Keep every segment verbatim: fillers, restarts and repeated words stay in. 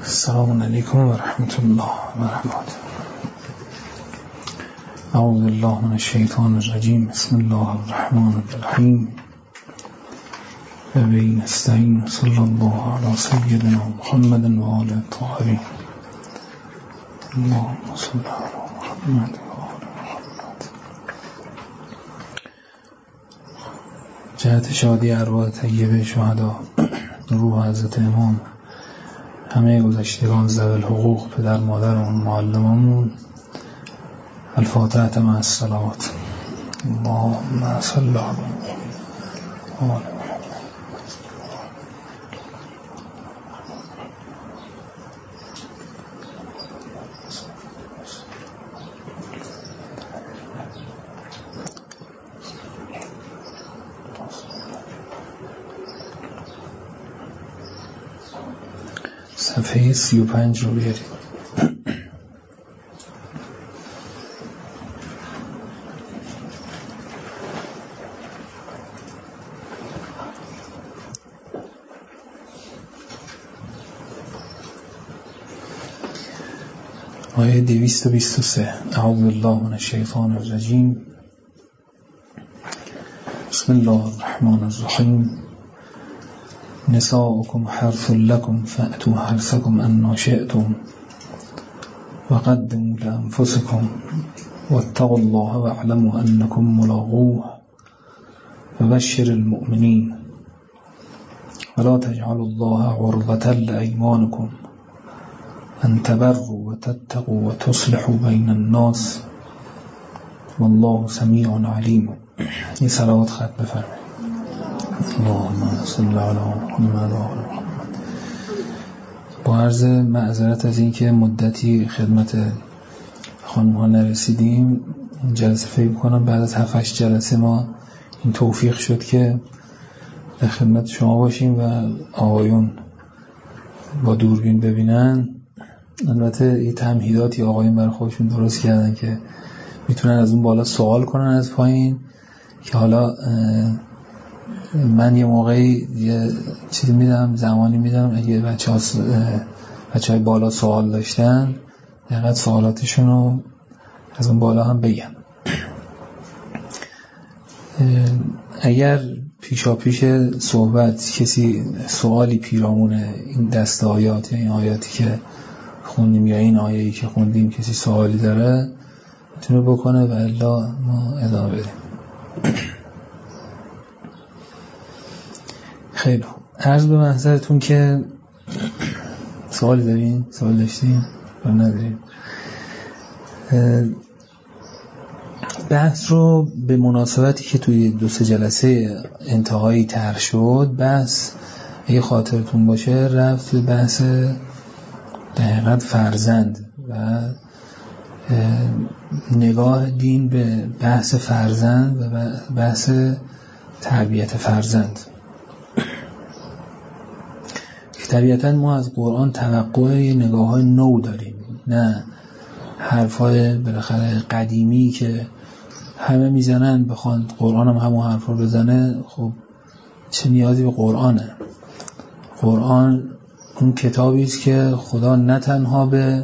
السلام علیکم و رحمت الله و برکاته. اعوذ بالله من الشیطان الرجیم. بسم الله الرحمن الرحیم. و به نستعین. صلی الله علی سیدنا محمد و آله الطاهرین. اللهم صل علی محمد و آل محمد. جهت شادی ارواح طیبه شهدا، روح حضرت امام، همه گذشتگان ذوی الحقوق، پدر مادرمون، معلممون، الفاتحه مع الصلوات. اللهم صل علی محمد و آل محمد. صفحه سی و پنج رو بیارید. آیه دویست و بیست و سه. اعوذ بالله من الشیطان الرجیم. بسم الله الرحمن الرحیم. نساؤکم حرث لکم فأتوا حرثکم انا شئتم وقدموا لأنفسکم واتقوا الله واعلموا انکم ملاقوه وبشر المؤمنین ولا تجعلوا الله عرضة لأیمانکم ان تبروا وتتقوا وتصلحوا بین الناس والله سمیع علیم. این صلوات ختم بفرمایید. اللهم صل علی محمد و آل محمد. با عرض معذرت از این که مدتی خدمت خانم ها نرسیدیم، این جلسه فکر کنم بعد از هفت هشت جلسه ما این توفیق شد که در خدمت شما باشیم و آقایون با دوربین ببینن. البته یه تمهیداتی آقایون برای خودشون درست کردن که میتونن از اون بالا سوال کنن از پایین، که حالا من یه موقعی یه چیزی میدم، زمانی میدم اگه بچه, بچه های بالا سوال داشتن دقیقا سوالاتشون رو از اون بالا هم بگم. اگر پیشا پیش صحبت کسی سوالی پیرامونه این دست آیات یا این آیاتی که خوندیم یا این آیه‌ای که خوندیم کسی سوالی داره میتونه بکنه و الا ما ادامه بدیم. خیلی عرض به محضرتون که سوالی دارین؟ سوال داشتین؟ یا ندارین؟ بحث رو به مناسبتی که توی دو سه جلسه انتهایی طرح شد، بحث اگه خاطرتون باشه رفت بحث در حقیقت فرزند و نگاه دین به بحث فرزند و بحث تربیت فرزند. طبیعتاً ما از قرآن توقع نگاه های نو داریم، نه حرفای بالاخره قدیمی که همه میزنن بخوان قرآن هم همون حرف رو بزنه. خب چه نیازی به قرآنه؟ قرآن اون کتابی است که خدا نه تنها به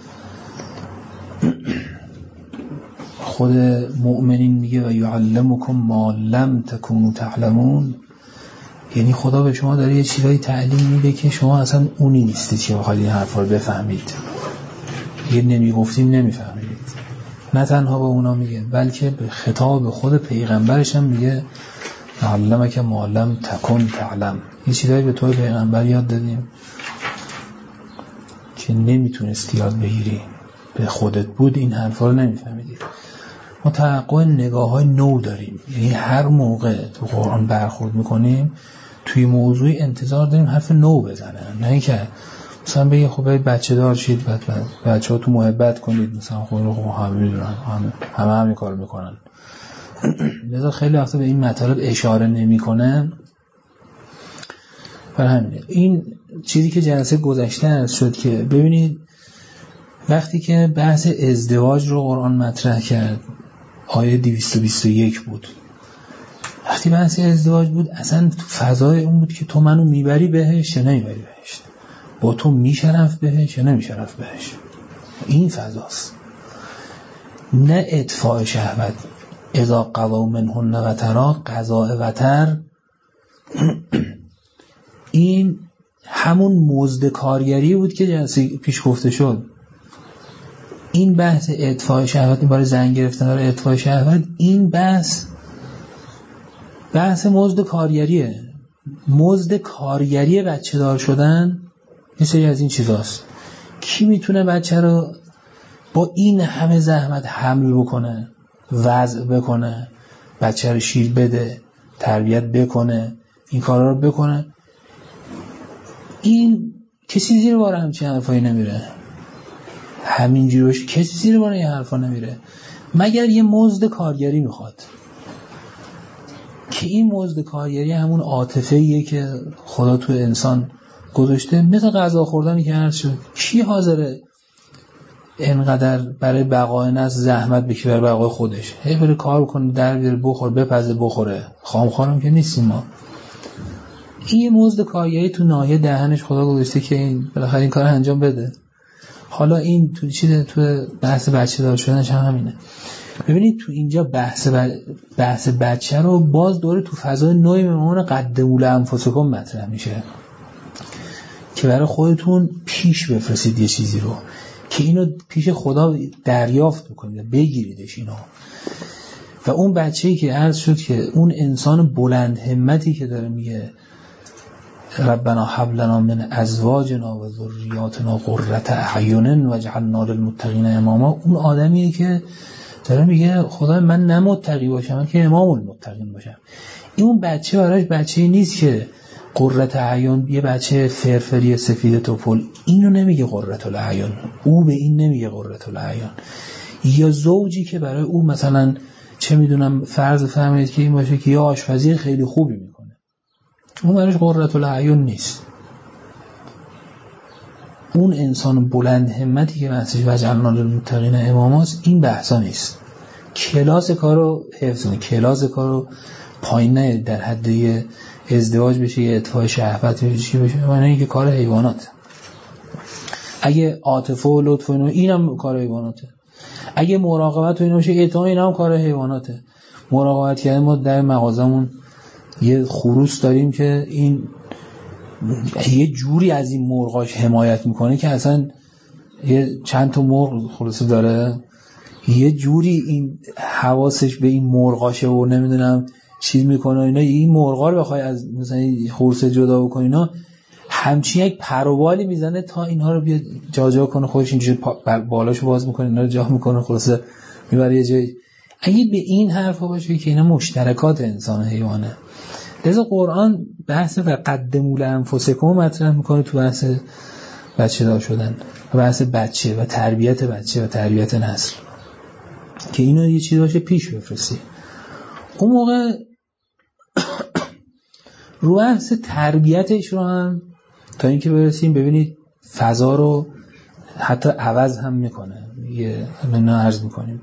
خود مؤمنین میگه و یعلمکم ما لم تکونوا تعلمون، یعنی خدا به شما داره یه چیزایی تعلیم میده که شما اصلا اونی نیستید که بخواید این حرفا رو بفهمید. یه نمیگفتیم نمیفهمید. نه تنها به اونا میگه بلکه به خطاب خود پیغمبرش هم میگه علمک ما لم تکن تعلم. یه چیزایی به توی پیغمبر یاد دادیم که نمیتونستی یاد بگیری، به خودت بود این حرفا رو نمیفهمیدی. ما توقع نگاه های نو داریم، یعنی هر موقع تو قرآن برخورد میکنیم توی موضوعی انتظار داریم حرف نو بزنن، نه اینکه مثلا بگه خب بچه دار شید بعد بچه ها تو محبت کنید مثلا خود رو خب همه میدونن همه همه همین کار میکنن. لذا خیلی وقتا به این مطالب اشاره نمیکنن. برای همینه این چیزی که جلسه گذشته از شد که ببینید وقتی که بحث ازدواج رو قرآن مطرح کرد آیه دویست و بیست و یک بود. وقتی بحث ازدواج بود اصلا فضای اون بود که تو منو میبری بهشت یا نمیبری بهشت. با تو میشرف بهش یا نمیشرف بهش. این فضاست، نه اطفاء شهوت. اذا قضوا منهن وترا، قضاء وتر این همون مزد کارگری بود که جلسه پیش گفته شد. این بحث اطفاء شهوت، این باره زن گرفتن برای اطفاء شهوت، این بحث بحث مزد کارگریه. مزد کارگری بچه دار شدن یه سری از این چیزاست. کی میتونه بچه رو با این همه زحمت حمل بکنه، وضع بکنه، بچه رو شیر بده، تربیت بکنه، این کارا رو بکنه؟ این کسی زیر بار همچین حرفایی نمیره. همینجوری باشه کسی زیر بار این حرفا نمیره، مگر یه مزد کارگری میخواد. که این مزد کارگری همون عاطفه‌ایه که خدا تو انسان گذاشته، مثل غذا خوردنی که عرض شد. کی حاضره اینقدر برای بقای نسل زحمت بکشه برای بقای خودش؟ هی بره کار کنه، در بیاره، بخور، بپزه، بخوره. خامخوارم که نیستیم ما. این مزد کارگری تو ناحیه دهنش خدا گذاشته که این بالاخره این کار انجام بده. حالا این تو چیه؟ تو بحث بچه دار شدنش هم همینه. ببینید تو اینجا بحث ب... بحث بچه رو باز دوره تو فضای نوعی ممنون قدموا لانفسکم مطرح میشه که برای خودتون پیش بفرستید یه چیزی رو که اینو پیش خدا دریافت بکنید، بگیریدش اینو. و اون بچه‌ای که عرض شد که اون انسان بلند همتی که داره میگه ربنا هب لنا من ازواجنا و ذریاتنا قرة اعین واجعلنا للمتقین اماما، اون آدمیه که داره میگه خدا من نه متقی باشم، من که امام المتقین باشم. این اون بچه براش بچه‌ای نیست که قرة اعین، یه بچه فرفری سفید توپل، اینو نمیگه قرة الاعین، او به این نمیگه قرة الاعین. یا زوجی که برای او مثلا چه میدونم فرض فهمید که این باشه که یه آشپزی خیلی خوبی میکنه، اون براش قرة الاعین نیست. اون انسان بلند همتی که بحثش وجعلنا للمتقین اماماست، این بحثا نیست. کلاس کارو حفظ کنه، کلاس کارو پایین نه در حد یه ازدواج بشه، یه اطفاء شهوت بشه بشه، معنی اینکه کار حیوانات. اگه عاطفه و لطف و اینا، اینم کار حیواناته. اگه مراقبت و اینا باشه، اطاعت، اینم کار حیواناته. مراقبت کردن، ما در مغازمون یه خروس داریم که این یه جوری از این مرغاش حمایت میکنه که اصلا یه چند تا مرغ خلاصه داره، یه جوری این حواسش به این مرغاشه و نمیدونم چیز میکنه اینا. این مرغا رو بخوای از مثلا خروس جدا بکنی اینا، همچین یک پروبالی میزنه تا اینها رو بیا جا جا کنه، خودش اینجوری بالاشو باز میکنه، اینا رو جا میکنه، خلاصه میبره یه جایی. اگه به این حرفا باشه که اینا مشترکات انسان و حیوانه، لذا قرآن بحث و قدموا لانفسکم مطرح میکنه تو بحث بچه دار شدن و بحث بچه و تربیت بچه و تربیت نسل، که اینو یه چیز باشه پیش بفرستی. اون موقع رو بحث تربیتش رو هم تا اینکه برسیم ببینید فضا رو حتی عوض هم میکنه. یه همنا عرض میکنیم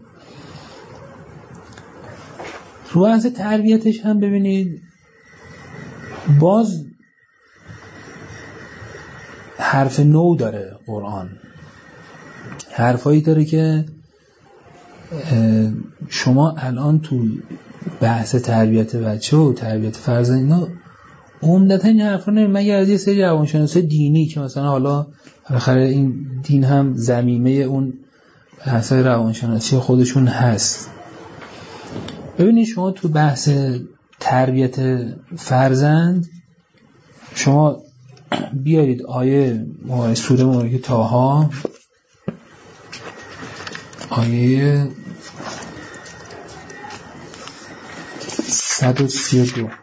رو بحث تربیتش هم ببینید باز حرف نو داره قرآن، حرفایی داره که شما الان تو بحث تربیت بچه و تربیت فرزند اینا عمدتا این حرفا نمی، مگر از یه سری روانشناسی دینی که مثلا حالا بالاخره این دین هم ضمیمه اون بحث‌های روانشناسی خودشون هست. ببینید شما تو بحث تربیت فرزند شما بیارید آیه سوره مبارکه طه، آیه صد و سی و دو،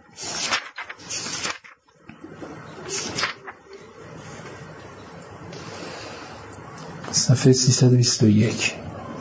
صفحه سیصد و بیست و یک،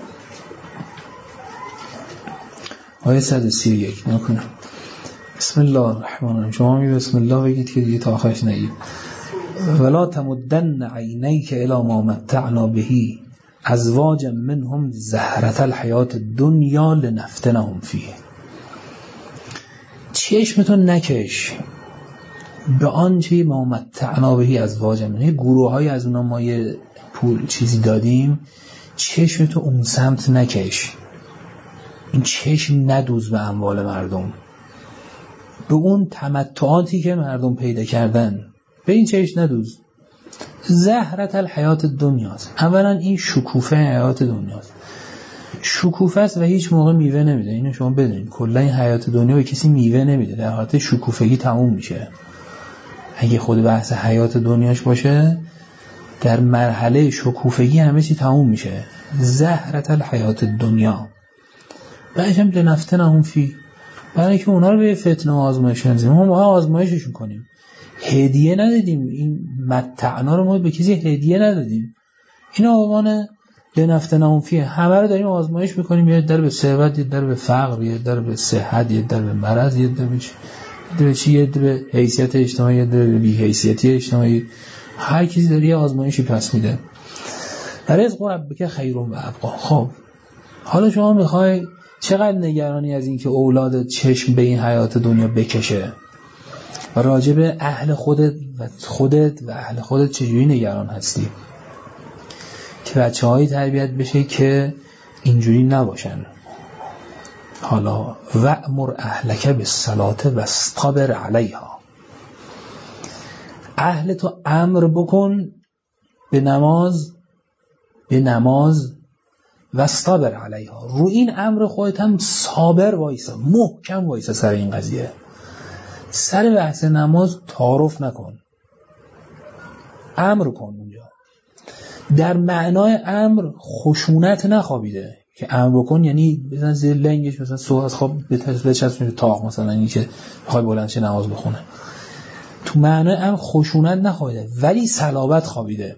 آیه صد و سی و یک نکنم. بسم الله الرحمن الرحیم. شما می بسم الله بگید که دیگه تا آخرش نگید. ولا تمدن عینیک الی ما متعنا به ازواجا منهم زهرة الحیات الدنیا لنفتنهم فیه. چشمتون نکش به آنچه ما متعنا بهی ازواجمون، یه گروه‌های از اونا ما یه پول چیزی دادیم، چشم تو اون سمت نکش، این چشم ندوز به اموال مردم، به اون تمتعاتی که مردم پیدا کردن به این چشم ندوز. زهرت الحیات دنیاست. اولا این شکوفه حیات دنیاست، شکوفه است و هیچ موقع میوه نمیده. اینو شما بدونید، کلا این حیات دنیا به کسی میوه نمیده، در حالت شکوفگی تموم میشه. اگه خود بحث حیات دنیاش باشه، در مرحله شکوفگی همه چی تموم میشه. زهرت الحیات دنیا. بعدش هم لنفتنهم فی، برای اینکه اونا رو به فتنه و آزمایش بندازیم. ما ما آزمایششون کنیم. هدیه ندادیم، این متعنا رو ما به کسی هدیه ندادیم. اینا عنوان لنفتنهم فی، همه رو داریم آزمایش میکنیم. یه در به ثروت، یه در به فقر، یه در به صحت، یه در به مرض، یه در به در چی، یه در به حیثیت اجتماعی، یه در به بی‌حیثیتی اجتماعی. هر کسی داره یه آزمایشی پس میده. رزق ربک خیر و ابقا. خب حالا شما میخوای چقدر نگرانی از این که اولادت چشم به این حیات دنیا بکشه و راجب اهل خودت و خودت و اهل خودت چجوری نگران هستی که بچه هایی تربیت بشه که اینجوری نباشن. حالا وأمر اهلک بالصلاة واصطبر علیها، اهل تو امر بکن به نماز، به نماز واصطبر علیها، رو این امر خودت هم صابر وایسا، محکم وایسا سر این قضیه. سر بحث نماز تعارف نکن، امر کن. اونجا در معنای امر خشونت نخوابیده که امر کن یعنی بزن زیر لنگش، مثلا صبح از خواب بچسبونی تاق، مثلا این که بخوای بلند شه نماز بخونه. تو معنای امر خشونت نخوابیده ولی صلابت خوابیده.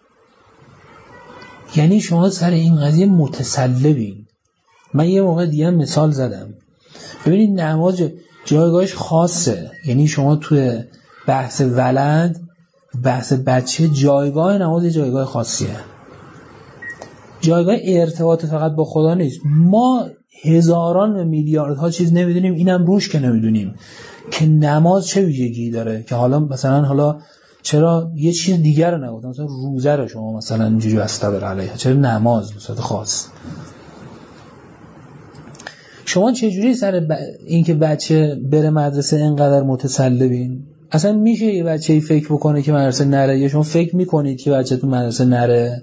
یعنی شما سر این قضیه متسلبین. من یه موقع دیگه مثال زدم، ببینید نماز جایگاهش خاصه. یعنی شما توی بحث ولد، بحث بچه، جایگاه نماز جایگاه خاصیه. جایگاه ارتباط فقط با خدا نیست. ما هزاران و میلیاردها چیز نمیدونیم، اینم روش که نمیدونیم که نماز چه ویژگی داره، که حالا مثلا حالا چرا یه چیز دیگر رو نگفتم، مثلا روزه رو شما مثلا اینجوری استبر علیها، چرا نماز به صورت خاص؟ شما چجوری سر ب... این که بچه بره مدرسه اینقدر متسلبین؟ اصلا میشه یه بچه‌ای فکر بکنه که مدرسه نره، یا شما فکر میکنید که بچه‌تون مدرسه نره؟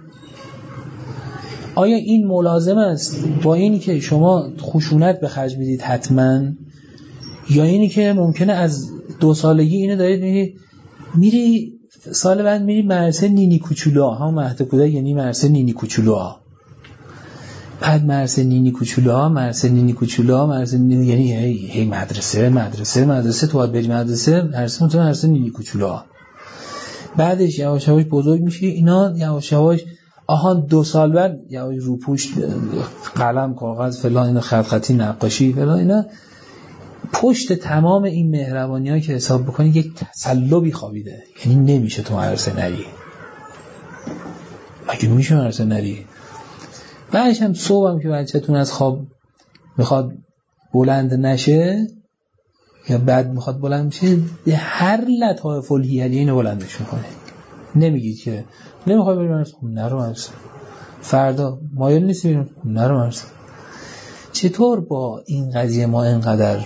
آیا این ملازم است با اینی که شما خشونت به خرج میدید حتما، یا اینی که ممکنه از دو سالگی اینو دارید میگید میری سال بعد میری مدرسه نینی کوچولوها، هم مهد کودک یعنی مدرسه نینی کوچولوها، بعد مدرسه نینی کوچولوها مدرسه نینی کوچولوها مدرسه نینی، یعنی هی, هی مدرسه مدرسه مدرسه تو باید بری مدرسه مدرسه تو مدرسه نینی کوچولوها. بعدش یواش یواش بزرگ میشی، اینا یواش یواش آها دو سال بعد یواش روپوش قلم کاغذ فلان اینا خط خطی نقاشی فلان اینا، پشت تمام این مهربانی‌ها که حساب بکنی یک تسلبی خوابیده. یعنی نمیشه تو مدرسه نری. مگه میشه مدرسه نری؟ بعدش هم صبحم که بچه‌تون از خواب میخواد بلند نشه یا بعد میخواد بلند میشه، به هر لطایف الحیلی اینو بلندش میکنه. نمیگید که نمیخوای بری مدرسه، نرو مدرسه. فردا مایل نیستی بریم، نرو مدرسه. چطور با این قضیه ما اینقدر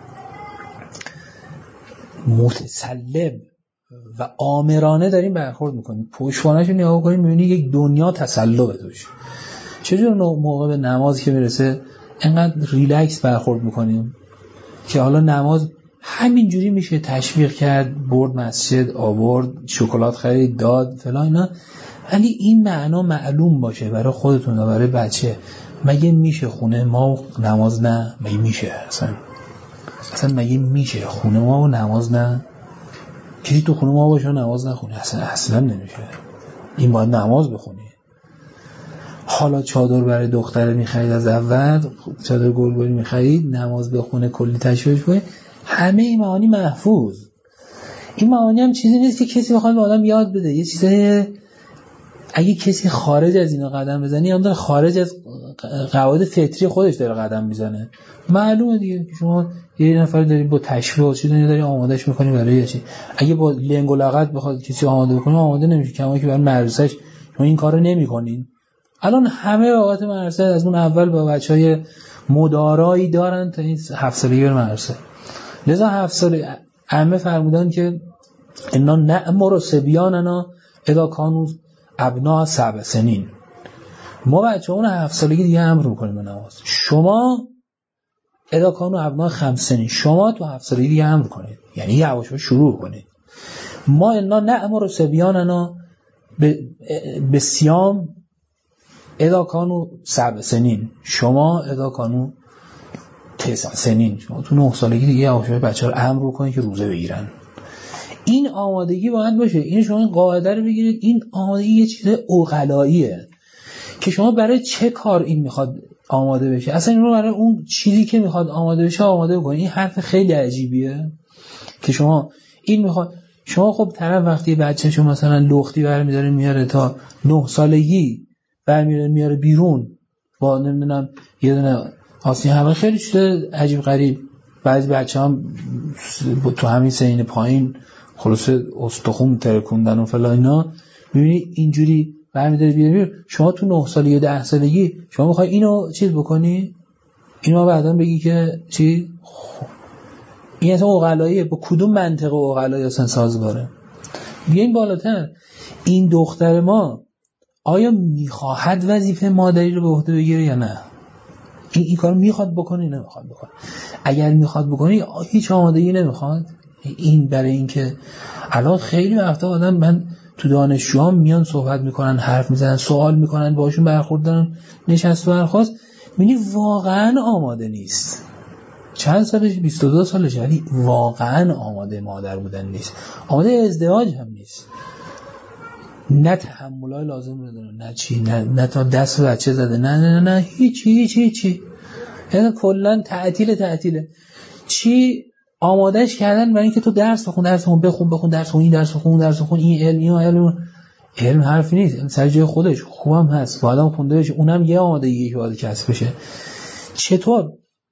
متسلب و آمرانه داریم برخورد میکنیم؟ پشتوانه‌شو نگاه کنیم میبینی یک دنیا تسلبه توش. چجور موقع به نماز که میرسه اینقدر ریلکس برخورد میکنیم که حالا نماز همینجوری میشه تشویق کرد، برد مسجد، آورد شکلات خرید داد فلان اینا، ولی این معنا معلوم باشه برای خودتون و برای بچه. مگه میشه خونه ما نماز نه؟ مگه میشه اصلا اصلا مگه میشه خونه ما و نماز نه؟ کسی تو خونه ما باشه و نماز نخونه؟ اصلا اصلا نمیشه. این باید نماز بخونی. حالا چادر برای دختره میخرید از اول، چادر گلگلی میخرید، نماز بخونه، کلی تشویق کنه، همه این معانی محفوظ. این معانی هم چیزی نیست که کسی بخواد به آدم یاد بده، یه چیزای اگه کسی خارج از اینا قدم بزنه یا داره خارج از قواعد فطری خودش داره قدم میزنه. معلومه دیگه که شما یه نفر داری با تشویق چیزی داری آمادهش می‌کنی برای چی. اگه با لنگ و لغت بخواد کسی آماده بکنه آماده نمیشه، کما که برای مدرسه‌اش شما این کارو نمی‌کنین. الان همه اوقات مدرسه از اون اول با بچهای مدارایی دارن تا این هفت سالگی بر مدرسه. لذا هفت سال عمه فرمودن که انا نأمر صبیاننا اذا کانوا ابناء سبع سنین. ما بچه اون هفت سالگی دیگه امر میکنیم به نماز. شما اذا کانوا ابناء خمس سنین، شما تو هفت سالگی دیگه امر کنید، یعنی یواش یواش شروع کنید. ما انا نأمر صبیاننا به صیام اذا کانوا سبع سنین، شما اذا کانوا تسع سنین. شما تو نه سالگی دیگه یواش یواش بچه‌ها رو امر کنید که روزه بگیرن. این آمادگی باید باشه. این شما این قاعده رو بگیرید، این آمادگی یه چیز عقلاییه که شما برای چه کار این میخواد آماده بشه، اصلا این رو برای اون چیزی که میخواد آماده بشه آماده بکنید. این حرف خیلی عجیبیه که شما این میخواد، شما خب طرف وقتی بچه شما مثلا لختی برمی‌داره میاره تا نه سالگی برمی‌داره میاره بیرون با نمیدونم یه دونه آسین هوا، خیلی چیز عجیب غریب. بعضی بچه‌ها تو همین سن پایین خلاص استخوان ترکوندن و فلان اینا، می‌بینی اینجوری برمی‌داره بیاره. شما تو نه سالگی یا ده سالگی شما می‌خوای اینو چیز بکنی، اینو بعداً بگی که چی؟ این اصلا عقلاییه. با کدوم منطق عقلایی اصلا سازگاره؟ بیاین بالاتر. این دختر ما آیا میخواهد وظیفه مادری رو به عهده بگیره یا نه؟ این این کارو میخواد بکنه یا نمیخواد بکنه؟ اگر میخواد بکنه هیچ آمادگی نمیخواد. این برای اینکه الان خیلی وقتا آدم، من تو دانشجوام میان صحبت میکنن، حرف میزنن، سوال میکنن، باشون برخورد دارن، نشست و برخاست، میبینی واقعا آماده نیست. چند سالش؟ بیست و دو سالش، ولی واقعا آماده مادر بودن نیست، آماده ازدواج هم نیست. نه تحملای لازم رو داره، نه چی، نه, نه تا دست بچه زده، نه نه نه, نه هیچی هیچی هیچی یعنی کلن تعطیل تعطیله. چی آمادهش کردن برای اینکه تو درس بخون، درس بخون، بخون بخون درس بخون، این درس بخون، درس بخون، این علم، این علم. علم حرفی نیست، سر جای خودش خوبم هست، باید هم خونده بشه، اونم یه آمادگی که باید کسب بشه. چطور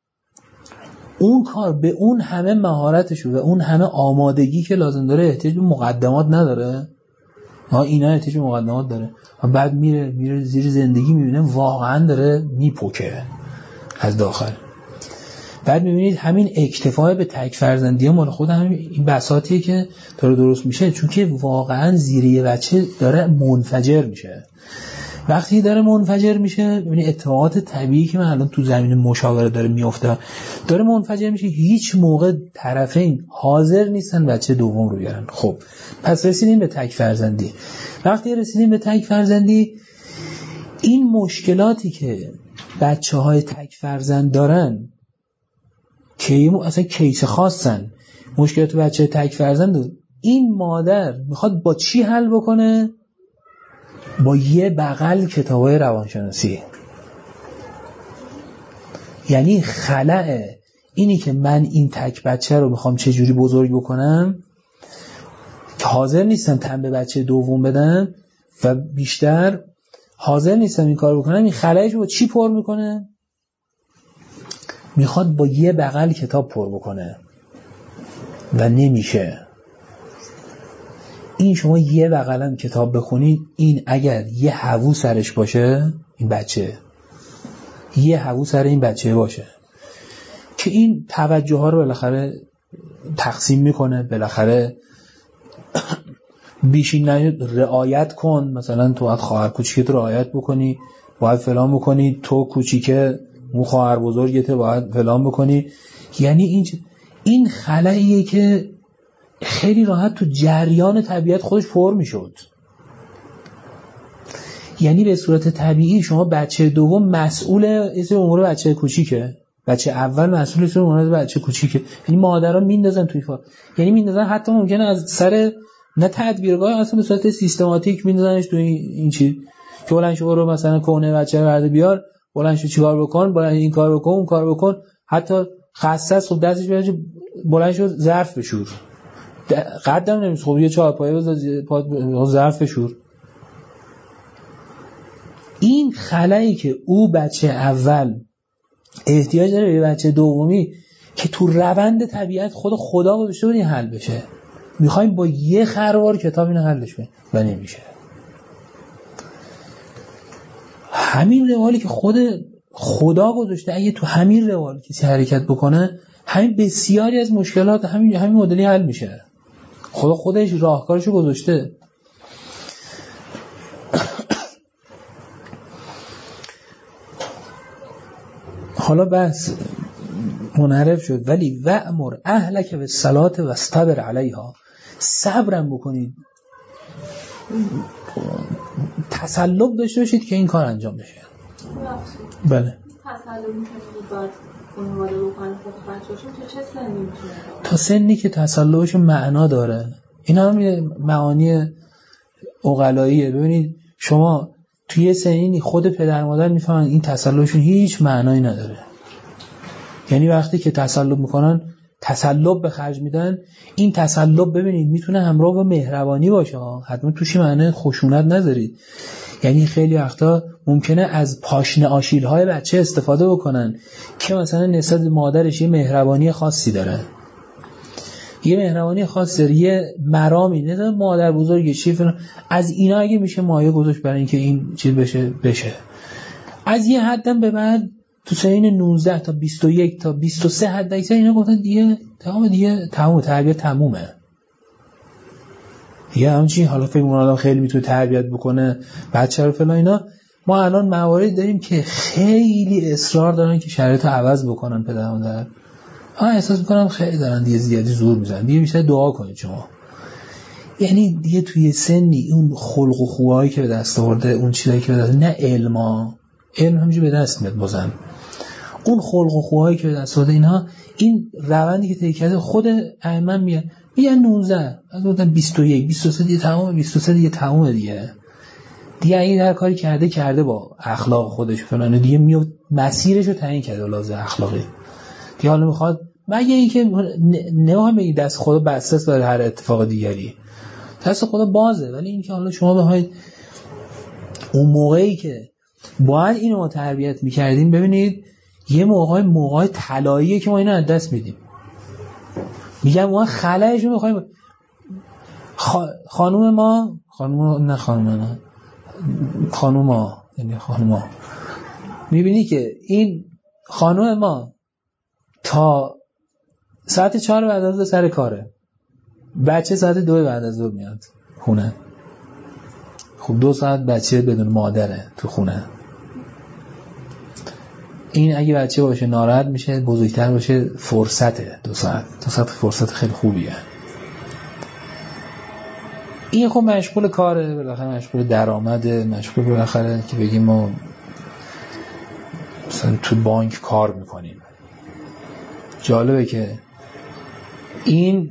اون کار به اون همه مهارتش و اون همه آمادگی که لازم داره احتیاج به مقدمات نداره؟ ها اینا احتیاج به مقدمات داره. و بعد میره میره زیر زندگی، میبینه واقعا داره میپکه از داخل. بعد میبینید همین اکتفای به تک فرزندی مال خود همین این بساطیه که داره درست میشه، چون که واقعا زیر یه بچه داره منفجر میشه. وقتی داره منفجر میشه، ببینید اتفاقات طبیعی که من الان تو زمین مشاوره داره میفته، داره منفجر میشه، هیچ موقع طرفین حاضر نیستن بچه دوم رو بیارن. خب پس رسیدیم به تک فرزندی. وقتی رسیدیم به تک فرزندی، این مشکلاتی که بچه های تک فرزند دارن که اصلا کیس خاصن، مشکلات بچه تک فرزند، این مادر میخواد با چی حل بکنه؟ با یه بغل کتابای روانشناسی. یعنی خلأ اینی که من این تک بچه رو میخوام چه جوری بزرگ بکنم که حاضر نیستم تن به بچه دوم بدم و بیشتر حاضر نیستم این کار بکنم، این خلأش با چی پر میکنه؟ میخواد با یه بغل کتاب پر بکنه و نمیشه. این شما یه بغلم کتاب بخونید، این اگر یه هوو سرش باشه، این بچه یه هوو سر این بچه باشه که این توجه ها رو بالاخره تقسیم میکنه، بالاخره بیشین رعایت کن، مثلا تو باید خواهر کوچیکت رعایت بکنی، باید فلان بکنی، تو کوچیکه اون خواهر بزرگت باید فلان بکنی. یعنی این این خلأیه که خیلی راحت تو جریان طبیعت خودش پر میشد. یعنی به صورت طبیعی شما بچه دوم مسئول اسم امور بچه کوچیکه، بچه اول مسئول اسم امور بچه کوچیکه. یعنی مادرها میندازن توی فا، یعنی میندازن حتی ممکنه از سر نه تدبیرگاه، اصلا به صورت سیستماتیک میندازنش توی این, این چیز که بلند شو برو مثلا کونه بچه رو برده بیار، بلند شو چیکار بکن، بلند این کار بکن، اون کار بکن، حتی خسته است خب دستش بره بلند شو ظرف بشور، قدم نمیشه خب یه چهارپایه بذار ظرف بشور. این خلایی که او بچه اول احتیاج داره به بچه دومی که تو روند طبیعت خود خدا گذاشته بود این حل بشه، میخوایم با یه خروار کتاب اینو حلش کنیم و نمیشه. همین روالی که خود خدا گذاشته اگه تو همین روال کسی حرکت بکنه، همین بسیاری از مشکلات همین همین مدلی حل میشه. خدا خودش راهکارشو گذاشته. حالا بس منحرف شد، ولی وأمر اهلک بالصلاة واصطبر علیها، صبرم بکنید، تسلط داشته باشید که این کار انجام بشه. بله. تسلط میکنید باید خانواده بکنه خود بچه‌شون تو چه سنی میتونه؟ تا سنی که تسلطش معنا داره. اینا هم معانی عقلاییه. ببینید شما توی سنی خود پدر مادر میفهمن این تسلطشون هیچ معنایی نداره. یعنی وقتی که تسلط میکنن، تسلط به خرج میدن، این تسلط ببینید میتونه همراه با مهربانی باشه، حتما توش معنی خشونت نذارید. یعنی خیلی وقتا ممکنه از پاشنه آشیل‌های بچه استفاده بکنن که مثلا نسبت مادرش یه مهربانی خاصی داره، یه مهربانی خاصی داره، یه مرامی نسبت مادر بزرگی چی فلان، از اینا اگه میشه مایه گذاشت برای اینکه این چیز بشه بشه. از یه حدم به بعد تو سنین نوزده تا بیست و یک تا بیست و سه حد اکثر اینا گفتن دیگه تمام، دیگه تمام، تربیت تمومه. دیگه همچین حالا فکر می‌کنم آدم خیلی میتونه تربیت بکنه بچه رو فلان اینا. ما الان موارد داریم که خیلی اصرار دارن که شرایطو عوض بکنن پدر مادر. ها احساس می‌کنم خیلی دارن دیگه زیادی زور میزنن. دیگه بیشتر دعا کنید شما. یعنی دیگه توی سنی اون خلق و خوایی که به دست آورده، اون چیزایی که به دست، نه علما، علم همینجوری به دست میاد بازم، اون خلق و خوایی که به دست آورده اینها، این روندی که طی کرده خود ائمه میگن میگن نوزده از اون بیست و یک بیست و سه دیگه تمام، بیست و سه دیگه تمام دیگه. دیگه این هر کاری کرده کرده با اخلاق خودش فلان دیگه میاد مسیرشو تعیین کرده لازم اخلاقی. دیگه حالا میخواد مگه اینکه نمیخوام بگی دست خدا بسته است برای هر اتفاق دیگری، دست خدا بازه، ولی اینکه حالا شما بخواید اون موقعی که باید اینو ما تربیت میکردیم، ببینید یه موقع موقع طلاییه که ما اینو از دست میدیم. میگم ما خلایشو میخوایم. خا... خانوم ما خانوم نه خانوم نه خانوم ما یعنی خانوم ما میبینی که این خانوم ما تا ساعت چهار بعد از ظهر سر کاره، بچه ساعت دو بعد از ظهر میاد خونه. خب دو ساعت بچه بدون مادره تو خونه. این اگه بچه باشه ناراحت میشه، بزرگتر باشه فرصته. دو ساعت دو ساعت فرصت خیلی خوبیه. این خب مشغول کاره، بالاخره مشغول درآمده، مشغول بالاخره که بگیم ما مثلا تو بانک کار میکنیم. جالبه که این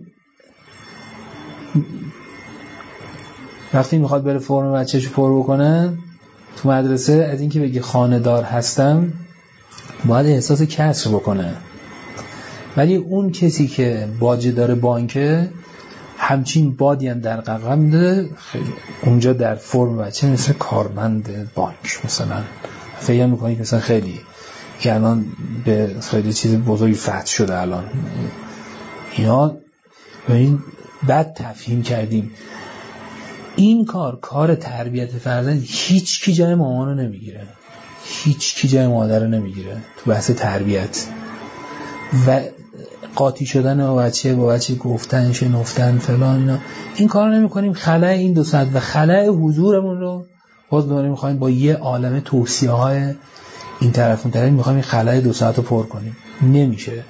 وقتی میخواد بره فرم بچه‌شو پر بکنه تو مدرسه، از اینکه بگی خانه‌دار هستم باید احساس کسر بکنه. ولی اون کسی که باجه داره بانکه همچین بادی هم در قلقم میده، اونجا در فرم بچه مثل کارمند بانک مثلا فکر میکنی مثلا خیلی که الان به خیلی چیز بزرگی فتح شده الان. اینا این بد تفهیم کردیم. این کار کار تربیت فرزند هیچ کی جای مامانو نمیگیره، هیچ کی جای مادر رو نمیگیره تو بحث تربیت. و قاطی شدن با بچه با بچه گفتن شنفتن فلان اینا، این کار رو نمی کنیم. خلأ این دو ساعت و خلأ حضورمون رو باز دوباره میخوایم با یه عالمه توصیه های این طرف اون طرف میخوایم این خلأ دو ساعت رو پر کنیم. نمیشه.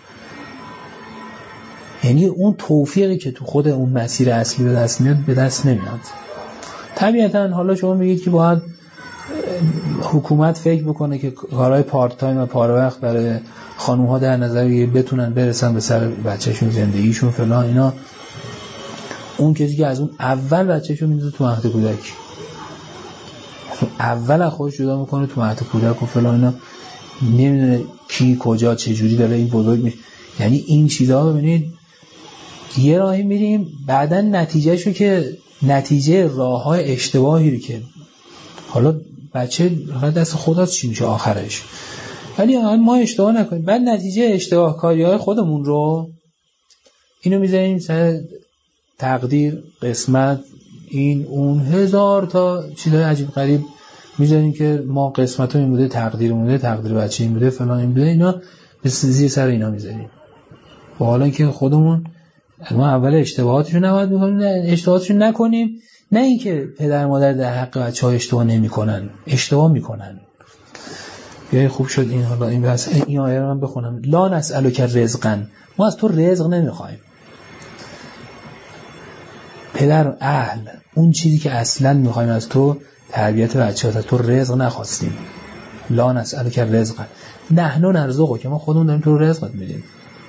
یعنی اون توفیقی که تو خود اون مسیر اصلی به دست میاد به دست نمیاد. طبیعتا حالا شما میگید که باید حکومت فکر بکنه که کارهای پارت تایم و پاره وقت برای خانوم ها در نظر بگیره بتونن برسن به سر بچه‌شون، زندگیشون فلان اینا. اون کسی که از اون اول بچه‌شو میذاره تو مهد کودک، اول از خودش جدا میکنه تو مهد کودک و فلان اینا، نمیدونه کی کجا چه جوری داره این بزرگ میشه. یعنی این چیزا ببینید یه راهی میریم بعدن نتیجهشو که نتیجه راههای اشتباهی رو که حالا بچه دست خداست چی میشه آخرش، ولی ما اشتباه نکنیم. بعد نتیجه اشتباه کاری‌های خودمون رو اینو میذاریم سر تقدیر، قسمت، این اون هزار تا چیزای عجیب غریب میذاریم که ما قسمت این بوده، تقدیر بوده، تقدیر بچه این بوده، فلان این بوده، اینا به زیر سر اینا میذاریم. با حالا که خودمون ما اول اشتباهاتشو نباید بکنیم، نه اشتباهاتشو نکنیم، نه اینکه پدر مادر در حق بچه‌ها اشتباه نمی‌کنن، اشتباه می‌کنن. بیای خوب شد این حالا این بس این آیه رو من بخونم. لا نسألک رزقا، ما از تو رزق نمیخوایم. پدر اهل، اون چیزی که اصلا میخوایم از تو تربیت بچه‌ها، از تو رزق نخواستیم. لا نسألک رزقا نحن نرزقک، که ما خودمون داریم تو رزقت میدیم.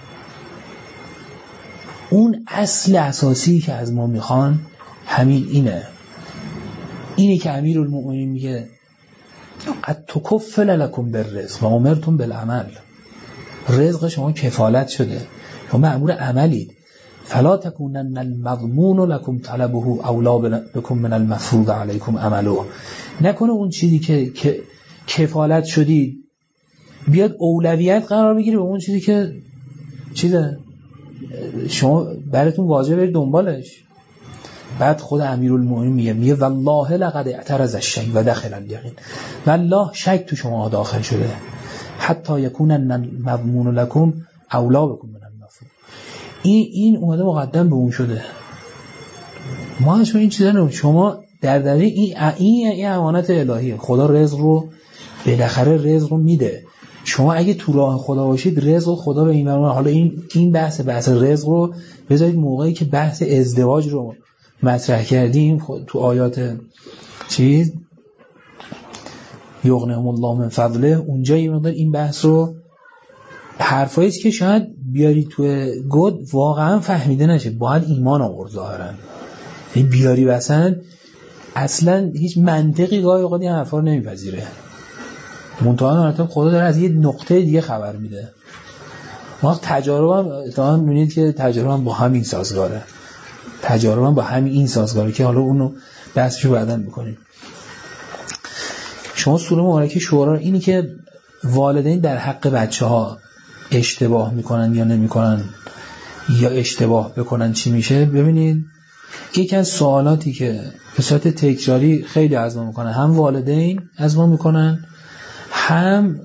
اون اصل اساسی که از ما میخوان همین اینه. اینه که امیرالمؤمنین میگه قد تکفل لکم بالرزق و امرتم بالعمل، رزق شما کفالت شده، شما مأمور عملید. فلا تکونن المضمون لکم طلبه اولا بکم من المفروض علیکم عمله، نکنه اون چیزی که, که کفالت شدید بیاد اولویت قرار بگیره به اون چیزی که چیزه شما براتون واجب برید دنبالش. بعد خود امیرالمؤمنین میگه میگه والله لقد اعترض الشیء و دخل الیقین، والله شک تو شما داخل شده، حتی یکون المضمون لکم اولا بکم من المفروض. این این اومده مقدم به اون شده. ما اصلا این چیزا رو شما در دری این این این امانت الهیه. خدا رزق رو بالاخره رزق رو میده. شما اگه تو راه خدا باشید رزق خدا به این معنا. حالا این این بحث بحث رزق رو بذارید موقعی که بحث ازدواج رو مطرح کردیم تو آیات چیز یغنیهم الله من فضله، اونجا یه مقدار این بحث رو حرفایی که شاید بیاری تو گود واقعا فهمیده نشه، باید ایمان آورد ظاهرا. این بیاری واسن اصلا هیچ منطقی گاهی اوقات این حرفا رو نمیپذیره. منتها مرتب خدا داره از یه نقطه دیگه خبر میده. ما تجارب هم اتفاقا میبینید که تجارب هم با همین سازگاره. تجارب هم با همین این سازگاره که حالا اونو بحثشو بعداً میکنیم. شما سوره مبارکه شورا اینی که والدین در حق بچه‌ها اشتباه میکنن یا نمیکنن یا اشتباه بکنن چی میشه. ببینید یکی از سوالاتی که به صورت تکراری خیلی از ما میکنن، هم والدین از ما میکنن، هم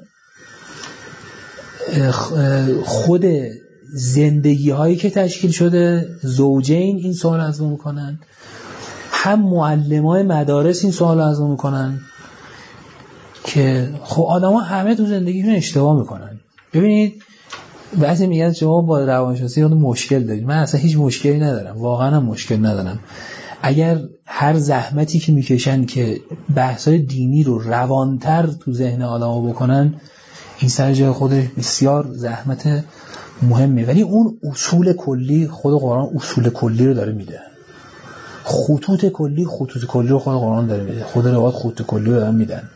خود زندگی هایی که تشکیل شده زوجین این سوال از ما میکنن، هم معلمای مدارس این سوال از ما میکنن که خب آدم ها همه تو زندگیشون اشتباه میکنن. ببینید بعضی میگن شما با روانشناسی مشکل دارید. من اصلا هیچ مشکلی ندارم، واقعا هم مشکل ندارم. اگر هر زحمتی که میکشن که بحثای دینی رو روانتر تو ذهن آدم‌ها بکنن، این سر جای خودش بسیار زحمت مهمه، ولی اون اصول کلی خود قرآن اصول کلی رو داره میده. خطوط کلی خطوط کلی رو خود قرآن داره میده. خود روایت خطوط کلی رو داره میدن.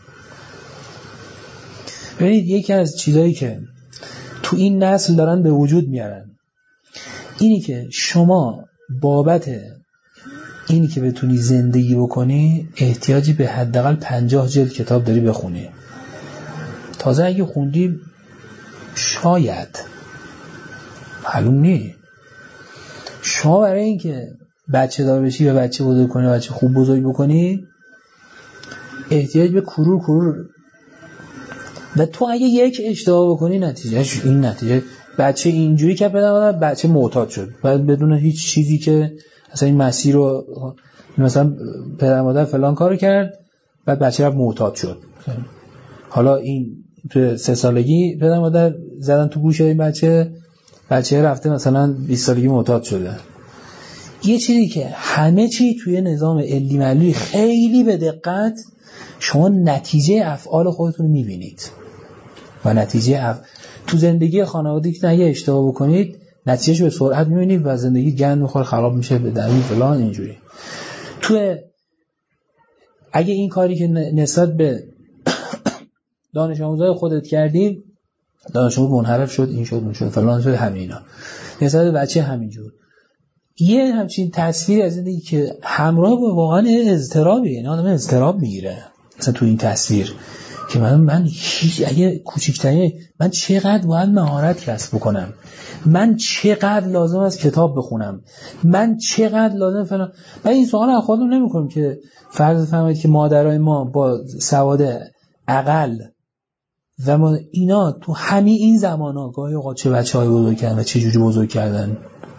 ببینید یکی از چیزایی که تو این نسل دارن به وجود میارن اینی که شما بابت اینی که بتونی زندگی بکنی احتیاجی به حداقل پنجاه جلد کتاب داری بخونی. تازه اگه خوندی شاید معلوم نی شما برای این که بچه دار بشی و بچه بزرگ کنی و بچه خوب بزرگ بکنی احتیاج به کرور کرور، و تو اگه یک اشتباه بکنی نتیجهش این نتیجه بچه اینجوری که پدر بچه معتاد شد بعد بدون هیچ چیزی که مثلا این مسیر رو مثلا پدر مادر فلان کارو کرد بعد بچه رفت معتاد شد. حالا این تو سه سالگی پدر مادر زدن تو گوش این بچه بچه رفته مثلا بیست سالگی معتاد شده. یه چیزی که همه چی توی نظام علی ملی خیلی به دقت شما نتیجه افعال خودتون رو میبینید و نتیجه اف... تو زندگی خانوادگی که اگه اشتباه بکنید نتیجهش به سرعت میبینید و زندگی گند میخوره خراب میشه به دلیل فلان اینجوری. تو اگه این کاری که نسبت به دانش آموزای خودت کردی دانش آموز منحرف شد این شد اون شد فلان شد همینا نسبت به بچه همینجور یه همچین تصویر از زندگی که همراه با واقعا اضطرابی، یعنی آدم اضطراب میگیره. مثلا تو این تصویر که من من هیچ اگه کوچیک‌ترین من چقدر باید مهارت کسب بکنم، من چقدر لازم است کتاب بخونم، من چقدر لازم فلان. من این سوال از خودم نمی‌کنم که فرض فرمایید که مادرای ما با سواد اقل و ما اینا تو همین این زمانا گاهی اوقات چه بچه‌های بزرگ کردن و چه جوری بزرگ کردن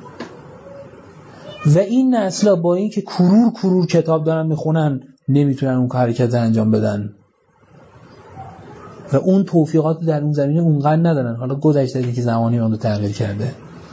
و این نسلا با این که کرور کرور کتاب دارن میخونن نمیتونن اون حرکت انجام بدن و اون توفیقات در اون زمینه اونقدر ندارن. حالا گذشته که زمانی اون رو تغییر کرده.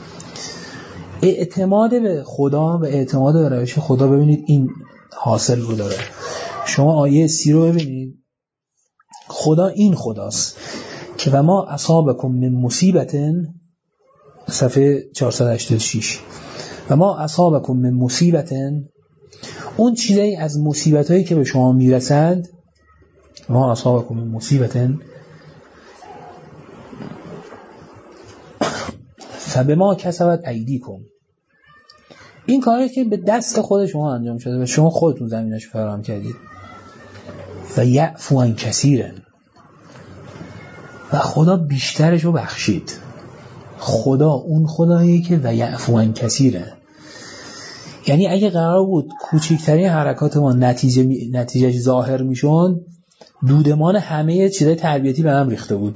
اعتماد به خدا و اعتماد به روش خدا ببینید این حاصل رو داره. شما آیه سی رو ببینید، خدا این خداست که و ما اصابکم من مصیبتن، صفحه چهارصد و هشتاد و شش، و ما اصابکم من مصیبتن، اون چیزایی از مصیبتایی که به شما میرسند، ما اصابکم من مصیبتن فبما کسبت ایدیکم، این کاری که به دست خود شما انجام شده و شما خودتون زمینش فراهم کردید. و یعفو عن کثیر، و خدا بیشترشو بخشید. خدا اون خدایی که و یعفو عن کثیره، یعنی اگه قرار بود کوچکترین حرکات ما نتیجه می... نتیجهش ظاهر میشون، دودمان همه چیزای تربیتی به هم ریخته بود.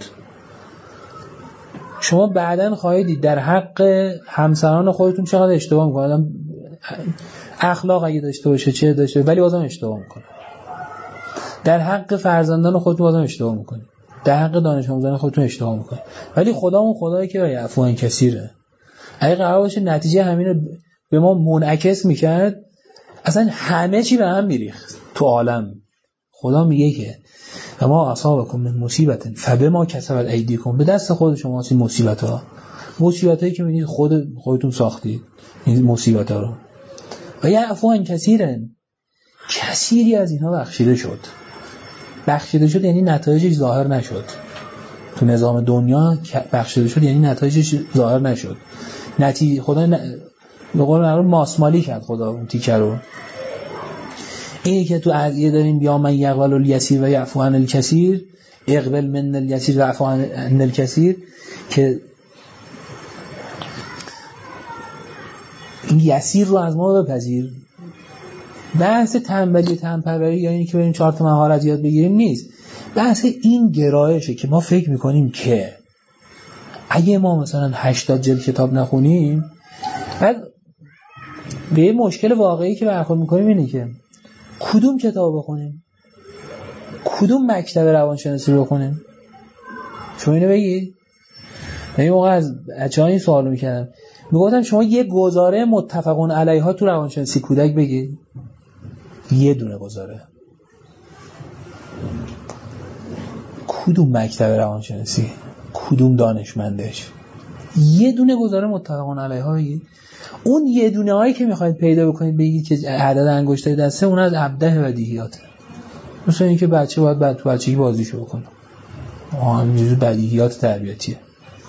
شما بعداً خواهید دید در حق همسران خودتون چقدر اشتباه میکنن. اخلاق اگه داشته باشه چه داشته، ولی بازم اشتباه میکنه. در حق فرزندان خودتون بازم اشتباه میکنه. در حق دانش آموزان خودتون اشتباه میکنه. ولی خدا اون خدایی که عفو عن کثیره. اگه قرار باشه نتیجه همین رو به ما منعکس میکرد، اصلا همه چی به هم میریخت تو عالم. خدا میگه که و ما اصابکم من مصیبت فبما کسبت ایدیکم، به دست خود شما این مصیبت ها، مصیبت هایی که میدید خود خودتون ساختید این مصیبت ها رو. و یعفو عن کثیرن، کثیری از اینها بخشیده شد. بخشیده شد یعنی نتایجش ظاهر نشد تو نظام دنیا. بخشیده شد یعنی نتایجش ظاهر نشد. نتیجه خدا ن... به قول معروف ماسمالی کرد خدا اون تیکه رو. اینی که تو عدیه داریم یا من یقبل الیسیر و یعفو عن الکثیر، اقبل من الیسیر و یعفو عن الکثیر، که این یسیر رو از ما بپذیر. بحث تنبلی تنپروری یا اینی که بریم چهار تا مهارت یاد بگیریم نیست. بحث این گرایشه که ما فکر میکنیم که اگه ما مثلا هشتاد جلد کتاب نخونیم، بعد به یه مشکل واقعی که برخورد میکنیم اینه که کدوم کتاب بخونیم، کدوم مکتب روانشناسی رو بخونیم. شما اینو بگید. من یه موقع از بچه‌ها این سوالو میکردم، میگفتم شما یه گزاره متفقون علیها تو روانشناسی کودک بگید، یه دونه گزاره. کدوم مکتب روانشناسی، کدوم دانشمندش، یه دونه گزاره متفقون علیها بگید. اون یه دونه هایی که میخواید پیدا بکنید بگید که عدد انگشتای دسته، اون از ابده بدیهیاته. مثل این که بچه باید بعد تو بچگی بازیشو بکنه، همینجوری بدیهیات تربیتیه.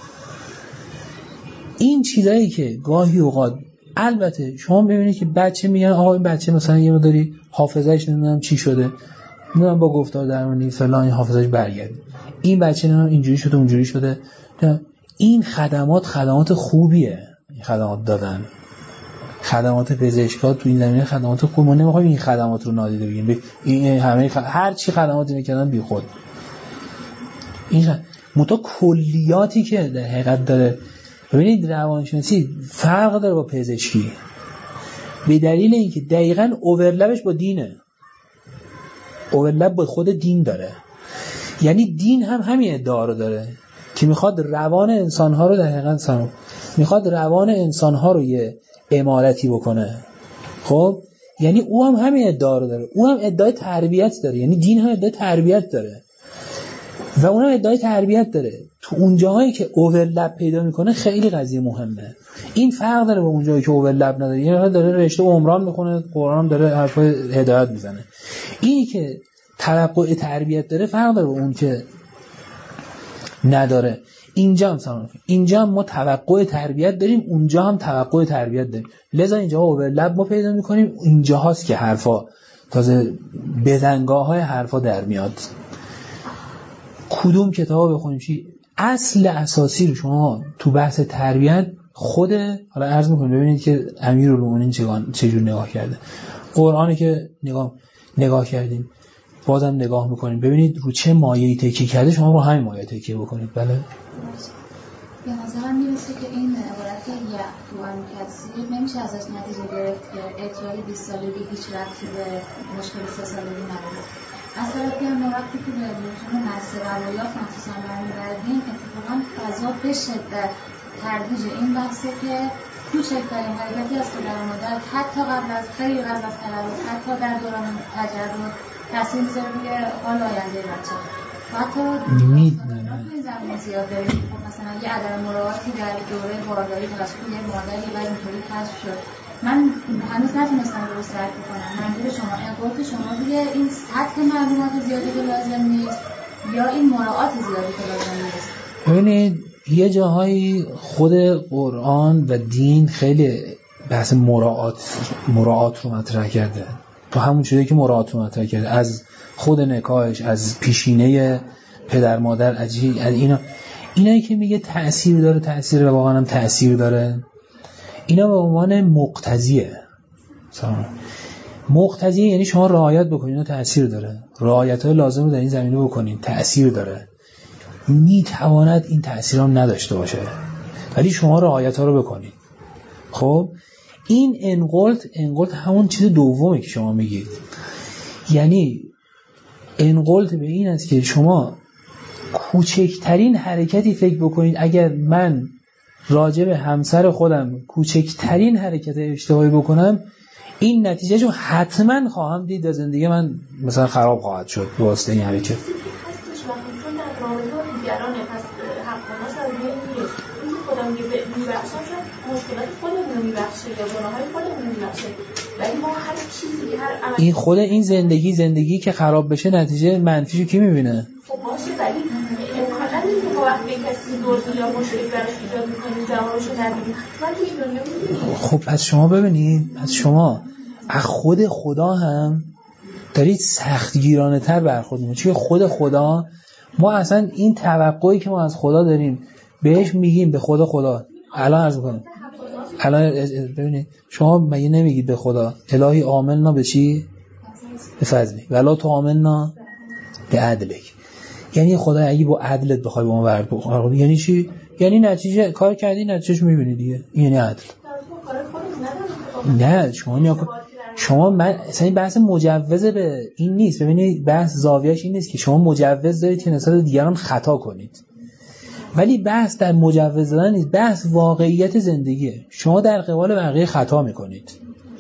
این چیزایی که گاهی اوقات، البته شما ببینید که بچه میگن آقا این بچه مثلا یه مقداری حافظه‌اش نمیدونم چی شده، نمیدونم با گفتار درمانی فلان این حافظه‌اش برگرده، این بچه نمیدونم اینجوری شده اونجوری شده. این خدمات خدمات خوبیه، این خدمات دادن، خدمات پزشکات تو این زمینه خدمات خوب. ما نمیخوایم این خدمات رو نادیده بگیریم. این همه خد... هر چی خدماتی میکنن بی خود. این خد... متا کلیاتی که در حقیقت داره، ببینید روانشناسی فرق داره با پزشکی به دلیل اینکه دقیقاً اوورلپش با دینه. اوورلپ با خود دین داره. یعنی دین هم همین ادعا رو داره که میخواد روان انسان‌ها رو در حقیقت سم میخواد روان انسان‌ها رو یه امارتی بکنه. خب یعنی او هم همین ادعا رو داره. او هم ادعای تربیت داره. یعنی دین هم ادعای تربیت داره و اون هم ادعای تربیت داره. تو اون جاهایی که اوورلپ پیدا میکنه خیلی قضیه مهمه. این فرق داره با اون جایی که اوورلپ نداره. یعنی داره رشته عمران میخونه، قرآن هم داره حرفای هدایت میزنه. اینی که توقع تربیت داره فرق داره با اون که نداره. اینجا هم سلام اینجا هم ما توقع تربیت داریم، اونجا هم توقع تربیت داریم. لذا اینجا اوورلپ ما پیدا میکنیم. اینجا هاست که حرفا تازه بزنگاه های حرفا در میاد. کدوم کتاب بخونیم چی؟ اصل اساسی رو شما تو بحث تربیت خود، حالا عرض میکنم ببینید که امیرالمومنین چجور نگاه کرده. قرآنی که نگاه نگاه کردیم بازم نگاه میکنیم ببینید رو چه مایه‌ای تکیه کرده، شما رو همین مایه تکیه بکنید. بله به نظرم میرسه که این عبارت یعفو عن کثیر نمیشه ازش نتیجه گرفت که اعتیاد بیست سالگی هیچ ربطی به مشکل سه سالگی نداره. از طرفی هم وقتی که به مفهوم نسل روایات مخصوصا برمیگردیم اتفاقا فضا به شدت ترویج این بحثه که کوچکترین حرکتی از پدر و مادر حتی قبل از خیلی قبل از تولد، حتی در دوران تجربه تاثیر میذاره روی حال آینده بچه. حتی این زمین زیاد داریم. مثلا یه عدم مراعاتی در دوره بارداری توسط یک مادری و اینطوری کشف شد. من هنوز نتونستم درست درک کنم منظور شما انقلاب شما روی این سطح معلومات زیادی که لازم نیست یا این مراعات زیادی که لازم نیست؟ ببینید یه جاهایی خود قرآن و دین خیلی بحث مراعات مراعات رو مطرح کرده. تو همون چیزی که مراعات رو مطرح کرده، از خود نکاحش، از پیشینه پدر مادر، از اینا اینایی که میگه تأثیر داره، تأثیر و واقعا هم تأثیر داره، اینا به عنوان مقتضیه. مقتضیه یعنی شما رعایت بکنید اینا تأثیر داره، رعایت‌های لازم رو در این زمینه بکنید تأثیر داره. میتواند این تأثیر هم نداشته باشه ولی شما رعایت‌ها رو بکنید. خب این انقلت انقلت همون چیز دومه که شما میگید، یعنی انقلت به این است که شما کوچکترین حرکتی فکر بکنید، اگر من راجع به همسر خودم کوچکترین حرکت اشتباهی بکنم این نتیجه رو حتما خواهم دید در زندگی من مثلا خراب خواهد شد به واسطه این حرکت. خودم میبخشم شد مشکلات خودمون میبخشه یا گناههای خودمون میبخشه، ولی ما هر چیزی هر عمل این خود این زندگی زندگی که خراب بشه نتیجه منفیشو کی میبینه؟ خب باشه ولی امکان نداره که ما وقتی کسی دزدی یا مشکلی براش ایجاد میکنیم جوابشو ندیم. من تو این دنیا میبینیم. خب پس شما ببینید، پس شما از خود خدا هم دارید سختگیرانه تر برخورد میکنید، چون خود خدا ما اصلا این توقعی که ما از خدا داریم بهش میگیم به خدا خدا. الان عرض میکنم الان ببینید شما مگه نمیگید به خدا الهی آمنا به چی؟ به فضلی ولا تو آمنا به عدلک. یعنی خدا اگه با عدلت بخوای با ما برخورد یعنی چی؟ یعنی نتیجه کار کردی نتیجهش میبینی دیگه، این یعنی عدل. نه شما نیا شما من اصلا این بحث مجوز به این نیست. ببینید بحث زاویه‌اش این نیست که شما مجوز دارید که نسبت دیگران خطا کنید، ولی بحث در مجوز دادن نیست، بحث واقعیت زندگیه. شما در قبال بقیه خطا میکنید،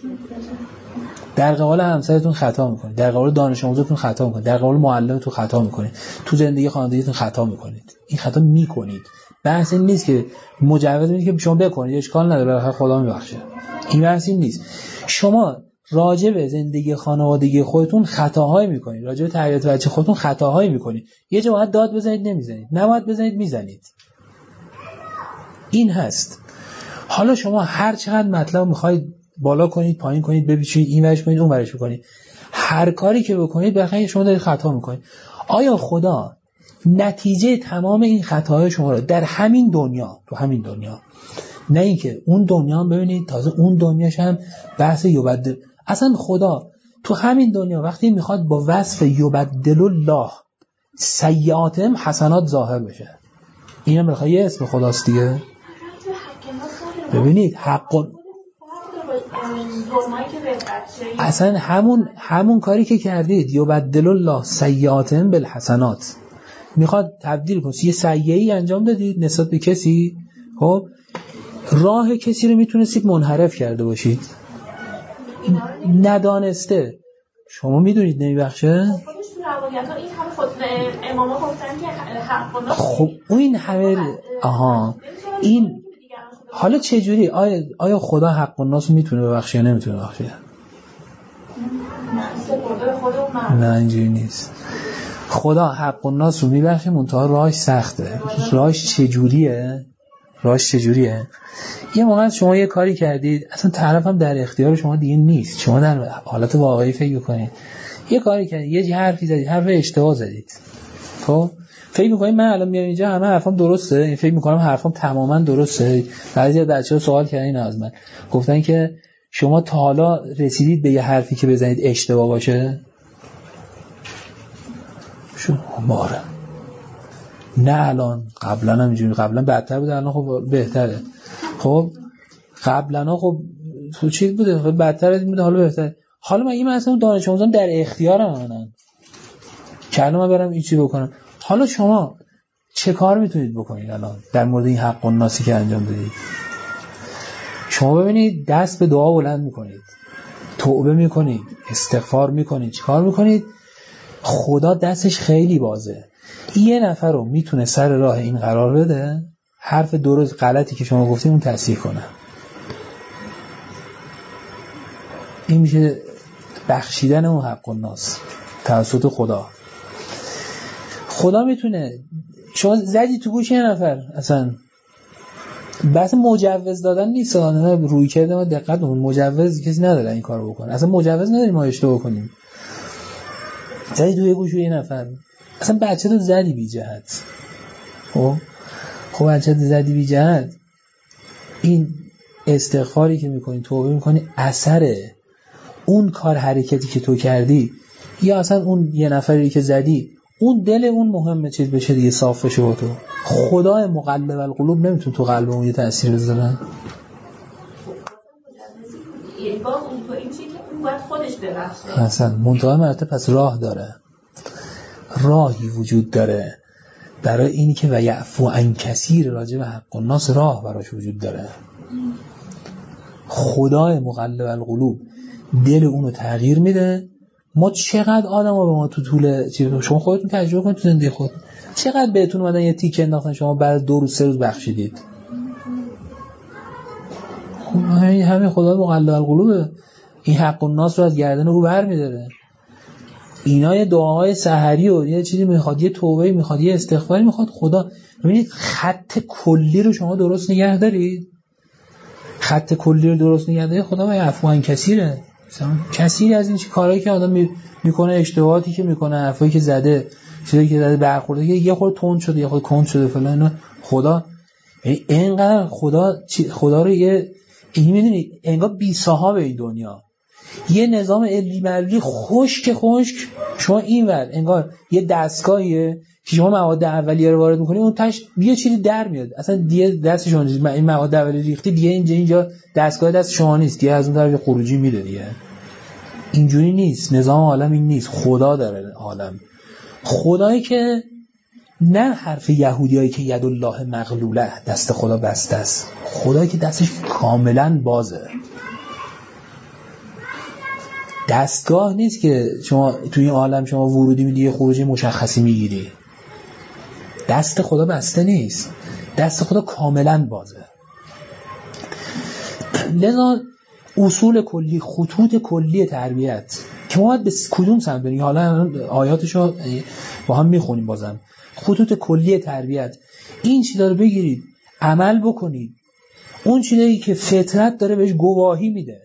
در قبال همسرتون خطا میکنید، در قبال دانش آموزتون خطا میکنید، در قبال معلمتون خطا میکنید، تو زندگی خانوادگیتون خطا میکنید. این خطا میکنید. بحث این نیست که مجوز میدید که شما بکنید اشکال نداره خدا میبخشه. این بحث این نیست. شما راجع به زندگی خانوادگی خودتون خطاهایی میکنید، راجع به تربیت بچه خودتون خطاهایی میکنید. یه جا باید داد بزنید نمیزنید، نباید بزنید میزنید. این هست. حالا شما هر چقدر مطلب میخواید بالا کنید پایین کنید بپیچید این ورش کنید اون ورش کنید، هر کاری که بکنید بالاخره شما دارید خطا میکنید. آیا خدا نتیجه تمام این خطاهای شما رو در همین دنیا، تو همین دنیا، نه اینکه اون دنیا هم ببینید تازه اون دنیاش هم بحث یبدل، اصلا خدا تو همین دنیا وقتی میخواد با وصف یبدل الله سیئاتهم حسنات ظاهر بشه، این هم بخواه یه اسم خداست دیگه. ببینید حق اصلا همون همون کاری که کردید یبدل الله سیئاتهم بالحسنات، میخواد تبدیل کنه. یه سیئه‌ای انجام دادید نسبت به کسی، خب راه کسی رو میتونستید منحرف کرده باشید ندانسته، شما میدونید نمیبخشه. خب این همه آها این حالا چه جوری آیا آیا خدا حق الناس میتونه ببخشه یا نمیتونه ببخشه؟ نه اینجوری نیست. خدا حق الناس رو میبخشه، منتها راهش سخته. راهش چه جوریه؟ راهش چجوریه؟ یه موقع شما یه کاری کردید اصلا طرف هم در اختیار شما دیگه نیست، شما در حالت واقعی فکر کنید یه کاری کردید، یه حرفی زدید، حرف اشتباه زدید، خب فکر می‌کنید من الان میام اینجا همه حرفام درسته، فکر می‌کنم حرفام تماما درسته. بعضی از بچه‌ها سوال کردن از من، گفتن که شما تا حالا رسیدید به یه حرفی که بزنید اشتباه باشه؟ شو ماره. نه الان، قبلا هم اینجوری، قبلا بدتر بود، الان خب بهتره. خب قبلا خب تو چی بوده؟ خب بدتر از این بود، حالا بهتره. حالا من این مثلا دانش آموزان در اختیارم منن که الان من برم این چی بکنم. حالا شما چه کار میتونید بکنید الان در مورد این حق و ناسی که انجام دادید؟ شما ببینید دست به دعا بلند میکنید، توبه میکنید، استغفار میکنید، چی کار میکنید؟ خدا دستش خیلی بازه. یه نفر رو میتونه سر راه این قرار بده، حرف درست غلطی که شما گفتید اون تصحیح کنه. این میشه بخشیدن اون حق الناس توسط خدا. خدا میتونه، شما زدی تو گوش یه نفر، اصلا بحث مجوز دادن نیست، روی کرده ما دقت کنید، مجوز کسی نداره این کارو بکنه، اصلا مجوز نداریم ما اشتباه کنیم. زدی توی گوش یه نفر، اصلا بچه تو زدی بی جهت. خب خب بچه تو زدی بی جهت، این استغفاری که میکنی، توبه میکنی، اثر اون کار حرکتی که تو کردی یا اصلا اون یه نفری که زدی، اون دل اون مهمه چیز بشه دیگه، صاف بشه با تو. خدای مقلب القلوب نمیتونه تو قلب اون یه تأثیر بذاره. یعنی با اون تو این چی که اون باید خودش ببخشه. اصلا منتهای مرتب پس راه داره، راهی وجود داره برای اینی که و یعفو عن کثیر راجع به حق الناس، راه براش وجود داره. خدای مقلب القلوب دل اونو تغییر میده. ما چقدر آدم‌ها به ما تو طول چیز، شما خودتون تجربه کنید تو زندگی خود، چقدر بهتون اومدن یه تیکه انداختن شما بعد دو روز سه روز بخشیدید. خب همین همین خدای مقلب القلوب این حق الناس رو از گردن او برمی‌داره. اینا یه دعاهای سحری و یه چیزی میخواد، یه توبه میخواد، یه استغفاری میخواد. خدا ببینید خط کلی رو شما درست نگه دارید، خط کلی رو درست نگه دارید، خدا باید عفو عن کثیره. مثلا کثیری از این چه کارهایی که آدم می... میکنه، اشتباهاتی که میکنه، حرفایی که زده، چیزایی که زده برخورده، یه خورده تند شده، یه خورده کند شده فلان، اینا خدا اینقدر خدا خدا رو یه این میدونید انگار بی صاحب این دنیا، یه نظام علی ملی خشک خشک، شما اینور انگار یه دستگاهیه که شما مواد اولیه رو وارد می‌کنی، اون تاش یه چیزی در میاد، اصلا دیگه دست شما نیست، این مواد اولیه ریختی دیگه اینجا اینجا دستگاه دست شما نیست دیگه، از اون طرف خروجی میده دیگه. اینجوری نیست، نظام عالم این نیست، خدا داره عالم. خدایی که نه حرف یهودیایی که ید الله مغلوله، دست خدا بسته است، خدایی که دستش کاملا بازه. دستگاه نیست که شما توی این عالم شما ورودی میدی یه خروجی مشخصی میگیری. دست خدا بسته نیست، دست خدا کاملا بازه. لذا اصول کلی، خطوط کلی تربیت که ما باید به کدوم سمت بریم، حالا آیاتشو با هم میخونیم بازم. خطوط کلی تربیت این چیزا رو بگیرید، عمل بکنید. اون چیزایی که فطرت داره بهش گواهی میده،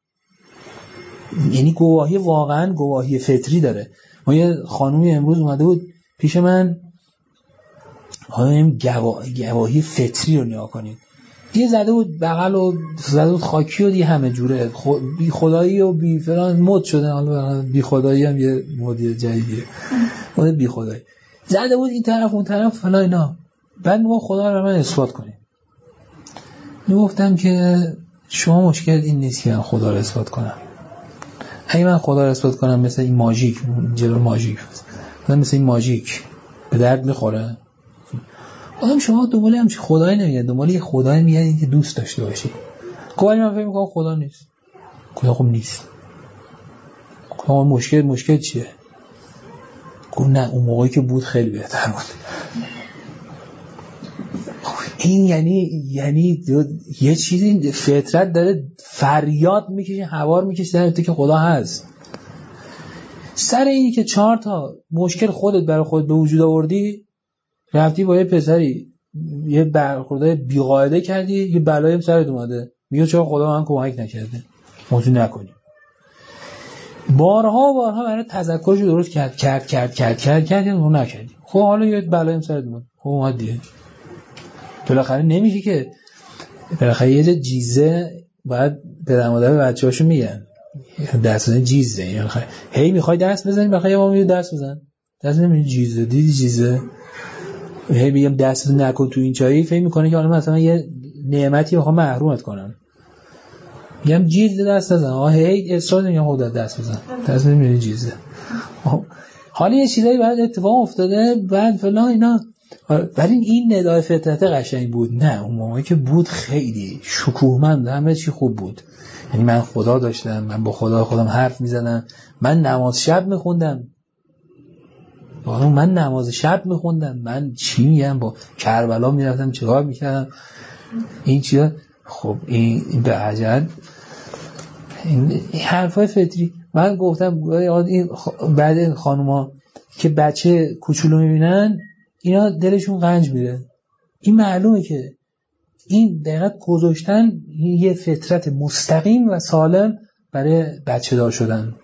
یعنی گواهی واقعا گواهی فطری داره. ما یه خانومی امروز اومده بود پیش من، حالا این گواهی فطری رو نیا کنید، یه زده بود بغل و زده بود خاکی و دیگه همه جوره بی خدایی و بی فلان مد شده، حالا بی خدایی هم یه مدی جدیدیه، مد بی خدایی زده بود این طرف اون طرف فلان اینا. بعد میگم خدا رو من اثبات کنیم. میگفتم که شما مشکل این نیست که من خدا رو اثبات کنم. اگه من خدا رو اثبات کنم مثل این ماژیک، جلو ماژیک مثل این ماژیک به درد میخوره؟ آدم شما دنبال همچین خدایی نمیاد، دنبال یه خدایی میاد که دوست داشته باشی. ولی من فکر میکنم خدا نیست. خدا خب نیست. خب مشکل مشکل چیه؟ گفت نه اون موقعی که بود خیلی بهتر بود. این یعنی یعنی یه چیزی فطرت داره فریاد میکشه، هوار میکشه در تو که خدا هست. سر اینی که چهار تا مشکل خودت برای خودت به وجود آوردی، رفتی با یه پسری یه برخورده بی‌قاعده کردی، یه بلایی سرت اومده، میگه چرا خدا من کمک نکرده؟ موضوع نکنی. بارها بارها برای تذکرش درست کرد کرد کرد کرد کرد کرد اون نکردی. خب حالا یه بلایی سرت اومد. خب اومد دیگه. بالاخره نمیشه که بالاخره یه جیزه باید پدر مادر بچه‌هاشون میگن درس بزنی جیزه، یعنی هی میخوای درس بزنی بالاخره ما میگه درس بزن. درس نمیدونی جیزه، دیدی جیزه؟ هی میگم درس نکن تو این چایی، فکر میکنه که حالا مثلا یه نعمتی میخوام محرومت کنم. میگم جیزه درس بزن. آ هی اصرار میگم خودت درس بزن. درس نمیدونی جیزه. حالا یه چیزایی بعد اتفاق افتاده بعد فلان اینا، ولی این ندای فطرت قشنگ بود. نه اون موقعی که بود خیلی شکوهمند، همه چی خوب بود. یعنی من خدا داشتم، من با خدا خودم حرف میزدم، من نماز شب میخوندم، واقعا من نماز شب میخوندم، من چی میگم با کربلا میرفتم چیکار میکردم این چیزا. خب این, این به عجل این, این حرفای فطری. من گفتم این بعد این خانوما که بچه کوچولو میبینن اینا دلشون قنج میره. این معلومه که این دقیقاً گذاشتن یه فطرت مستقیم و سالم برای بچه دار شدن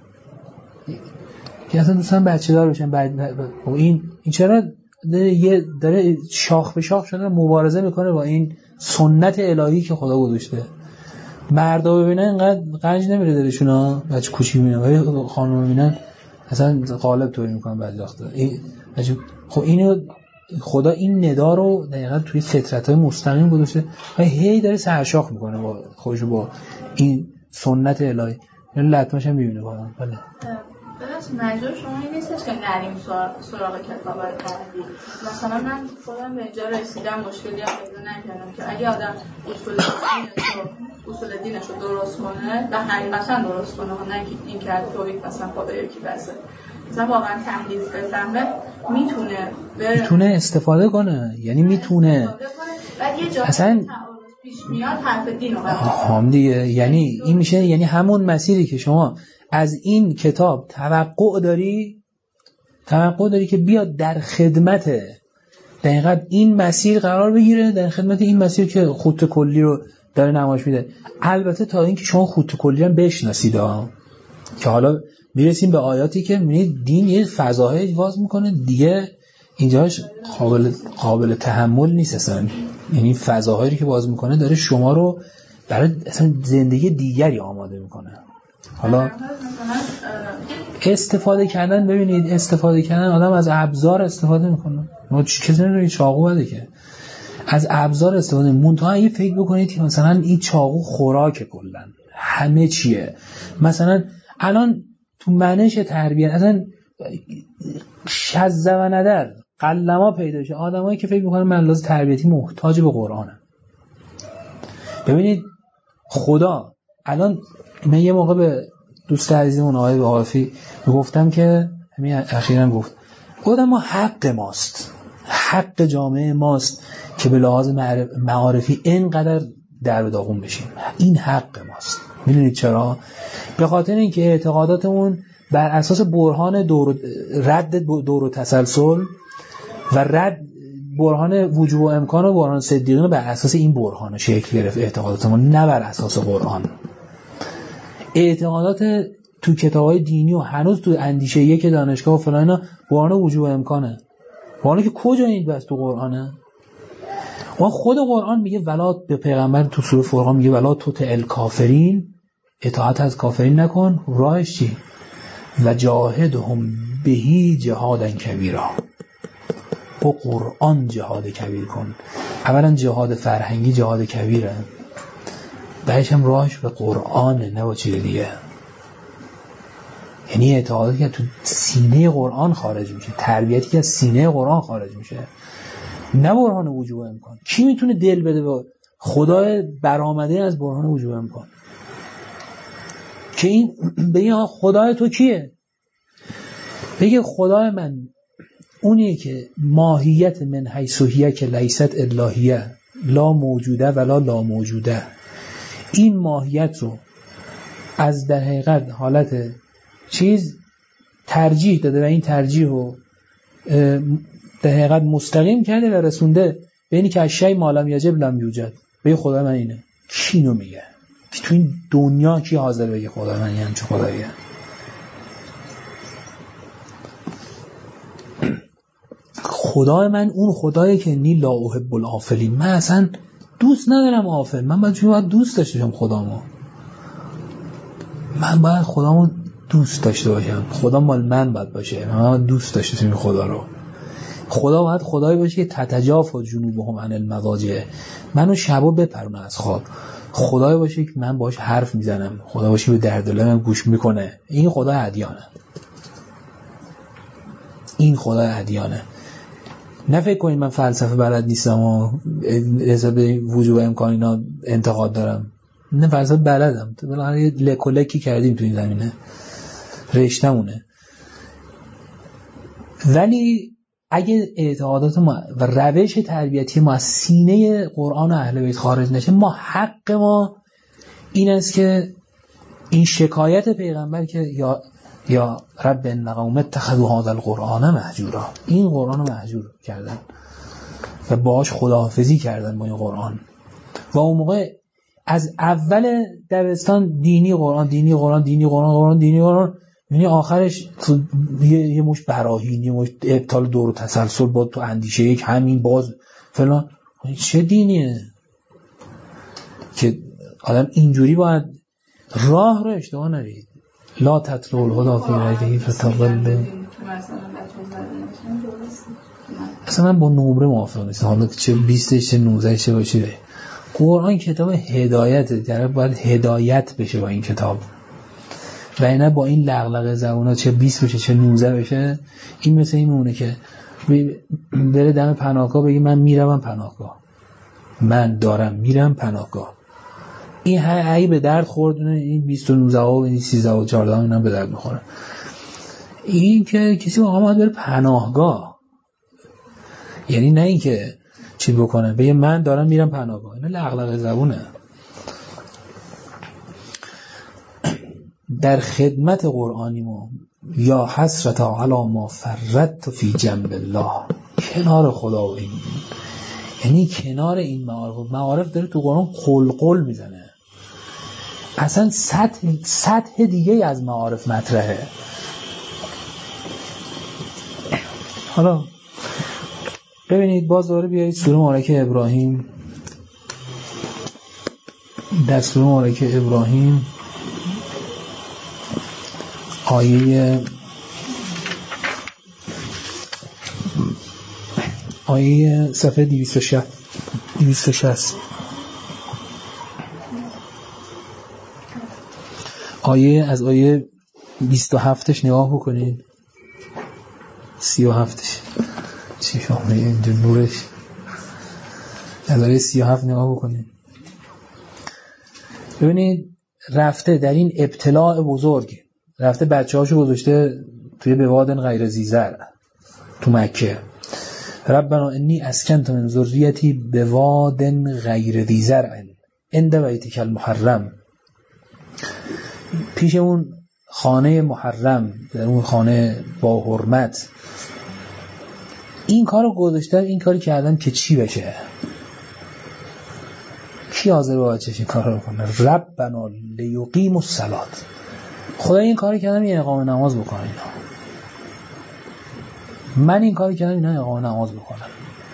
که اصلا دوستان بچه دار بشن. بعد این این چرا داره یه داره شاخ به شاخ شدن مبارزه میکنه با این سنت الهی که خدا گذاشته. مردا ببینن اینقدر قنج نمیره دلشون ها، بچه کوچیک میبینن، ولی خانم ببینن اصلا قالب طوری میکنن بدبختا. این خب اینو خدا این ندا رو دقیقاً توی فطرت‌های مستقیم گذاشته و هی داره سرشاخ میکنه با خودش با این سنت الهی. یعنی لطمش هم میبینه با هم. بله بس مجبور شما این نیستش که نریم سراغ کتاب قرآنی. مثلا من خودم به اینجا رسیدم مشکلی هم پیدا نکردم که اگه آدم اصول دینش رو اصول دینش رو درست کنه و حقیقتا درست کنه و نه این که توحید مثلا خدا یکی بسه، مثلا واقعا تحلیل بفهمه، میتونه میتونه استفاده کنه. یعنی میتونه اصلا پیش میاد حرف دین رو هم دیگه. یعنی این میشه یعنی همون مسیری که شما از این کتاب توقع داری توقع داری که بیاد در خدمت دقیقاً این مسیر قرار بگیره، در خدمت این مسیر که خط کلی رو داره نمایش میده. البته تا اینکه شما خط کلی هم بشناسید ها، که حالا میرسیم به آیاتی که میبینید دین یه فضاهای باز میکنه دیگه اینجاش قابل قابل تحمل نیست اصلا. یعنی فضاهایی که باز میکنه داره شما رو برای اصلا زندگی دیگری آماده میکنه. حالا استفاده کردن، ببینید استفاده کردن آدم از ابزار استفاده میکنه. ما کسی نمیدونه چاقو بده که از ابزار استفاده. منتها اگه فکر بکنید که مثلا این چاقو خوراک کلا همه چیه، مثلا الان تو منش تربیت اصلا شذ و ندر قلما پیدا شه آدمایی که فکر میکنن من لازم تربیتی محتاج به قرآنم. ببینید خدا الان من یه موقع به دوست عزیزمون آقای وقافی گفتم که همین اخیراً گفت گفتم ما حق ماست، حق جامعه ماست که به لحاظ معارفی اینقدر در به داغون بشیم. این حق ماست. میدونید چرا؟ به خاطر اینکه اعتقاداتمون بر اساس برهان دور رد دور و تسلسل و رد برهان وجوب و امکان و برهان صدیقین بر اساس این برهان شکل گرفت اعتقاداتمون، نه بر اساس قرآن. اعتقادات تو کتاب‌های دینی و هنوز تو اندیشه یک دانشگاه و فلان اینا برهان وجوب و امکانه، برهانی که کجا این بس تو قرآنه. و خود قرآن میگه ولا، به پیغمبر تو سوره فرقان میگه ولا تطع الکافرین، اطاعت از کافرین نکن. راهش چی؟ و جاهدهم بهی جهادا کبیرا، با قرآن جهاد کبیر کن. اولا جهاد فرهنگی جهاد کبیره، بعدش هم راهش به قرآنه نه با چیز دیگه. یعنی اعتقاداتی که تو سینه قرآن خارج میشه، تربیتی که از سینه قرآن خارج میشه، نه برهان وجوب امکان. کی میتونه دل بده به خدای برآمده از برهان وجوب امکان که این بگه خدای تو کیه؟ بگه خدای من اونیه که ماهیت من حیثیه که لیست الهیه لا موجوده ولا لا موجوده، این ماهیت رو از در حقیقت حالت چیز ترجیح داده و این ترجیح رو در حقیقت مستقیم کرده و رسونده به اینی که اشیاء مالم یجب لم یوجد. بگه خدا من اینه. کی اینو میگه؟ تو این دنیا کی حاضر بگه خدا من اینم چه خداییه؟ خدای من اون خدایی که نی لا احب الافلین. من اصلا دوست ندارم آفل. من باید چون باید دوست داشته باشم خدامو. من باید خدامو دوست داشته باشم. خدا مال من باید باشه. من باید دوست داشته باشم خدا رو. خدا باید خدایی باشه که تتجافا جنوبهم عن المضاجع. منو شبا بپرونه از خواب. خدایی باشه که من باهاش حرف میزنم. خدا باشه به درد دلم گوش میکنه. این خدا ادیانه. این خدا ادیانه. نه فکر کنید من فلسفه بلد نیستم و حساب وجوب امکان اینا انتقاد دارم. نه فلسفه بلدم. بالاخره لکولکی کردیم تو این زمینه. رشتمونه. ولی اگه اعتقادات ما و روش تربیتی ما از سینه قرآن و اهل بیت خارج نشه، ما حق ما این است که این شکایت پیغمبر که یا یا رب ان قوم اتخذوا هذا القرآن مهجورا، این قرآن رو مهجور کردن و باهاش خداحافظی کردن با این قرآن. و اون موقع از اول دبستان دینی قرآن دینی قرآن دینی قرآن قرآن دینی قرآن، یعنی آخرش تو یه, یه مش براهین، یه مش ابطال دور و تسلسل با تو اندیشه یک همین باز فلان. چه دینیه که آدم اینجوری باید راه رو اشتباه نرید. لا تطلع الهدى فی غیره فتضل. اصلا من با نمره موافق نیستم، حالا چه بیست چه نوزده چه باشه. قرآن کتاب هدایته، در باید هدایت بشه با این کتاب. و اینا با این لغلقه زبونا چه بیست بشه چه نوزده بشه، این مثل این مونه که بره دم پناهگاه بگی من میرم پناهگاه، من دارم میرم پناهگاه. این هی به درد خوردونه. این بیست و نوزده و این سیزده و چهارده اینا به درد میخوره. این که کسی واقعا باید بره پناهگاه، یعنی نه این که چی بکنه بگه من دارم میرم پناهگاه. اینا لغلقه زبونه. در خدمت قرآنی ما یا حسرت علی ما فرطت فی جنب الله، کنار خدا و این، یعنی کنار این معارف. معارف داره تو قرآن قلقل میزنه. اصلا سطح سطح دیگه از معارف مطرحه. حالا ببینید باز دوره بیایید سوره مبارکه ابراهیم. در سوره مبارکه ابراهیم آیه آیه صفحه دویست و شصت آیه از آیه بیست و هفتش نگاه بکنید. سی و هفتش چی فهمه اینجا نورش. از آیه سی و هفت نگاه بکنید. ببینید رفته در این ابتلاع بزرگ، رفته بچه هاشو گذاشته توی بوادن غیر زیزر تو مکه. ربنا انی اسکنت من ذریتی بوادن غیر زیزر عند بیتک المحرم. پیش اون خانه محرم، در اون خانه با حرمت. این کارو گذاشته، این کاری کردن که چی بشه؟ کی حاضر باشه این کارو کنه؟ ربنا لیقیم الصلاة. خدا این کاری کردم این اقامه نماز بکنه. اینا من این کاری کردم اینا اقامه نماز بکنم.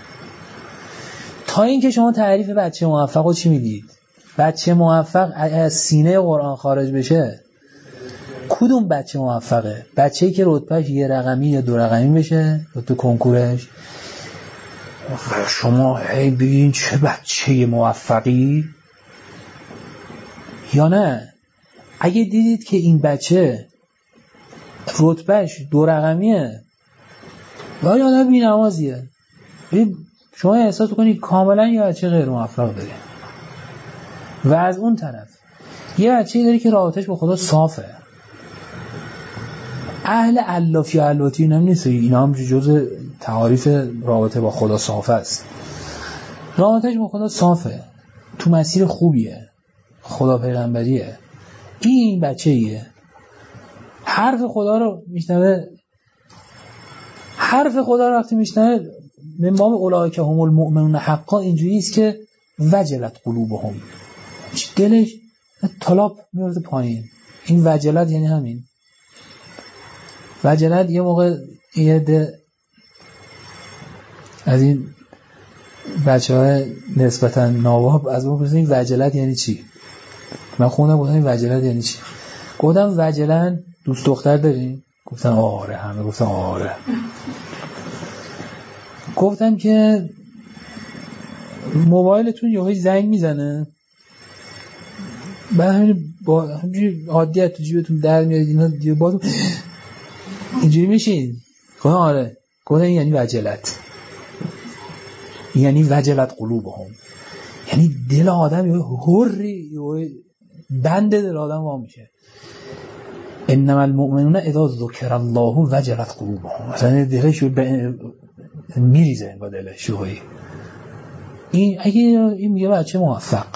تا اینکه شما تعریف بچه موفق رو چی میدید؟ بچه موفق از سینه قرآن خارج بشه، کدوم بچه موفقه؟ بچه‌ای که رتبهش یه رقمی یا دو رقمی بشه تو کنکورش. شما هی ببین چه بچه موفقی. یا نه اگه دیدید که این بچه رتبهش دو رقمیه یا یا آدم بی‌نمازیه، شما احساس کنید کاملا یه بچه غیر موفق داره. و از اون طرف یه بچه‌ای داره که رابطش با خدا صافه، اهل علافی و علواتی اینا هم نیست. اینا هم جزء تعاریف رابطه با خدا صافه است. رابطش با خدا صافه، تو مسیر خوبیه، خدا پیغمبریه. این بچه‌ایه حرف خدا رو میشنوه، حرف خدا رو وقتی میشنوه من باب اولئک هم المؤمنون حقا اینجوری است که وجلت قلوبهم، دلش طلاپ میفته پایین. این وجلت یعنی همین وجلت. یه موقع یه ده از این بچه های نسبتا نواب از ما پرسیدن وجلت یعنی چی؟ من خوندم گفتم این وجلت یعنی چی؟ گفتم وجلن دوست دختر دارین؟ گفتن آره، همه گفتن آره. گفتم که موبایلتون یهو زنگ میزنه بعد همین با همینجوری عادیت تو جیبتون در میارید اینا دیگه باز اینجوری میشین؟ گفتم آره. گفتم یعنی وجلت، یعنی وجلت قلوبهم، یعنی دل آدم یه هوری بند دل آدم وا میشه. انما المؤمنون اذا ذکر الله وجلت قلوبهم، مثلا دلش میریزه با دلش. این اگه این میگه بچه موفق،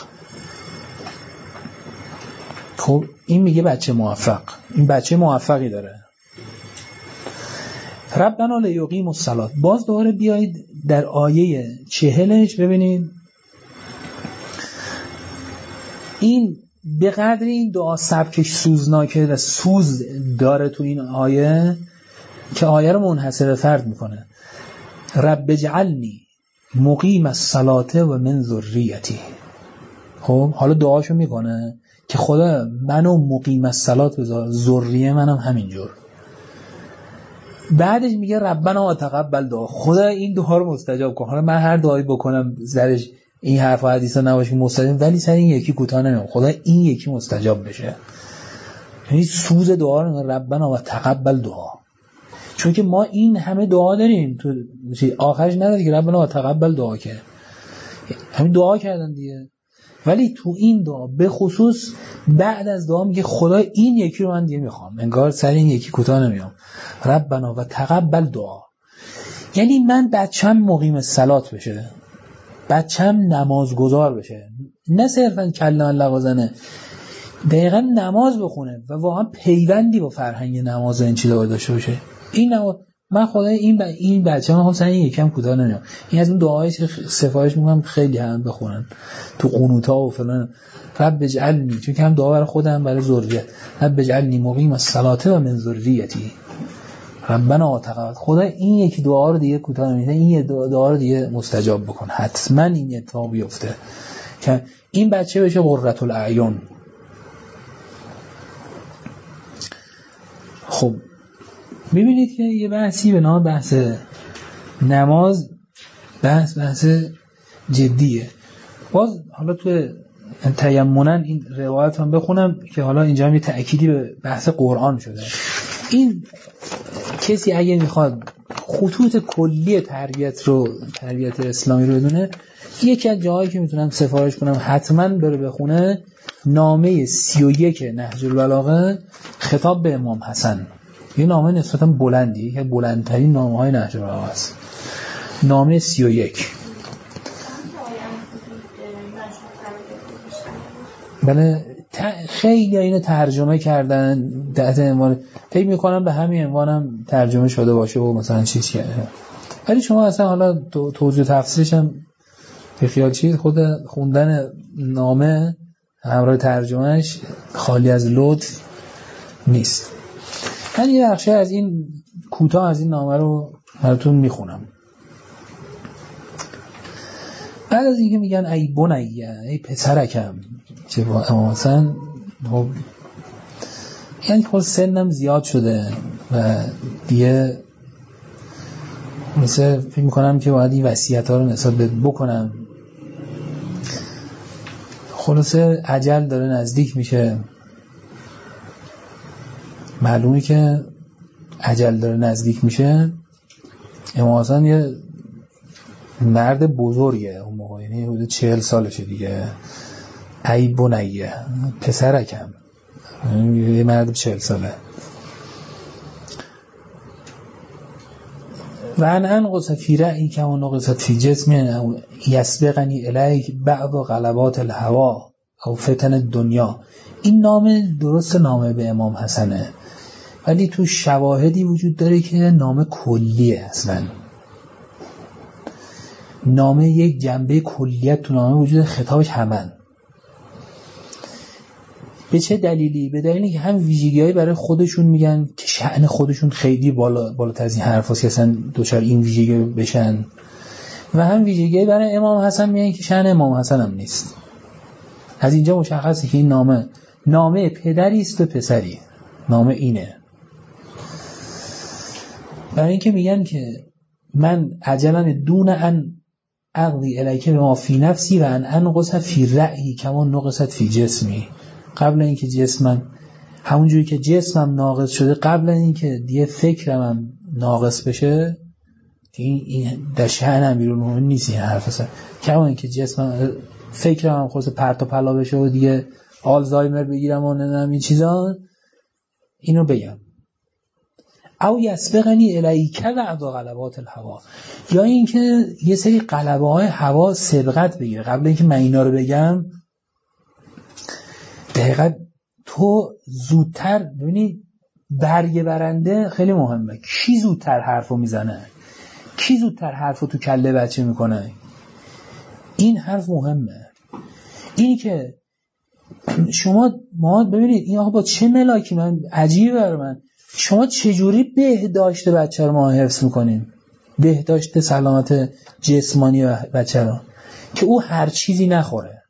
خب این میگه بچه موفق، این بچه موفقی داره. ربنا لیقیموا الصلاة. باز دوباره بیایید در آیه چهلش ببینید این به قدر این دعا سبکش سوزناکه و سوز داره تو این آیه که آیه رو منحصر فرد میکنه. رب اجعلنی مقیم الصلاة و من ذریتی. خب حالا دعاشو میکنه که خدا منو مقیم الصلاة بذار، ذریه منم همینجور. بعدش میگه ربنا تقبل دعا، خدا این دعا رو مستجاب کن. حالا من هر دعایی بکنم زرش این حرف و حدیثا نباشه مستجاب، ولی سر این یکی کوتاه نمیام، خدا این یکی مستجاب بشه. یعنی سوز دعا رو ربنا و تقبل دعا. چون که ما این همه دعا داریم تو آخرش نداره که ربنا و تقبل دعا که همین دعا کردن دیگه، ولی تو این دعا به خصوص بعد از دعا میگه خدا این یکی رو من دیگه میخوام، انگار سر این یکی کوتاه نمیام. ربنا و تقبل دعا، یعنی من بچم مقیم الصلات بشه، بچم نمازگزار بشه، نه صرفا کلمه لوازنه، دقیقا نماز بخونه و واقعا پیوندی با فرهنگ نماز این چیزا داشته باشه. این نماز من خدای این ب... این بچه من خب این یکم کوتاه نمیام. این از اون دعایی که سفارش میکنم خیلی هم بخونن تو قنوت‌ها و فلان. رب اجعلنی، چون که هم دعا برای خودم برای ذریت، رب اجعلنی مقیم الصلاة و من ذریتی ربنا تقبل. خدا این یکی دعا رو دیگه کوتاه نمیشه، این دعا رو دیگه مستجاب بکن، حتما این اتفاق بیفته که این بچه بشه قرة الاعین. خب میبینید که یه بحثی به نام بحث نماز بحث بحث جدیه. باز حالا تو تیمونن این روایت هم بخونم که حالا اینجا هم یه تأکیدی به بحث قرآن شده. این کسی اگه میخواد خطوط کلی تربیت رو تربیت اسلامی رو بدونه، یکی از جاهایی که میتونم سفارش کنم حتما بره بخونه نامه سی و یک نهج البلاغه خطاب به امام حسن. یه نامه نسبتا بلندی که بلندترین نامه های نهج البلاغه است. نامه سی و یک. بله خیلی اینو ترجمه کردن تحت عنوان، فکر میکنم به همین عنوانم ترجمه شده باشه و مثلا چیز کرده، ولی شما اصلا حالا توضیح تفسیرش هم به خیال چیز خود خوندن نامه همراه ترجمهش خالی از لطف نیست. من یه بخشی از این کوتاه از این نامه رو براتون میخونم. بعد از اینکه میگن ای بنیه، ای پسرکم، چه با امامحسن یعنی خود سنم زیاد شده و دیگه مثل فکر میکنم که باید این وصیت ها رو نسبت بکنم. خلاصه اجل داره نزدیک میشه، معلومه که اجل داره نزدیک میشه. امامحسن یه مرد بزرگه اون موقع، یعنی حدود چهل سالشه دیگه. ای بنیه، پسرکم، یه مرد چهل ساله. و ان انقص فی رأیی کما نقصت فی جسمی یسبقنی الیک بعض غلبات الهوا او فتن دنیا. این نامه درست نامه به امام حسنه، ولی تو شواهدی وجود داره که نامه کلیه اصلا. نامه یک جنبه کلیت تو نامه وجود، خطابش همن. به چه دلیلی؟ به دلیلی که هم ویژگی‌هایی برای خودشون میگن که شأن خودشون خیلی بالا بالاتر از این حرفاست که اصلا دوچار این ویژگی بشن، و هم ویژگی‌هایی برای امام حسن میگن که شأن امام حسن هم نیست. از اینجا مشخصه که این نامه نامه پدری است به پسری. نامه اینه. برای اینکه میگن که من عجلا دون ان اقضی الیک بما فی نفسی و ان انقص فی رأیی کما نقصت فی جسمی. قبل اینکه جسمم همونجوری که جسمم ناقص شده، قبل اینکه دیگه فکرم هم ناقص بشه، این این در شأنم بیرون نیست این حرف اصلا. کما اینکه جسمم فکرم هم خلاص پرت و پلا بشه و دیگه آلزایمر بگیرم و نمیدونم این چیزا، اینو بگم. او یسبقنی الیک بعض غلبات الهوا، یا اینکه یه سری غلبه های هوا سبقت بگیره قبل اینکه من اینا رو بگم. دقیقاً تو زودتر ببینی، برگ برنده خیلی مهمه. کی زودتر حرفو میزنه، کی زودتر حرفو تو کله بچه میکنه، این حرف مهمه. اینی که شما ما ببینید این آقا با چه ملاکی، من عجیبه برای من، شما چجوری بهداشت بچه رو ما حفظ میکنیم، بهداشت سلامت جسمانی بچه رو، که او هر چیزی نخوره.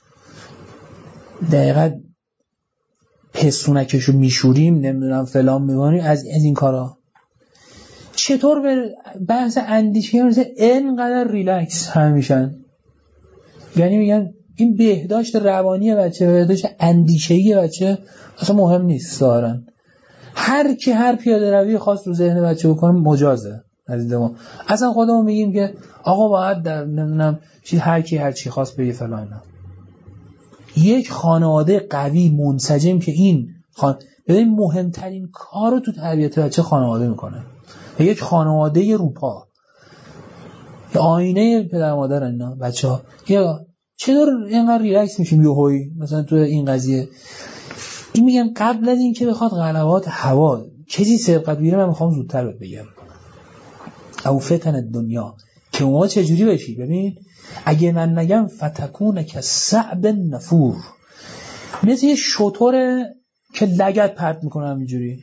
دقیقاً پستونکشو میشوریم، نمیدونم فلان میکنیم، از از این کارا. چطور به بحث اندیشه مثلا اینقدر ریلکس هم میشن؟ یعنی میگن این بهداشت روانی بچه، بهداشت اندیشه‌ای بچه اصلا مهم نیست ظاهراً. هر کی هر پیاده روی خاص رو ذهن بچه بکنه مجازه. عزیز ما اصلا خودمون میگیم که آقا باید در نمیدونم چی، هر کی هر چی خاص بگه فلان. نه، یک خانواده قوی منسجم که این خان... ببین مهمترین کار رو تو تربیت بچه خانواده میکنه. یک خانواده روپا، آینه پدر مادر اینا بچه‌ها. یا چطور اینقدر ریلکس میشیم یهویی مثلا تو این قضیه؟ این میگم قبل از این که بخواد غلبات هوا چیزی سبقت بگیره، من میخوام زودتر بهت بگم. او فتن دنیا که ما چجوری بشی. ببین اگه من نگم فتکون که صعب نفور، مثل یه شطوره که لگد پرت میکنه همینجوری.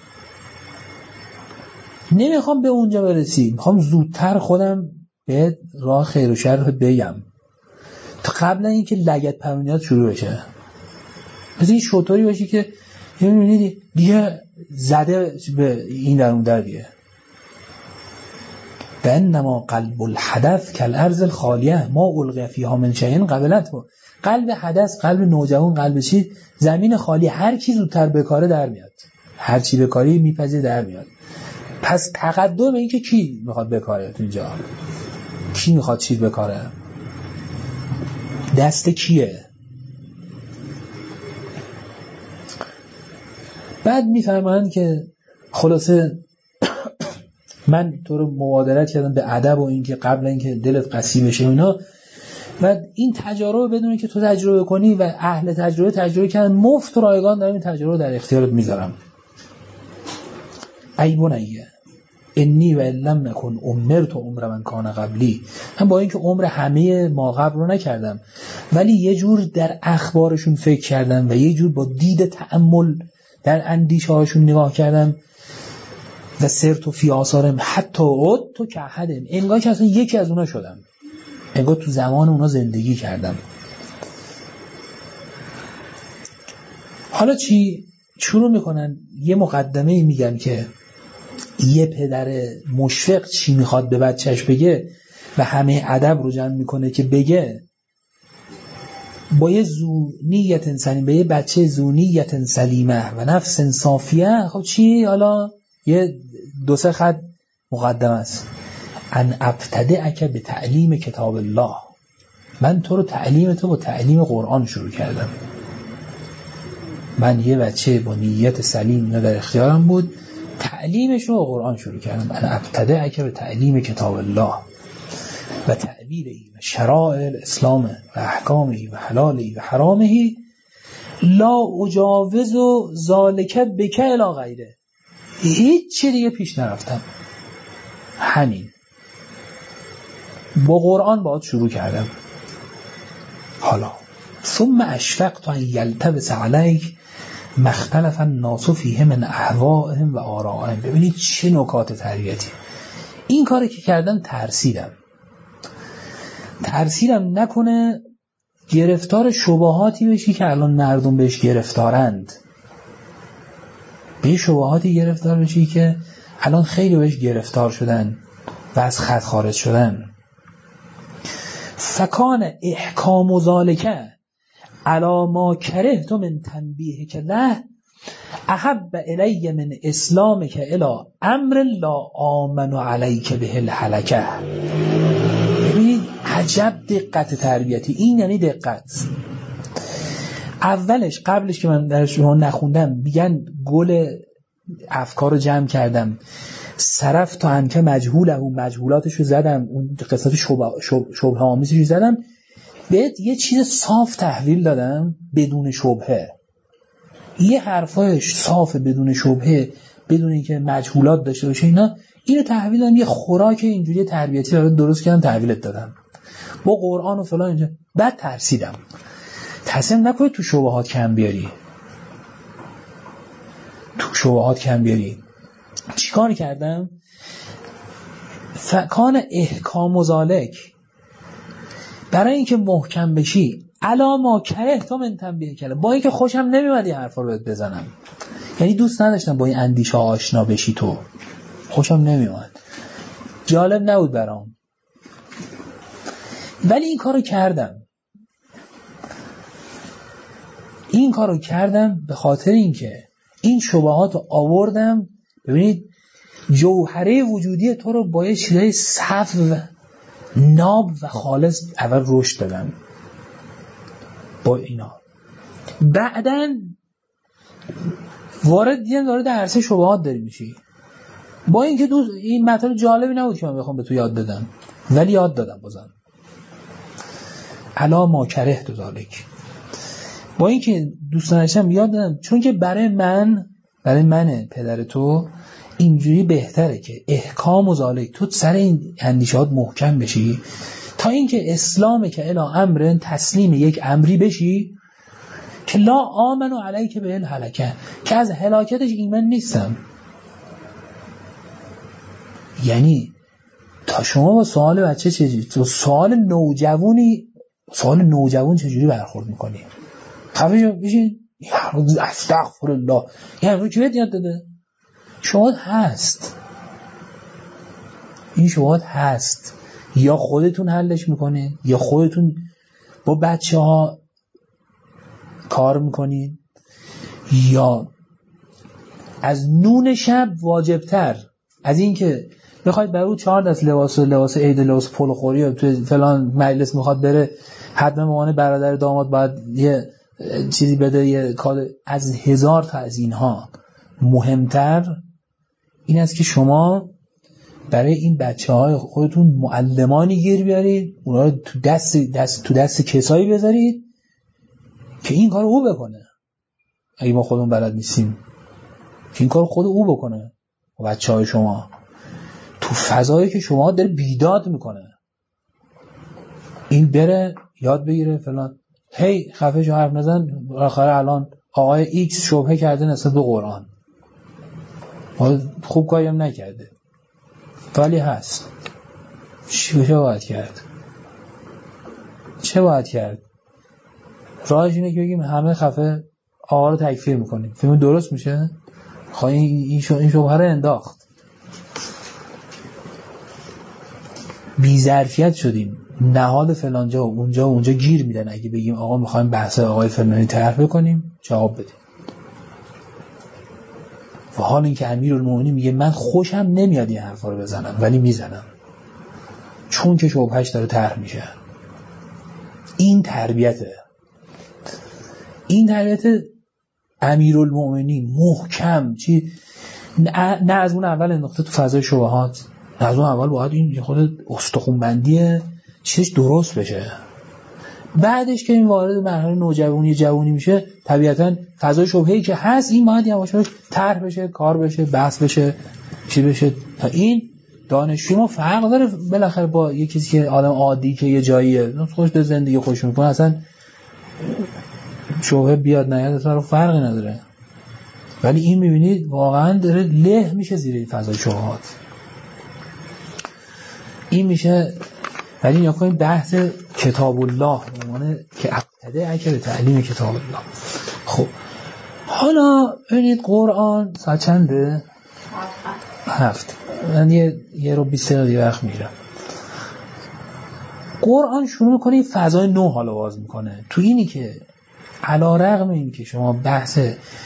نمیخوام به اونجا برسی، میخوام زودتر خودم به راه خیر و شر بگم تا قبل اینکه لگد پرونیات شروع بشه. مثل این شطوری باشی که میبینید دیگه زده به این در اون در دیگه. بانما قلب الحدث کالارض الخالیه ما القی فیها من شیء قبلت. قلب حدث، قلب نوجوان، قلب چی، زمین خالی، هر کی زودتر بکاره در میاد، هر چی بکاری میپذیره در میاد. پس تقدم به این که کی میخواد بکاره اینجا، کی میخواد چی بکاره، دست کیه. بعد میفرمایند که خلاصه من تو رو مبادرت کردم به ادب و اینکه قبل اینکه دلت قسی بشه اینا، و این تجربه بدون که تو تجربه کنی و اهل تجربه تجربه کردن، مفت و رایگان دارم این تجربه در اختیارت میذارم. ای بنیه انی و لم نکن عمرت عمر من کان قبلی، هم با اینکه عمر همه ما قبل رو نکردم، ولی یه جور در اخبارشون فکر کردم و یه جور با دید تأمل در اندیشه هاشون نگاه کردم و سرت و فی آثارم حتی عد تو که احدم، انگار که اصلا یکی از اونا شدم، انگار تو زمان اونا زندگی کردم. حالا چی شروع میکنن؟ یه مقدمه میگن که یه پدر مشفق چی میخواد به بچهش بگه و همه ادب رو جمع میکنه که بگه با یه زونیت سلیمه، به یه بچه زونیت سلیمه و نفس صافیه. خب چی؟ حالا یه دو سه خط مقدمه است. ان ابتدعک به تعلیم کتاب الله، من تو رو تعلیم تو با تعلیم قرآن شروع کردم. من یه بچه با نیت سلیم نه در اختیارم بود، تعلیمش رو با قرآن شروع کردم. ان ابتدعک به تعلیم کتاب الله و تعبیری و شرائع الاسلام و احکامی و حلالی و حرامهی لا اجاوز و ذالک بک الی غیره. هیچ چی دیگه پیش نرفتم، همین. با قرآن باید شروع کردم. حالا ثم اشفقت ان یلتبس علیک ما اختلف الناس فیه من اهوائهم و آرائهم. ببینید چه نکات تربیتی. این کاری که کردم ترسیدم ترسیدم نکنه گرفتار شبهاتی بشی که الان مردم بهش گرفتارند، به شبهاتی گرفتار بشی که الان خیلی بهش گرفتار شدن و از خط خارج شدن. فکان احکام ذالک علی ما کرهت من تنبیهک له احب الی من اسلامک الی امر لا آمن علیک به الهلکه. ببینید عجب دقت تربیتی. این یعنی دقت. اولش قبلش که من در شما نخوندم میگن گل افکار رو جمع کردم، صرف تا انکه مجهوله و مجهولاتش رو زدم، اون قسمت شبه, شبه آمیزش رو زدم، بهت یه چیز صاف تحویل دادم بدون شبهه. یه حرفایش صاف بدون شبهه، بدون اینکه مجهولات داشته باشه اینا، اینو تحویل دادم. یه خوراک اینجوری تربیتی رو درست کردم تحویلت دادم با قرآن و فلان اینجا. بعد ترسیدم ترسیدم نکنید تو شبهات کم بیاری تو شبهات کم بیاری چیکار کردم؟ فکان احکام ذالک، برای اینکه محکم بشی علا ما کره تا من تنبیه کردم، با اینکه خوشم نمیاد این حرفا رو بهت بزنم، یعنی دوست نداشتم با این اندیشه آشنا بشی، تو خوشم نمیاد، جالب نبود برام، ولی این کارو کردم. این کارو کردم به خاطر اینکه این شبهات رو آوردم. ببینید جوهره وجودی تو رو با یه چیزای صفو ناب و خالص اول رشد دادم با اینا، بعدن وارد دیگه وارد عرصه شبهات داری میشی. با اینکه دوست این مطلب جالبی نبود که من بخوام به تو یاد بدم، ولی یاد دادم بازم. علا ما کره تو ذالک، با اینکه دوست نداشتم یاد دادم، چون که برای من برای من پدر تو اینجوری بهتره که احکام و ذالک تو سر این اندیشات محکم بشی، تا اینکه اسلام که الی امر تسلیم یک امری بشی که لا آمن علیک به الهلکه، که از هلاکتش ایمن نیستم. یعنی تا شما با سوال بچه چجوری، تو سوال نوجوانی سوال نوجوان چجوری برخورد میکنی؟ خفه شو بشین استغفر الله، یعنی چی بهت یاد داده؟ شبهات هست، این شبهات هست، یا خودتون حلش میکنه یا خودتون با بچه ها کار میکنین، یا از نون شب واجبتر از این که بخواید برای چهار دست لباس و لباس عید لباس پلو خوری و تو فلان مجلس میخواد بره، حتما مامان برادر داماد باید یه چیزی بده، یه کار، از هزار تا از اینها مهمتر این است که شما برای این بچه‌های خودتون معلمانی گیر بیارید، اونا رو تو دست دست تو دست کسایی بذارید که این کارو او بکنه. اگه ما خودمون بلد نیستیم که این کارو خود او بکنه و بچه‌های شما تو فضایی که شما داره بیداد میکنه، این بره یاد بگیره فلان، هی خفه شو حرف نزن، آخر الان آقای ایکس شبهه کرده نسبت به قرآن، خوب کاری هم نکرده ولی هست، چه باید کرد؟ چه باید کرد؟ راهش اینه که بگیم همه خفه آقا رو تکفیر میکنیم، فیلم درست میشه؟ خواهی این شبهه رو انداخت، بی‌ظرفیت شدیم، نهاد فلانجا و اونجا و اونجا گیر میدن. اگه بگیم آقا میخوایم بحث آقای فلانی طرح بکنیم جواب بدیم، و حال این که امیرالمومنین میگه من خوشم نمیاد این حرفا رو بزنم ولی میزنم چون که شبهش داره طرح میشه. این تربیته، این تربیت امیرالمومنین محکم چی نه, نه از اون اول نقطه تو فضای شبهات، نه از اون اول باید این خود استخونبندی چیزش درست بشه. بعدش که این وارد مرحله نوجوانی جوانی میشه، طبیعتاً فضای شبهه‌ای که هست این باید یواش یواش طرح بشه، کار بشه، بحث بشه، چی بشه، تا این دانشجو ما فرق داره بالاخره با یه کسی که آدم عادی که یه جاییه خوش به زندگی خوش میکنه، اصلا شوهه بیاد نیاد اصلا فرقی نداره. ولی این میبینید واقعا داره له میشه زیر فضای شبهات. این میشه. ولی یا کنید بحث کتاب الله به معنی که عقیده اگه به تعلیم کتاب الله. خب حالا ببینید قرآن ساعت چنده؟ هفت. من یه یه رو بیست دقیقه وقت میگیرم. قرآن شروع میکنه فضای نو حالا باز میکنه تو اینی که علی رغم این که شما بحث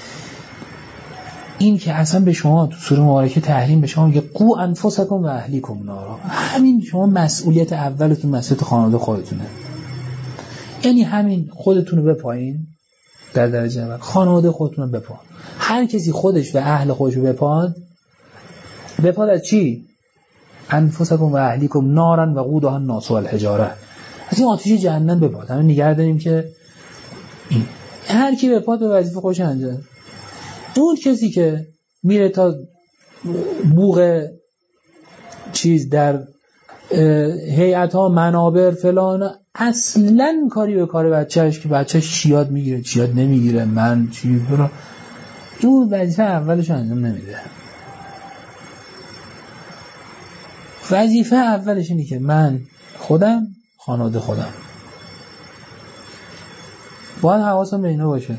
این که اصلا به شما تو سوره مبارکه تحریم به شما میگه قو انفسکم و اهلیکم نارا، همین شما مسئولیت اولتون مسئولیت خانواده خودتونه. یعنی همین خودتون رو بپایین در درجه اول، خانواده خودتون رو بپا. هر کسی خودش و اهل خودش رو بپاد. بپاد از چی؟ انفسکم و اهلیکم نارا و قودها الناس والحجاره. از این آتش جهنم بپاد. همین نگه داریم که این هر کی بپاد به وظیفه خودش انجام. اون کسی که میره تا بوق چیز در هیئت ها منابر فلان، اصلا کاری به کار بچهش که بچهش چیاد میگیره چیاد نمیگیره من چی برا، اون وظیفه اولش انجام نمیده. وظیفه اولش اینه که من خودم خانواده خودم باید حواسم به اینا باشه.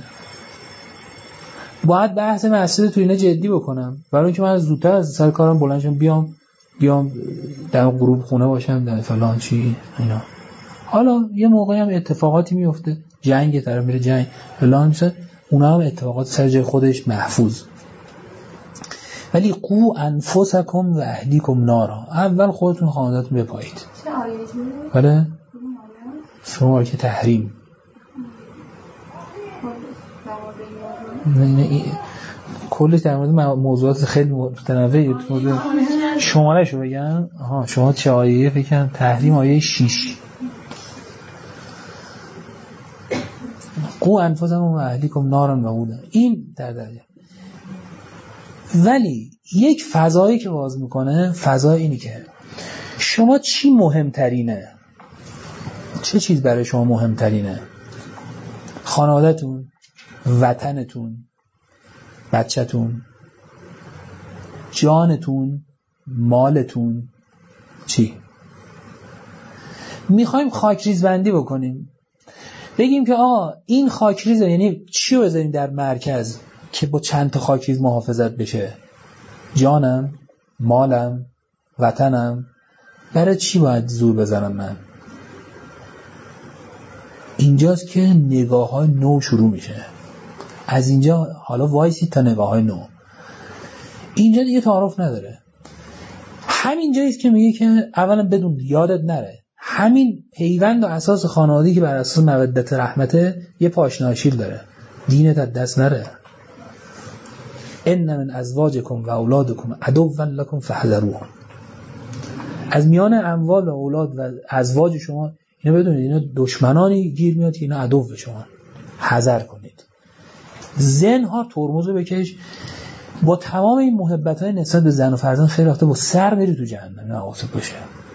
باید بحث مسئله تو اینا جدی بکنم برای اینکه من زودتر از سر کارم بلند شم بیام بیام در گروه خونه باشم در فلان چی اینا. حالا یه موقعی هم اتفاقاتی میفته، جنگ طرف میره جنگ فلان میشه، اونا هم اتفاقات سر جای خودش محفوظ. ولی قو انفسکم و اهلیکم نارا، اول خودتون خانواده‌تون بپایید. چه آیاتی؟ بله شما که تحریم نه نه کلش در مورد موضوعات خیلی متنوعه. شماره شو بگم. آها شما چه آیه فکر کنم تحریم آیه شش. قو انفسکم و اهلیکم نارا و قودها، این در درجه. ولی یک فضایی که باز میکنه فضای اینی که شما چی مهمترینه، چه چیز برای شما مهمترینه؟ خانواده‌تون، وطنتون، بچه‌تون، جانتون، مالتون، چی؟ میخوایم خاکریز بندی بکنیم، بگیم که آقا این خاکریز یعنی چی رو بذاریم در مرکز که با چند تا خاکریز محافظت بشه؟ جانم، مالم، وطنم. برای چی باید زور بزنم من؟ اینجاست که نگاه های نو شروع میشه. از اینجا حالا وایسی تا نگاه های نو. اینجا دیگه تعارف نداره. همین جاییست که میگه که اولا بدون یادت نره همین پیوند و اساس خانوادگی که بر اساس مودت رحمته یه پاشناشیل داره، دینت از دست نره. ان من ازواجکم و اولادکم عدوا لکم فاحذروهم. از میان اموال و اولاد و ازواج شما اینا بدونید اینا دشمنانی گیر میاد که اینا عدو به شما، حذر کنید. زن ها ترمزو بکش. با تمام این محبت های نسبت به زن و فرزند خیلی وقتا با سر میری تو جهنم. نه حواست باشه.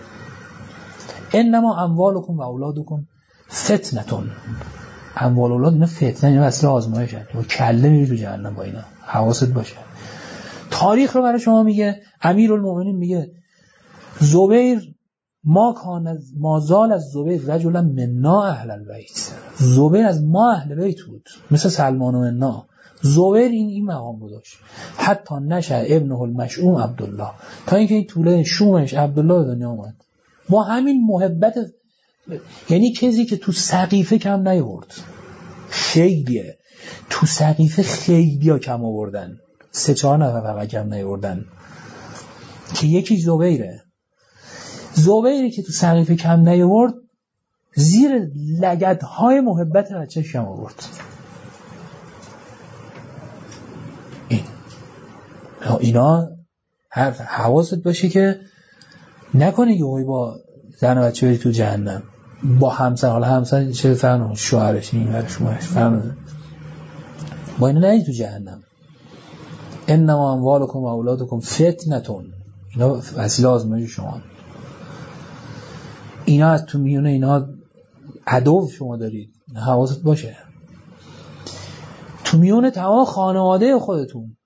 انما اموالکم و اولادکم فتنتون. اموال و اولاد اینا فتنه، اینا اصلا آزمایشه. تو کله میری تو جهنم با اینا. حواست باشه. تاریخ رو برای شما میگه. امیرالمومنین میگه زبیر ما کان از ما زال از زبیر رجلا منا اهل البیت. زبیر از ما اهل بیت بود، مثل سلمان و منا. زبیر این این مقام رو داشت. حتی نشه ابنه المشؤوم عبدالله، تا اینکه این طوله شومش عبدالله دنیا اومد. با همین محبت، یعنی کسی که تو سقیفه کم نیورد. خیلیه تو سقیفه خیلی ها کم آوردن، سه چهار نفر فقط کم نیوردن که یکی زبیره. زبیری که تو سقیفه کم نیورد زیر لگدهای محبت بچه‌ش کم آورد. این اینا هر حواست باشه که نکنه یهویی با زن و بچه بری تو جهنم با همسر. حالا همسر چه فرق شوهرش این شوهرش فرق با اینا نری تو جهنم. انما اموالکم و اولادکم فتنتون. اینا وسیله آزمایش شما. اینا از تو میونه اینا عدو شما دارید، حواست باشه. تو میونه تمام خانواده خودتون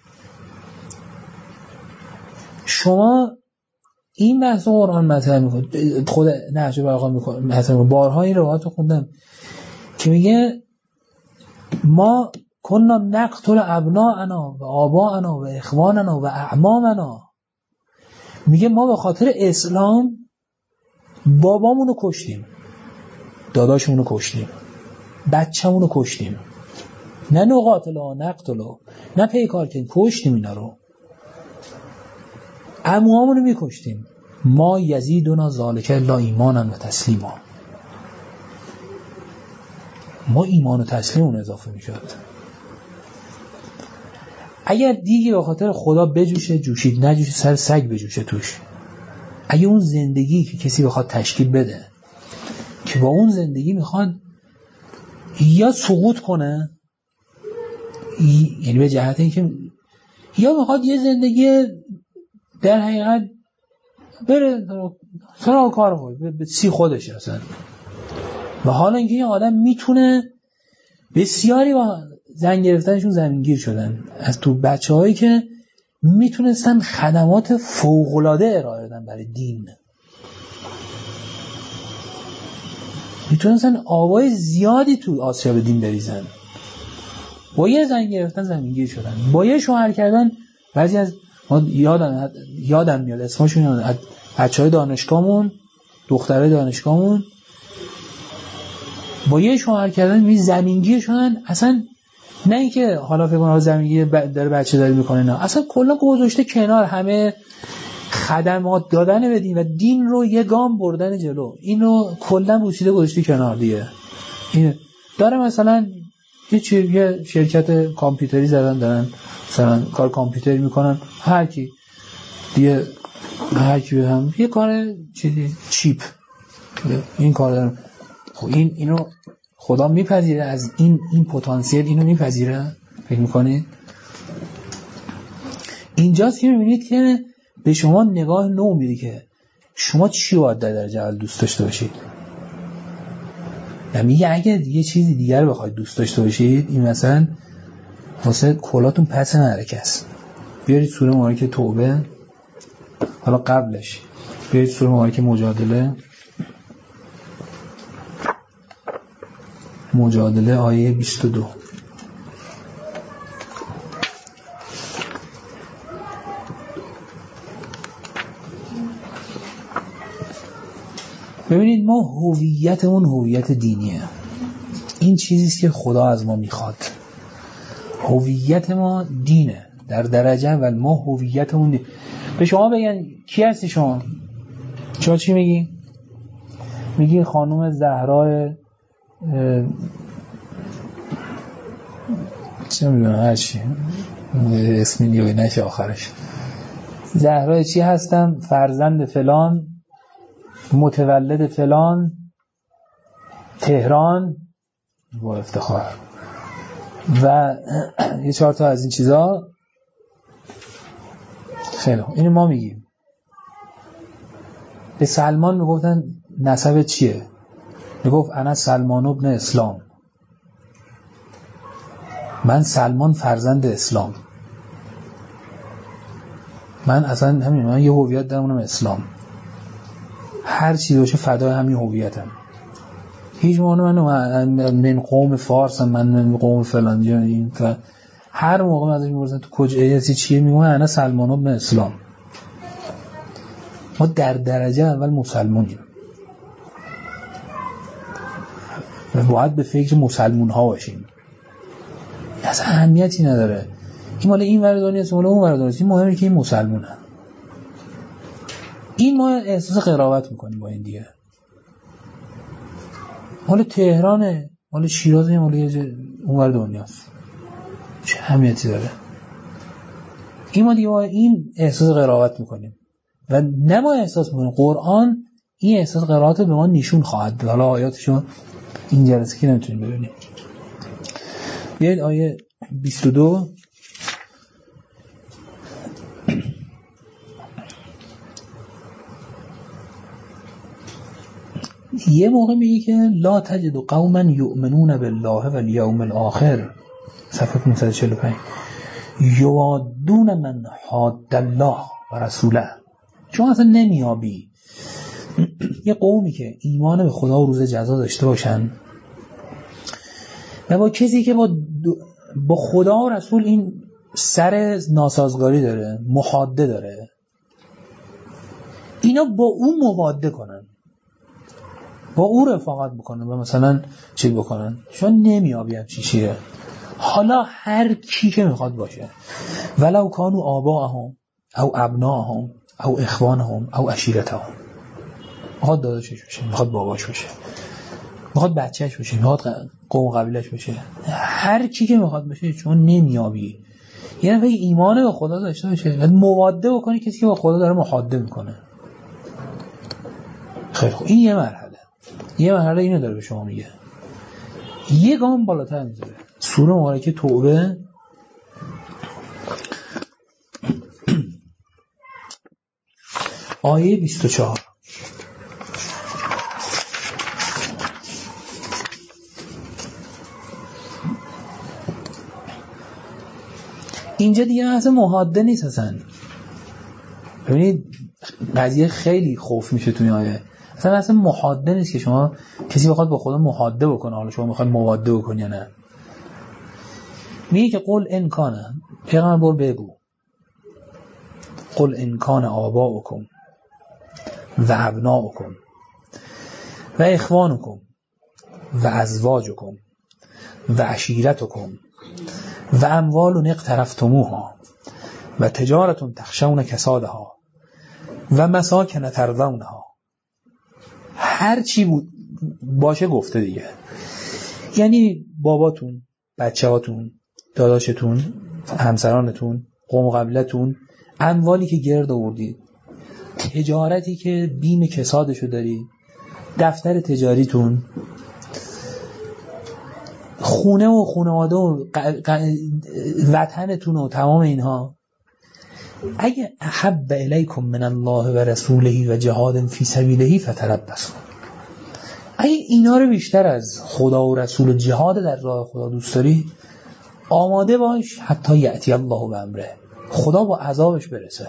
شما این بحث قرآن مطرح میکنید، خود نهج البلاغه میکنه مثلا بارها این روایت رو خوندم که میگه ما کنا نقتل ابناءنا و آباءنا و اخواننا و اعمامنا، میگه ما به خاطر اسلام بابامونو کشتیم، داداشمونو کشتیم، بچه‌مونو کشتیم، نه نقاتلا نقتلا، نه پیکار کردیم، کشتیم اینا رو، عموامونو میکشتیم. ما یزیدنا ذالک الا ایمانا و تسلیما، ما ایمان و تسلیمون اضافه میشد. اگر دیگه به خاطر خدا بجوشه جوشید، نجوشه سر سگ بجوشه توش. اگه اون زندگی که کسی بخواد تشکیل بده که با اون زندگی میخواد یا سقوط کنه، یعنی به جهت اینکه یا میخواد یه زندگی در حقیقت بره سراغ کار خود به سی خودش اصلا، و حالا اینکه یه آدم میتونه بسیاری با زن گرفتنشون زمینگیر شدن از تو بچه هایی که میتونستن خدمات فوق‌العاده ارائه بدن برای دین، میتونستن آوای زیادی تو آسیا به دین بریزن، با یه زن گرفتن زمینگیر شدن، با یه شوهر کردن. بعضی از ما یادم یادم میاد اسمشون یادم بچهای دانشگاهمون، دخترای دانشگاهمون با یه شوهر کردن می زمینگیر شدن. اصلا نه اینکه حالا فکر کنم زمینگیر داره بچه داری میکنه، نه، اصلا کلا گذاشته کنار، همه خدمات دادن به دین و دین رو یه گام بردن جلو، اینو کلا بوسیده گذاشته کنار دیگه. این داره مثلا یه چیه شرکت کامپیوتری زدن، دارن مثلا کار کامپیوتری میکنن، هر کی دیگه هر کی هم یه کار چیزی چیپ این کار دارن. خب این اینو خدا میپذیره؟ از این این پتانسیل اینو میپذیره؟ فکر میکنید؟ اینجاست که میبینید که به شما نگاه نو میده که شما چی باید در درجه اول دوست داشته باشید. و میگه اگه یه چیزی دیگر رو بخواید دوست داشته باشید، این مثلا واسه کلاتون پس نرکه است. بیارید سوره مبارکه توبه، حالا قبلش بیارید سوره مبارکه مجادله، مجادله آیه بیست و دو. ببینید ما هویتمون هویت دینیه، این چیزیست که خدا از ما میخواد. هویت ما دینه در درجه اول، ما هویتمون دینه. به شما بگن کی هستی شما؟ شما چی میگی؟ میگی خانم زهرا چه میدونم هرچی اسمی نیوی نشه آخرش، زهرا چی هستم؟ فرزند فلان، متولد فلان، تهران، با افتخار و یه چهار تا از این چیزا. خیلی اینو ما میگیم. به سلمان میگفتن نسب چیه؟ میگفت انا سلمان ابن اسلام، من سلمان فرزند اسلام، من اصلا همین، من یه هویت دارم اونم اسلام، هر چیزی باشه فدای همین هویتم. هیچ معنی من من قوم فارس، من من قوم فلان جا، این تا هر موقع ازش میپرسن تو کجا هستی چیه، میگم انا سلمان ابن اسلام. ما در درجه اول مسلمونیم و باید به فکر مسلمون ها باشیم. اصلا اهمیتی نداره این مال این ور دنیاست مال اون ور دنیاست، این مهمه که این مسلمونه. این ما احساس قرابت میکنیم با این دیگه. مال تهرانه، مال شیرازه، مال اون ور دنیاست، چه اهمیتی داره؟ این ما دیگه این احساس قرابت میکنیم و نه ما احساس میکنیم، قرآن این احساس قرابت به ما نشون خواهد داد. حالا آیاتشو این جلسه که نمیتونیم ببینیم. بیایید آیه بیست و دو یه موقع میگه که لا تجد قوما یؤمنون بالله والیوم الاخر صفحه پانصد و چهل و پنج یوادون من حاد الله و رسوله. چون اصلا نمیابی یه قومی که ایمان به خدا و روز جزا داشته باشن و با کسی که با, با خدا و رسول این سر ناسازگاری داره، محاده داره، اینا با اون مواده کنن، با او رفاقت بکنن و مثلا چی بکنن، چون نمیابی هم چی چیه. حالا هر کی که میخواد باشه، ولو کانوا آباءهم او ابناءهم او اخوانهم او عشیرتهم، میخواد داداشش باشه، میخواد باباش باشه، میخواد بچهش باشه، میخواد قوم قبیلش باشه، هر کی که میخواد باشه، چون نمیابی. یعنی وقتی ایمان به خدا داشته باشه و مواده بکنی کسی که با خدا داره محاده میکنه. خیلی خوب، این یه مرحله. یه مرحله اینو داره به شما میگه. یه گام بالاتر میذاره. سوره مبارکه توبه آیه بیست و چهار. اینجا دیگه اصلا محاده نیست اصلا. ببینید قضیه خیلی خوف میشه توی آیه. اصلا اصلا محاده نیست که شما کسی بخواد با خدا محاده بکنه، حالا شما میخواید مواده بکنی یا نه. میگه که قل ان کان، پیغمبر بگو قل ان کان آباؤکم و ابناؤکم و اخوانکم و ازواجکم و عشیرتکم و اموال اقترفتموها و تجارت تخشون کسادها و مساکن ترضونها، هر چی بود باشه گفته دیگه. یعنی باباتون، بچه‌هاتون، داداشتون، همسرانتون، قوم قبیلتون، اموالی که گرد آوردید، تجارتی که بیم کسادشو دارید، دفتر تجاریتون، خونه و خانواده و وطنتون و تمام اینها. اگه احب الیکم من الله و رسوله و جهاد فی سبیله فتربصوا، اگه اینا رو بیشتر از خدا و رسول و جهاد در راه خدا دوست داری، آماده باش حتی یأتی الله به امره، خدا با عذابش برسه.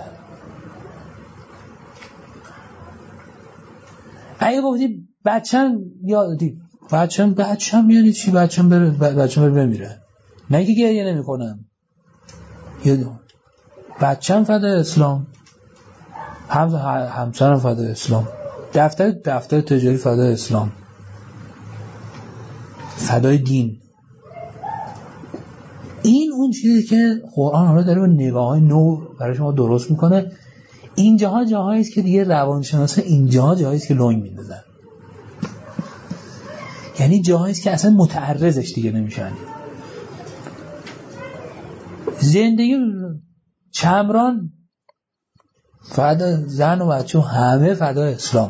اگه گفتی بچم یادی بچم بچم یعنی چی؟ بچم بره بچم بره بمیره، نه که گریه نمی کنم، یادم بچم فدای اسلام، هم همسرم فدای اسلام، دفتر دفتر تجاری فدای اسلام، فدای دین. این اون چیزی که قرآن حالا داره با نگاه نو برای شما درست میکنه. اینجاها جاهایی است که دیگه روانشناسا اینجاها جاهایی است که لنگ میندازن، یعنی جاهایی است که اصلا متعرضش دیگه نمیشن. زندگی چمران فدا زن و بچه همه فدای اسلام.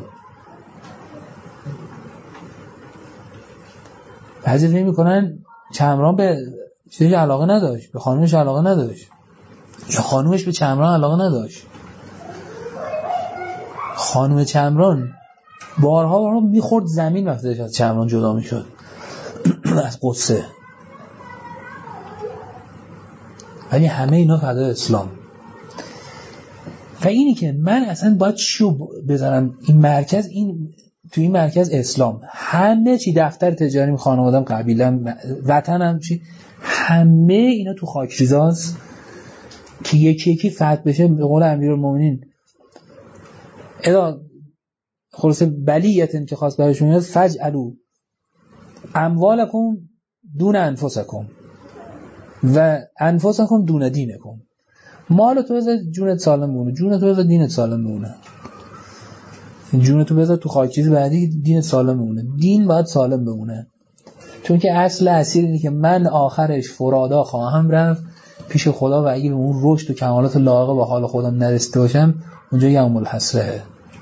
بعضی فکر میکنن چمران به چیزی علاقه نداشت، به خانومش علاقه نداشت، یا خانومش به چمران علاقه نداشت. خانوم چمران بارها بارها میخورد زمین وقتی از چمران جدا میشد از قصه، ولی همه اینا فدای اسلام. و اینی که من اصلا باید چیو بذارم این مرکز، این تو این مرکز اسلام، همه چی، دفتر تجاریم، خانوادم، قبیلم، وطنم، چی، همه اینا تو خاکریزاست که یکی یکی فتح بشه. به قول امیرالمومنین ادا خلاص بلیتن که خواست برشون میاد، فجعلوا اموالکم دون انفسکم و انفسکم دون دینکم. مال تو بذار جونت سالم بمونه، جون تو بذار دینت سالم بمونه، جون تو بذار تو خاکریز بعدی دینت سالم بمونه. دین باید سالم بمونه، چون که اصل اصیل اینه که من آخرش فرادا خواهم رفت پیش خدا و اگه به اون رشد و کمالات لایق به حال خودم نرسیده باشم اونجا یوم الحسره.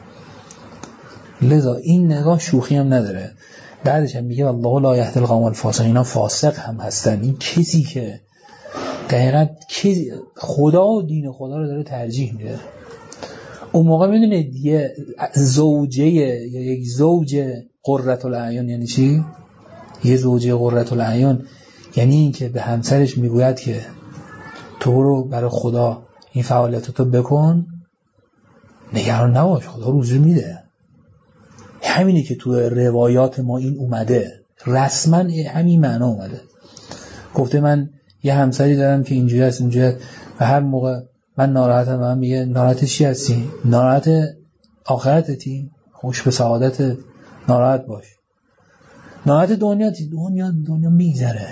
لذا این نگاه شوخی هم نداره. بعدش هم میگه الله لا یهدی القوم الفاسقین، اینا فاسق هم هستن. این کسی که دقیقاً خدا و دین خدا رو داره ترجیح میده، اون موقع میدونید یه زوجه یا یک زوج قرة العیون یعنی چی؟ یه زوجه قرة العیون یعنی این که به همسرش میگوید که تو رو برای خدا این فعالیتاتو بکن، نگران نباش، خدا روزی میده. همینه که تو روایات ما این اومده، رسما همین معنا اومده. گفته من یه همسری دارم که اینجوری هست اینجوری هست و هر موقع من ناراحتم من میگه ناراحت چی هستی؟ ناراحت آخرتتی؟ خوش به سعادت ناراحت باش. ناراحت دنیاتی؟ دنیا دنیا میگذره.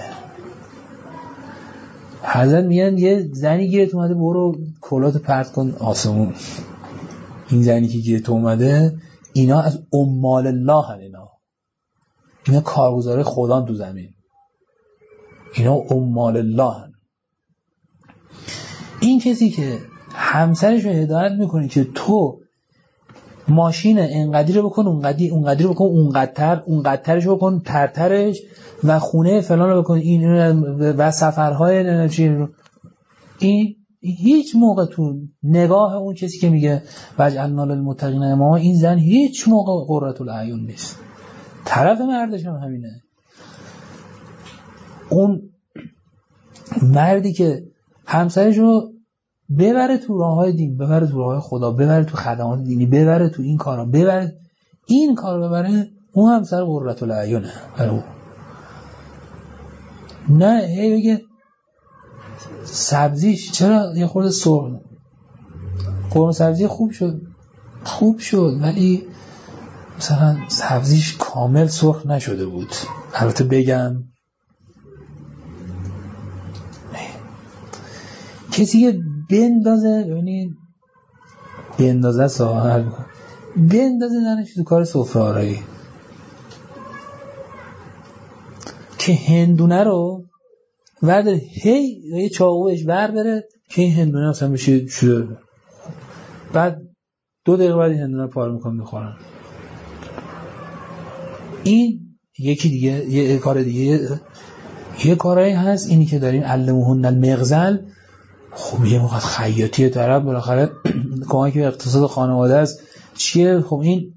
حضرت میگن یه زنی گیرت اومده برو کلات پرت کن آسمون. این زنی که گیرت اومده اینا از عمال الله هن، اینا اینا کارگزار خدا تو زمین، اینا عمال الله هن. این کسی که همسرش رو هدایت میکنه که تو ماشین انقدری رو بکن اونقدری اونقدری بکن اونقدر اونقدرش بکن ترترش و خونه فلان رو بکن این و سفرهای نمیشه، این هیچ موقع تو نگاه اون کسی که میگه وجعلنا للمتقین اماما این زن هیچ موقع قرة العیون نیست. طرف مردش هم همینه. اون مردی که همسرش رو ببره تو راههای دین، ببره تو راههای خدا، ببره تو خدمات دینی، ببره تو این کارا، ببره این کارو ببره، اون همسر قرة العیونه برای اون. نه هی بگه سبزیش چرا یه خورده سرخ، قرمه سبزی خوب شد خوب شد ولی مثلا سبزیش کامل سرخ نشده بود. البته بگم کسی که بندازه، ببینید بندازه ساحل بندازه زنش تو کار سفره آرایی که هندونه رو ورداره هی یه چاقوش ور بره که این هندونه اصلا بشه شده، بعد دو دقیقه بعد این هندونه پاره میکنم میخورن. این یکی دیگه یه کار دیگه یه, یه کارایی هست اینی که داریم علموهن المغزل. خب یه موقع خیاطی طرف بالاخره کمک به اقتصاد خانواده است چیه؟ خب این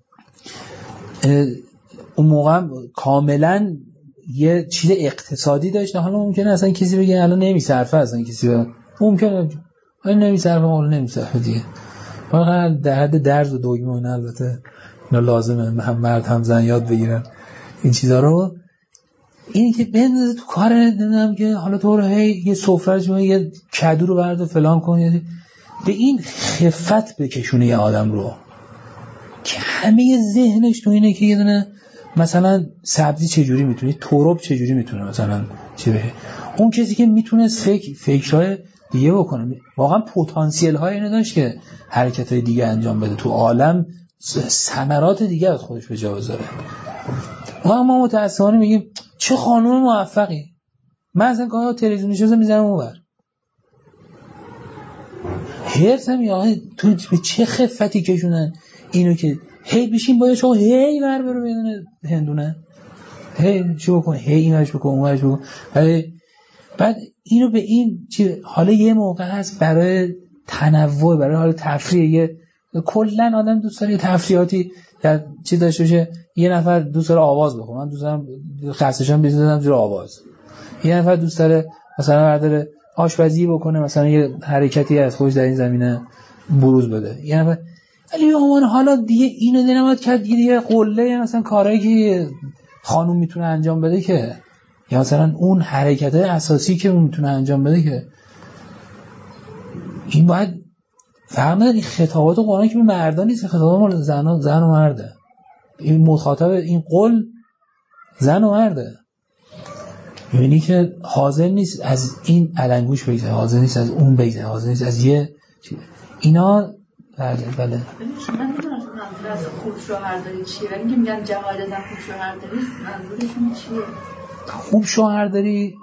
اون موقع کاملا یه چیز اقتصادی داشته. حالا ممکنه اصلا کسی بگه الان نمیصرفه، اصلا کسی بگه ممکنه الان نمیصرفه، حالا نمیصرفه دیگه. واقعا در حد درز و دوگمه اون البته اینا لازمه هم مرد هم زن یاد بگیرن این چیزا رو. این که بندازه تو کار نمیدونم که حالا تو رو هی یه سفره جو یه کدو رو برد و فلان کن، یعنی به این خفت بکشونه یه آدم رو که همه ذهنش تو اینه که یه دونه مثلا سبزی چجوری میتونه، تورب چجوری میتونه مثلا چی بشه. اون کسی که میتونه فکر فکرهای دیگه بکنه، واقعا پتانسیل های اینو داشت که حرکت های دیگه انجام بده، تو عالم ثمرات دیگه از خودش به جا بذاره. ما ما متأسفانه میگیم چه خانم موفقی، من اصلا گاهی تلویزیونی شو میذارم اونور هرسم یا تو به چه خفتی کشونن اینو که هی بشین باید شما هی ور برو بدونه هندونه هی چی بکن هی اینش بکن اونش بکن. بعد اینو به این چی حالا یه موقع هست برای تنوع، برای حال تفریح، یه کلا آدم دوست داره تفریحاتی یا چی داشته باشه. یه نفر دوست داره آواز بخونه، من دوست دارم خستشم بزنم زیر آواز. یه نفر دوست داره مثلا برداره آشپزی بکنه، مثلا یه حرکتی از خودش در این زمینه بروز بده. یه نفر ولی اون حالا دیگه اینو نمیاد کرد دیگه قله مثلا کارهایی که خانوم میتونه انجام بده که، یا مثلا اون حرکت‌های اساسی که اون میتونه انجام بده که، این باید فهمه این خطابات قرآن که به مردان نیست، خطابات مال زن زن و مرده. این مخاطب این قول زن و مرده، یعنی که حاضر نیست از این علنگوش بگذره، حاضر نیست از اون بگذره، حاضر نیست از یه اینا. بله بله من نمیدونم از خوب شوهرداری چیه، ولی که میگن جهاد در خوب شوهرداری منظورشون چیه؟ خوب شوهرداری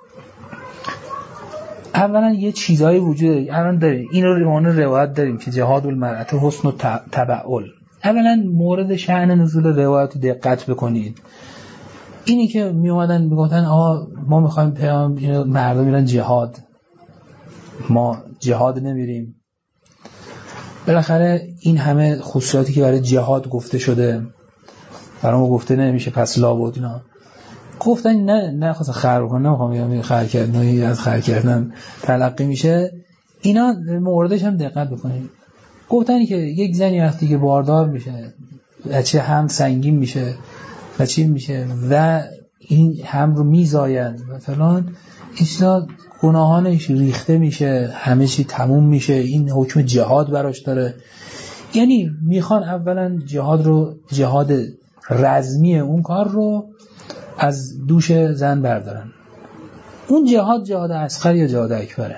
اولا یه چیزایی وجود داره، الان داریم این رو روان روایت داریم که جهاد المرأة حسن و تبعل. اولا مورد شأن نزول روایت دقت بکنید، اینی که می اومدن میگفتن آقا ما میخوایم پیام اینو مردم میرن جهاد، ما جهاد نمیریم. بالاخره این همه خصوصیاتی که برای جهاد گفته شده برامو گفته نمیشه پس لابد اینا گفتن نه نه خواستن خر بکنن نمیخوام بگم خر کردن از خر کردن تلقی میشه اینا موردش هم دقت بکنید گفتن که یک زنی وقتی که باردار میشه بچه هم سنگین میشه و چی میشه و این هم رو میزاین و فلان اینا گناهانش ریخته میشه همه چی تموم میشه این حکم جهاد براش داره یعنی میخوان اولا جهاد رو جهاد رزمی اون کار رو از دوش زن بردارن اون جهاد جهاد اصغر یا جهاد اکبره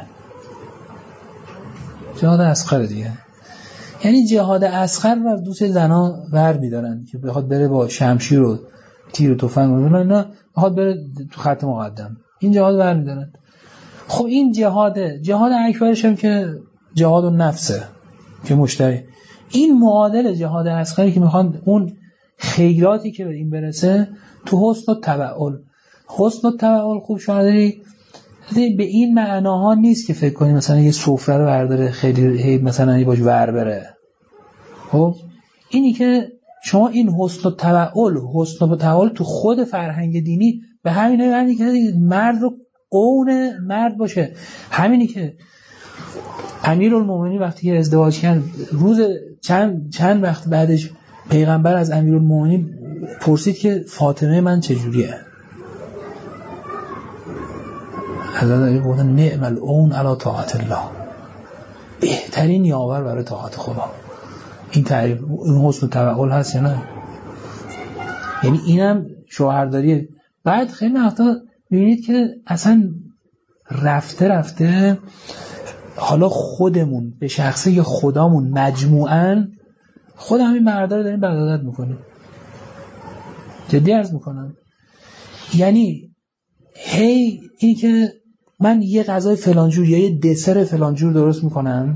جهاد اصغر دیگه یعنی جهاد اصغر رو از دوش زنا بر میدارن که بخواد بره با شمشیر و تیر و تفنگ و نه بخواد بره تو خط مقدم این جهاد بر میدارن خب این جهاد جهاد اکبرش هم که جهاد النفسه که مشتری این معادل جهاد اصغری که میخوان اون خیراتی که به این برسه تو حسن و تبعل حسن و تبعل خوب شادری به این معناها نیست که فکر کنی مثلا یه سفره رو برداره خیلی مثلا یه باش ور بره خب اینی که شما این حسن و تبعل حسن و تبعل تو خود فرهنگ دینی به همین معنی که مرد رو قون مرد باشه همینی که امیرالمومنین وقتی که ازدواج کرد روز چند چند وقت بعدش پیغمبر از امیرالمومنین پرسید که فاطمه من چجوریه حضرت علی گفتن نعم العون علی طاعت الله بهترین یاور برای طاعت خدا این تعریف این حسن تبعل هست یا نه یعنی اینم شوهرداریه بعد خیلی وقتا ببینید که اصلا رفته رفته حالا خودمون به شخصه خدامون مجموعاً خود همین مردا رو داریم بغاوت میکنیم جدی عرض میکنم یعنی هی این که من یه غذای فلانجور یا یه دسر فلانجور درست میکنم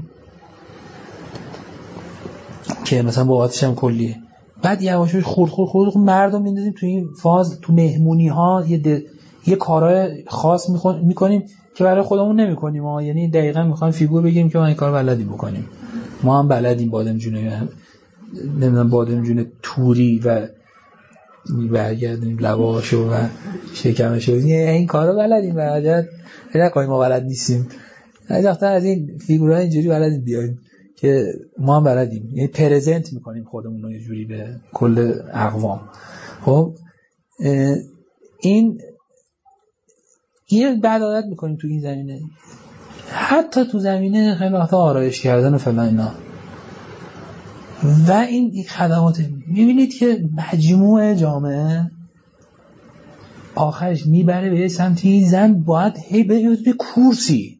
که مثلا بابتش هم کلیه بعد یواشاش خورد خورد خورد خورد مردم میندازیم تو این فاز تو مهمونی ها یه د... یه کارهای خاص میخون... میکنیم که برای خودمون نمیکنیم ها یعنی دقیقاً میخوام فیگور بگیم که ما این کار بلدی بکنیم ما هم بلدیم بادمجونه نمیدونم بادمجونه توری و برگردیم لواشو و شکمشو این کارا بلدیم برگرد نکنیم ما بلد نیستیم وقتا از این فیگورها اینجوری بلدیم بیایم که ما هم بلدیم یعنی پرزنت میکنیم خودمون رو یه جوری به کل اقوام خب این یه بعد عادت میکنیم تو این زمینه حتی تو زمینه خیلی وقتا آرایش کردن و فلان اینا و این خدمات میبینید که مجموع جامعه آخرش میبره به سمتی زن باید هی به کورسی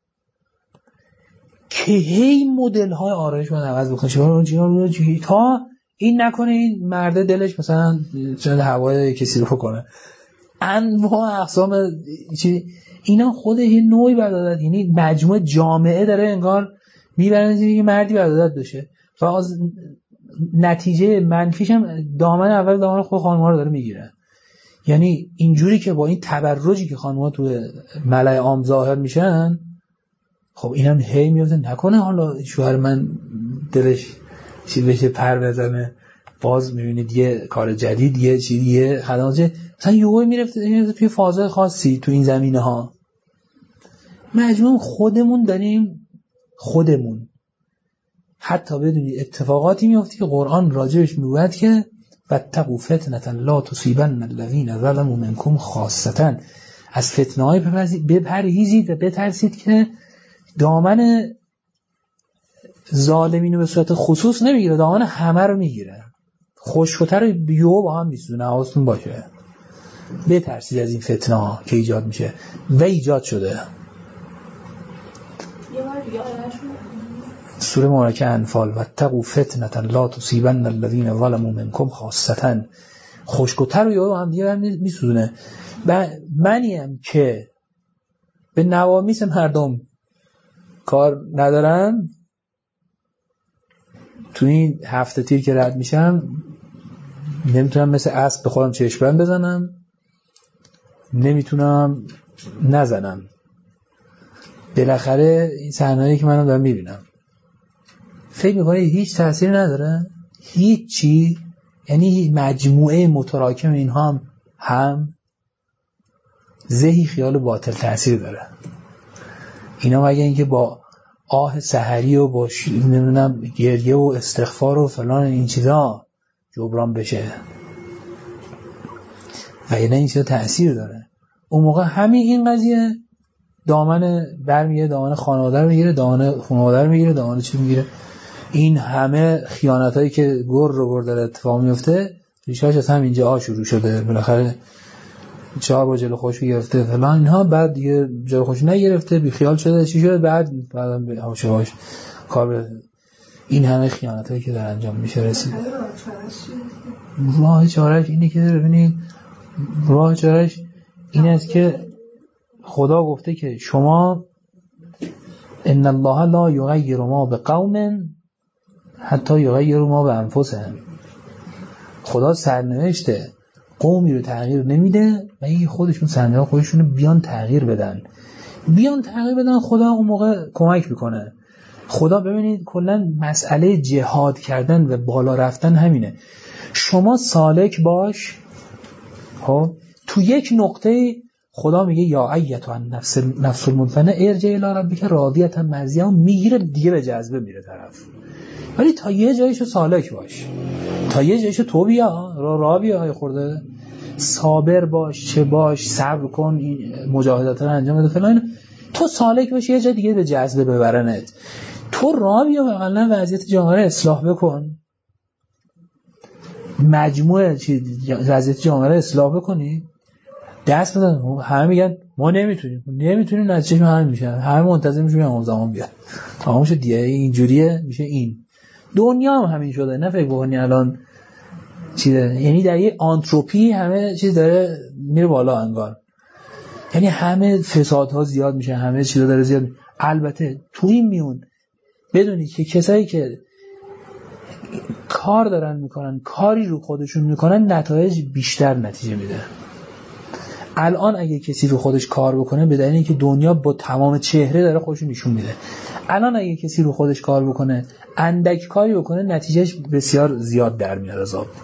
که هی مدل های آرایش باید عوض بکنه تا این نکنه این مرده دلش مثلا چند هوای کسی رو کنه انواع اقسام چی اینا خود یه نوعی بدادت یعنی مجموع جامعه داره انگار میبرن یه مردی بدادت بشه و از نتیجه منفیش هم دامن اول دامن خود خانم‌ها رو داره میگیره یعنی اینجوری که با این تبرجی که خانم‌ها تو ملأ عام ظاهر میشن خب اینم هی میفته نکنه حالا شوهر من دلش چی بشه پر بزنه باز میبینید یه کار جدید یه چیزی یه خدمات مثلا یهو میرفته توی فازهای خاصی تو این زمینه ها مجموع خودمون داریم خودمون حتی بدونی اتفاقاتی میفته که قرآن راجبش میگوید که واتقوا فتنة لا تصیبن الذین ظلموا منکم خاصة از فتنه‌های بپرهیزید و بترسید که دامن ظالمین رو به صورت خصوص نمیگیره دامن همه رو میگیره خشک‌تر رو بیو با هم میسونه حواستون باشه بترسید از این فتنه ها که ایجاد میشه و ایجاد شده سوره مبارکه انفال واتقوا فتنة لا تصیبن الذین ظلموا منکم خاصة خشک‌تر رو بیو با هم دیگه میسونه منیم که به نوامیس مردم کار ندارن تو این هفته تیر که رد میشم نمیتونم مثل اسب به خودم چشم‌بند بزنم نمیتونم نزنم بالاخره این صحنه‌ای که منم دارم میبینم فکر میکنه هیچ تأثیری نداره هیچ چی یعنی مجموعه متراکم اینها هم هم ذهی خیال باطل تأثیر داره. اینا مگه اینکه با آه سحری و با ش... نمیدونم گریه و استغفار و فلان این چیزا جبران بشه و یعنی این چیزا تأثیر داره. اون موقع همین این قضیه دامن برمیگیره، دامن خانواده رو میگیره، دامن خانواده رو میگیره، دامن چی میگیره. این همه خیانتایی که گر رو گر داره اتفاق میفته ریشه‌اش از همینجا آ شروع شده. بالاخره چهار با جلو خوش گرفته فلان اینها، بعد دیگه جلو خوش نگرفته بی خیال شده چی شده، بعد بعدم به هاش هاش کار به این همه خیانتایی که در انجام میشه رسید. راه چارهش اینه که ببینید، راه چارهش این است که خدا گفته که شما ان الله لا یغیر ما بقوم حتی یغیر ما بانفسهم. خدا سرنوشته قومی رو تغییر نمیده و این خودشون سرنوشت خودشون رو بیان تغییر بدن بیان تغییر بدن خدا اون موقع کمک میکنه. خدا ببینید کلا مسئله جهاد کردن و بالا رفتن همینه. شما سالک باش، خب تو یک نقطه خدا میگه یا ایتها النفس نفس المطمئنه ارجعی الی ربک راضیة مرضیه، میگیره دیگه به جذبه میره طرف. ولی تا یه جایشو سالک باش، تا یه جایشو تو بیا را را بیا خورده صابر باش، چه باش صبر کن، این مجاهدات رو انجام بده فلان، تو سالک باش یه جای دیگه به جذبه ببرنت. تو را بیا واقعا وضعیت جامعه رو اصلاح بکن، مجموعه چی وضعیت جامعه رو اصلاح بکنی، دست بدن. همه میگن ما نمیتونیم نمیتونیم نتیجه همین میشه، همه منتظر میشن امام زمان بیاد تمام شد دیگه. اینجوریه میشه. این دنیا هم همین شده. نه فکر بکنی الان چیه، یعنی در یه آنتروپی همه چیز داره میره بالا انگار، یعنی همه فسادها زیاد میشه، همه چیزا داره زیاد. البته تو این میون بدونید که کسایی که کار دارن میکنن، کاری رو خودشون میکنن، نتایج بیشتر نتیجه میده. الان اگه کسی رو خودش کار بکنه به دلیل اینکه دنیا با تمام چهره داره خودشون نشون میده، الان اگه کسی رو خودش کار بکنه، اندک کاری بکنه، نتیجهش بسیار زیاد در میاد از آب.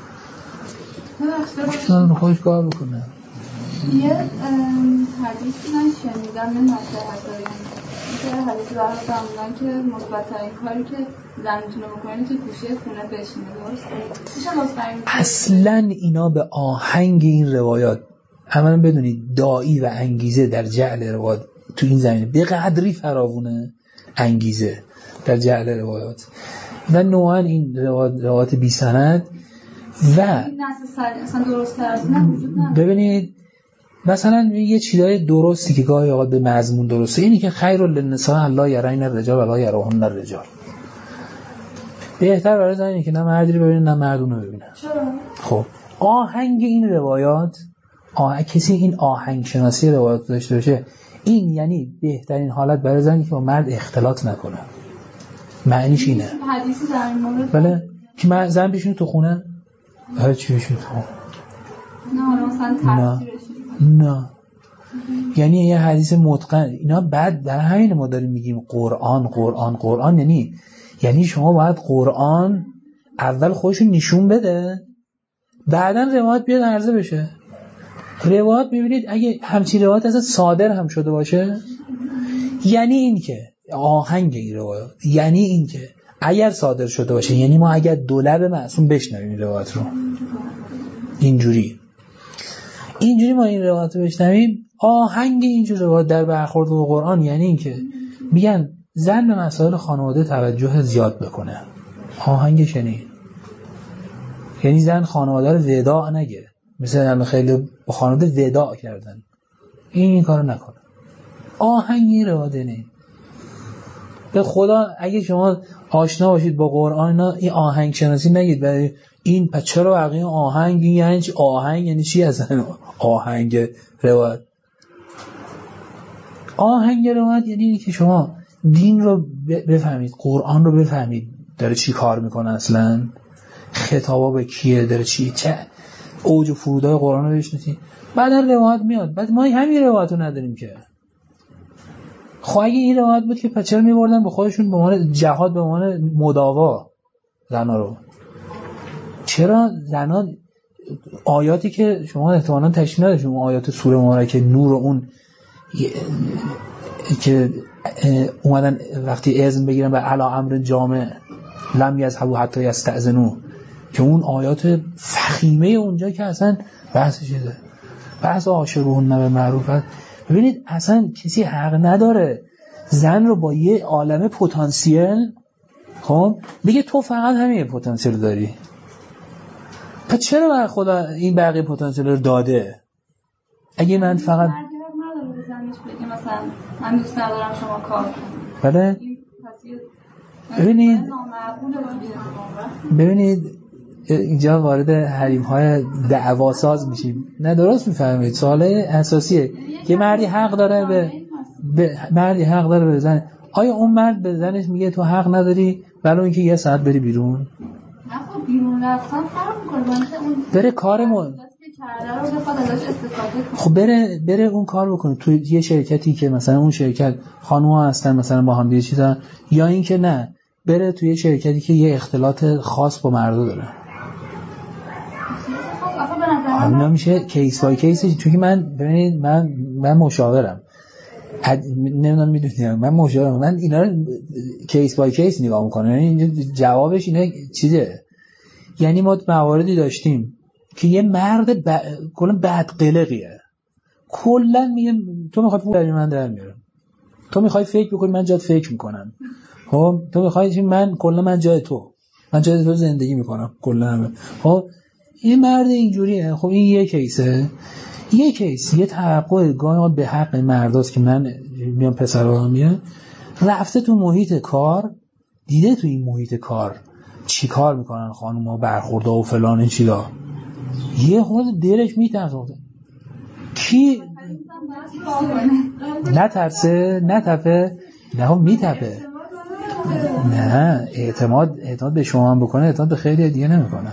من رو خودش کار بکنه. یه حدیثی من شنیدم، من نصیحت دارم که حدیثی برای فرمودن که مثبت‌ترین کاری که زن میتونه بکنه که گوشه خونه بشینه. درسته؟ اصلا اینا به آهنگ این روایات همه بدونید داعی و انگیزه در جعل روایات تو این زمینه به قدری فراوونه، انگیزه در جعل روایات و نوعا این روایات بی سند و ببینید مثلا یه چیزای درستی که گاهی اوقات به مضمون درسته، اینی که خیر للنساء الله یرین الرجال ولا یرون الرجال، بهتر برای زنی که نه مردی رو ببینن نه مردون رو ببینن. خب آهنگ این روایات، آه... کسی این آهنگ شناسی روایات داشته باشه، این یعنی بهترین حالت برای زنی که با مرد اختلاط نکنه. معنیش اینه. حدیثی در این مورد بله که من زن بشینه تو خونه، هر چی بشینه تو خونه، نه مثلا تفسیرش نه، یعنی یه حدیث متقن. اینا بعد در همین ما داریم میگیم قرآن قرآن قرآن، یعنی یعنی شما باید قرآن اول خودشون نشون بده، بعدن روایت بیاد عرضه بشه. روایت میبینید اگه همچین روایت اصلا صادر هم شده باشه، یعنی این که آهنگ این روایت، یعنی این که اگر صادر شده باشه، یعنی ما اگر دو لب معصوم بشنویم روایت رو اینجوری اینجوری ما این روایت رو بشنویم، آهنگ اینجور روایت در برخورد با قرآن یعنی این که میگن زن به مسائل خانواده توجه زیاد بکنه. آهنگش یعنی یعنی زن خانواده رو وداع نگه، مثلا خیلی با خانواده وداع کردن، این این کارو نکنه. آهنگی روایت نه. به خدا اگه شما آشنا باشید با قرآن، این آهنگ شناسی نگید برای این پس چرا بقیه آهنگ یعنی چی؟ آهنگ یعنی چی اصلا؟ آهنگ روایت، آهنگ روایت یعنی اینی که شما دین رو بفهمید، قرآن رو بفهمید داره چی کار میکنه، اصلا خطابا به کیه، داره چی، چه اوج و فرودای قرآن رو بشناسید، بعد روایت میاد. بعد ما همین روایت رو نداریم که. خب اگه این روایت بود که پس چرا میبردن به خودشون به عنوان جهاد، به عنوان مداوا زنا رو؟ چرا زنان آیاتی که شما احتمالاً تشریح نداشتید، اون آیات سوره مبارکه نور و اون که اومدن وقتی اذن بگیرن به علی امر جامع لم یذهبوا حتی یستأذنوا، که اون آیات فخیمه اونجا که اصلا بحث شده، بحث عاشرون به معروف. ببینید اصلا کسی حق نداره زن رو با یه عالمه پتانسیل خب بگه تو فقط همین پتانسیل داری، پس چرا برای خدا این بقیه پتانسیل رو داده؟ اگه من فقط مثلا من دوست ندارم شما کار کنید، بله ببینید ببینید اینجا وارد حریم های دعواساز میشیم. نه درست میفهمید، سوال اساسیه که مردی حق داره به, به مردی حق داره به زن. آیا اون مرد به زنش میگه تو حق نداری ولو اینکه یه ساعت بری بیرون؟ نه خب بیرون رفتن فرق میکنه، بره کارمون خب بره بره اون کار بکنه تو یه شرکتی که مثلا اون شرکت خانوما هستن مثلا با هم دیگه چیزا، یا اینکه نه بره تو یه شرکتی که یه اختلاط خاص با مردا داره. اینا میشه کیس بای کیس. چون من ببینید من من مشاورم، نمیدونم میدونید من مشاورم، من اینا رو کیس بای کیس نگاه میکنم. یعنی جوابش اینه چیزه، یعنی ما مواردی داشتیم که یه مرد ب... کلا بدقلقیه، کلا میگه تو میخوای پول من در میارم، تو میخوای فکر بکنی من جات فکر میکنم، خب تو میخوای من کلا من جای تو من جای تو زندگی میکنم کلا. خب یه مرد اینجوریه. خب این یه کیسه، یه کیس یه توقع گاهی به حق مرداست که من میام پسرا میام رفته تو محیط کار، دیده تو این محیط کار چی کار میکنن خانوما، برخوردها و فلان این چیزا، یه خود دلش میترسه کی نترسه نتپه نه میتپه نه اعتماد اعتماد به شما هم بکنه، اعتماد به خیلی دیگه نمیکنه.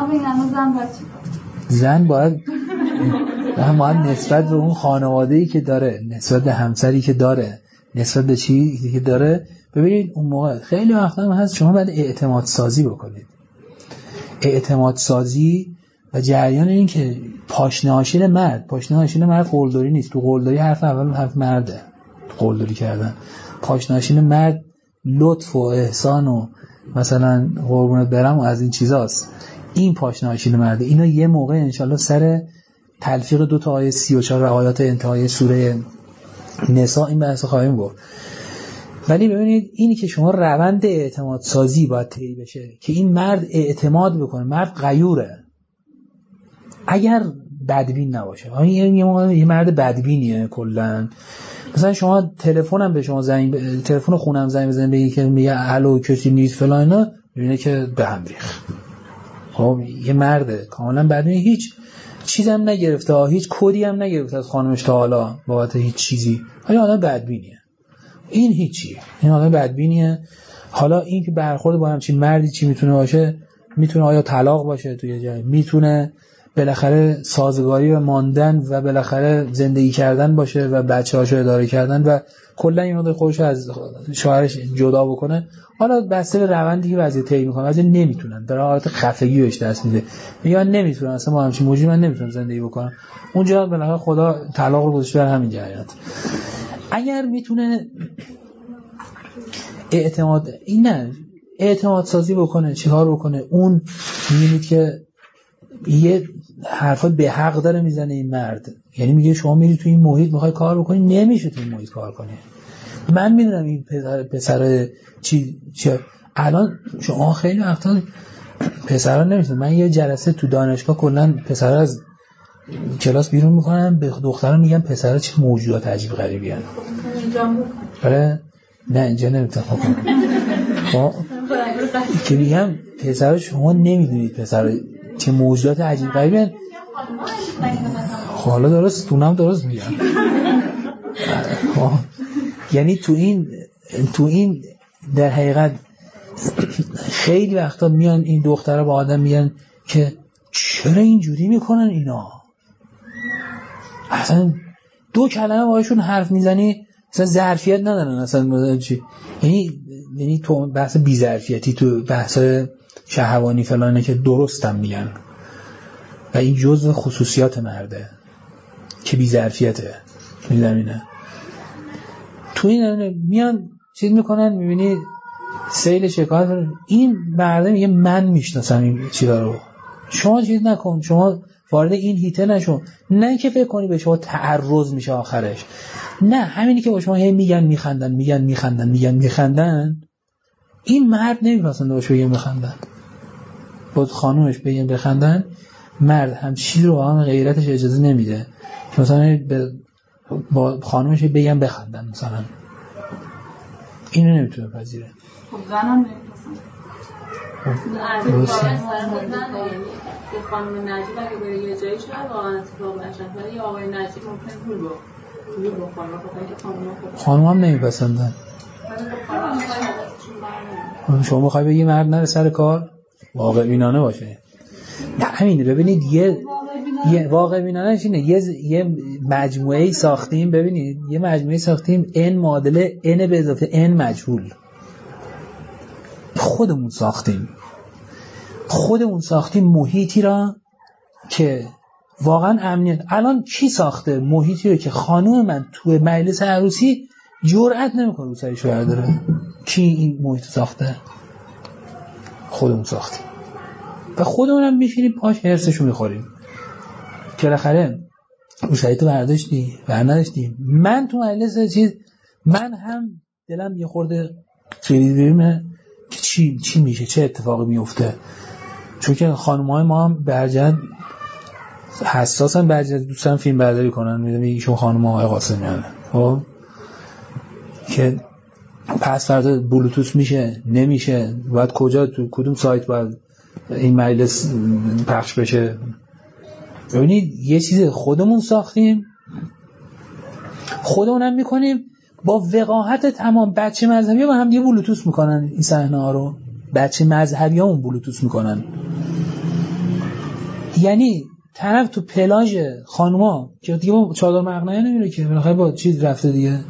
زن باید باید نسبت به اون خانواده‌ای که داره، نسبت به همسری که داره، نسبت به چیزی که داره، ببینید اون موقع خیلی وقتا هم هست شما باید اعتماد سازی بکنید. اعتماد سازی و جریان این که پاشنه آشیل مرد پاشنه آشیل مرد قلدری نیست. تو قلدری حرف اول حرف مرده، تو قلدری کردن. پاشنه آشیل مرد لطف و احسان و مثلا قربونت برم و از این چیزاست. این پاشنه آشیل مرده. اینا یه موقع انشالله سر تلفیق دو تا آیه سی و چهار آیات انتهای سوره نساء این بحث خواهیم گفت. ولی ببینید اینی که شما روند اعتماد سازی باید طی بشه که این مرد اعتماد بکنه. مرد غیوره اگر بدبین نباشه. این یه مرد بدبینیه کلا. مثلا شما تلفنم به شما زنگ ب... تلفن خونم زنگ بزنید بگی که میگه الو کسی نیست فلان، اینا میبینه که به هم ریخت. خب یه مرده کاملا بدبین، هیچ چیزی هم نگرفته، هیچ کدی هم نگرفته از خانمش تا حالا بابت هیچ چیزی. حالا آدم بدبینیه. این هیچیه. این آدم بدبینیه. حالا این که برخورد با همچین مردی چی میتونه باشه؟ میتونه آیا طلاق باشه توی جای، میتونه بالاخره سازگاری و ماندن و بالاخره زندگی کردن باشه و بچه‌هاشو اداره کردن و کلا این مقدار خودش از شوهرش جدا بکنه. حالا بسته به روندی که وضعیت طی می‌کنه، وضعیت نمیتونن در حالت خفگی بهش دست میده، میگن نمیتونن اصلا با همچین موجودی من نمیتونم زندگی بکنم. اونجا بالاخره خدا طلاق رو گذاشته در همین جریان. اگر میتونه اعتماد این نه اعتماد سازی بکنه، چیکار بکنه، اون میبینید که یه حرفا به حق داره میزنه این مرد. یعنی میگه شما میری تو این محیط میخوای کار بکنی، نمیشه تو این محیط کار کنی. من میدونم این پسر پسر چی چه الان شما خیلی وقتا پسرا نمیشه. من یه جلسه تو دانشگاه کلا پسرا از کلاس بیرون میکنن، به دخترا میگن پسرا چه موجودات عجیب غریبی ان. آره نه اینجا نمیتونم خب که میگم پسرا شما نمیدونید پسرا چه موجودات عجیب غریبی ان. حالا درست دونم درست میگم. یعنی تو این تو این در حقیقت خیلی وقتا میان این دخترها با آدم میگن که چرا اینجوری میکنن اینا، اصلا دو کلمه باهاشون حرف میزنی اصلا ظرفیت ندارن اصلا چی. یعنی یعنی تو بحث بی ظرفیتی، تو بحث شهوانی فلانه که درستم میگن و این جزء خصوصیات مرده که بی ظرفیته. میدونینه تو این میان چیز میکنن، میبینی سیل شکایت. این مرده میگه من میشناسم این چیزا رو، شما چیز نکن، شما وارد این هیته نشون. نه که فکر کنی به شما تعرض میشه آخرش، نه، همینی که با شما هی میگن میخندن میگن میخندن میگن میخندن. این مرد نمیپسنده باشه بگن میخندن، با خانومش بگن بخندن. مرد هم چیزی رو هم غیرتش اجازه نمیده که مثلا با خانومش بگن بخندن، مثلا اینو نمیتونه پذیره. خب زنان نمیپسنده. که خانم نجیب اگه بره یه جایی شاید واقعا اتفاق نشه، ولی یه آقای نجیب ممکن پول رو پول رو خانم بخواد که خانم خود خانم هم نمیپسندن. شما میخوای بگی مرد نره سر کار؟ واقع بینانه باشه. نه همین، ببینید یه یه واقع بینانه اینه، یه یه مجموعه ساختیم. ببینید یه مجموعه ساختیم n معادله n به اضافه n مجهول. خودمون ساختیم خودمون ساختیم محیطی را که واقعا امنیت. الان کی ساخته محیطی رو که خانوم من توی مجلس عروسی جرئت نمیکنه رو سرش برداره؟ کی این محیط ساخته؟ خودمون ساختیم و خودمون هم میشینیم پاش هرسشو میخوریم که بالاخره روشاییتو برداشتی برنداشتیم. من تو مجلس چیز من هم دلم یه خورده خیلیمه که چی چی میشه، چه اتفاقی میفته، چون که خانم‌های ما هم برجن حساسن، برجن دوستان فیلم برداری کنن، میدونی ایشون خانم آقای قاسمیانه. خب که پس فردا بلوتوث میشه نمیشه، باید کجا تو کدوم سایت باید این مجلس پخش بشه. ببینید یه چیز خودمون ساختیم خودمون هم میکنیم با وقاحت تمام. بچه مذهبی ها با هم یه بلوتوث میکنن این صحنه ها رو، بچه مذهبی ها اون بلوتوث میکنن. یعنی طرف تو پلاژ خانوما که دیگه با چادر مقنعه نمیره که بالاخره با چیز رفته دیگه.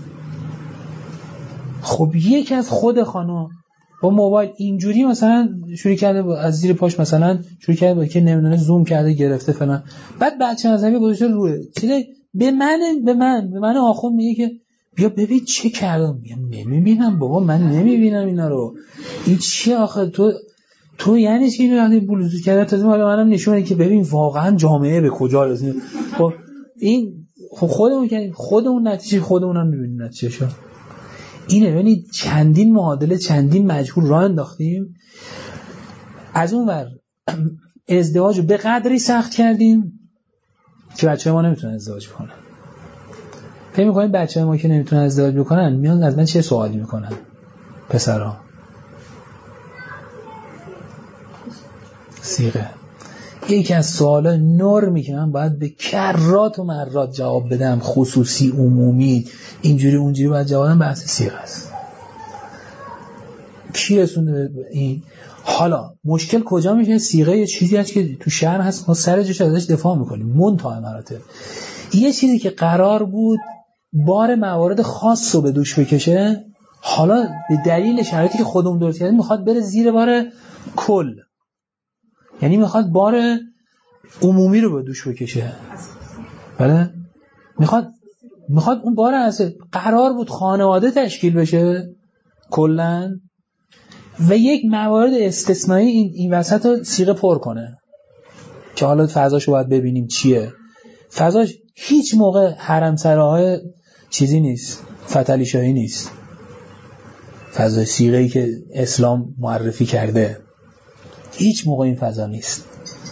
خب یکی از خود خانوم با موبایل اینجوری مثلا شروع کرده با از زیر پاش مثلا شروع کرده با که نمیدونه زوم کرده گرفته فلان، بعد بچه مذهبی گذاشته روی چیزه به من به من به من آخوند میگه که بیا ببین چه کردم. میگم نمیبینم بابا، من نمیبینم اینا رو. این چی آخه تو تو یعنی چی اینو وقتی بلوتوث کرده تازه حالا منم نشون میده که ببین واقعا جامعه به کجا رسیده. خب این خب خودمون که خودمون نتیجه خودمونم میبینیم نتیجهشو اینه. ببینید چندین معادله چندین مجهول راه انداختیم، از اون ور ازدواج به قدری سخت کردیم که بچه‌ها ما نمیتونن ازدواج کنن. فکر می‌کنید بچه‌ها ما که نمیتونن ازدواج بکنن میان از من چه سوالی میکنن؟ پسرها صیغه یکی از سوالا نرمی که من باید به کرات و مرات جواب بدم، خصوصی عمومی اینجوری اونجوری باید جواب بدم، بحث صیغه است. کی رسونده به این؟ حالا مشکل کجا میشه؟ صیغه یه چیزی هست که تو شهر هست، ما سر جاش ازش دفاع میکنیم منتهی مراتب. یه چیزی که قرار بود بار موارد خاص رو به دوش بکشه، حالا به دلیل شرایطی که خودمون درست کردیم میخواد بره زیر بار کل، یعنی میخواد بار عمومی رو به دوش بکشه. بله میخواد میخواد اون بار از قرار بود خانواده تشکیل بشه کلن و یک موارد استثنایی این این وسط رو صیغه پر کنه که حالا فضاشو باید ببینیم چیه. فضاش هیچ موقع حرم سراهای چیزی نیست، فتلی شاهی نیست. فضای صیغه‌ای که اسلام معرفی کرده هیچ موقع این فضا نیست.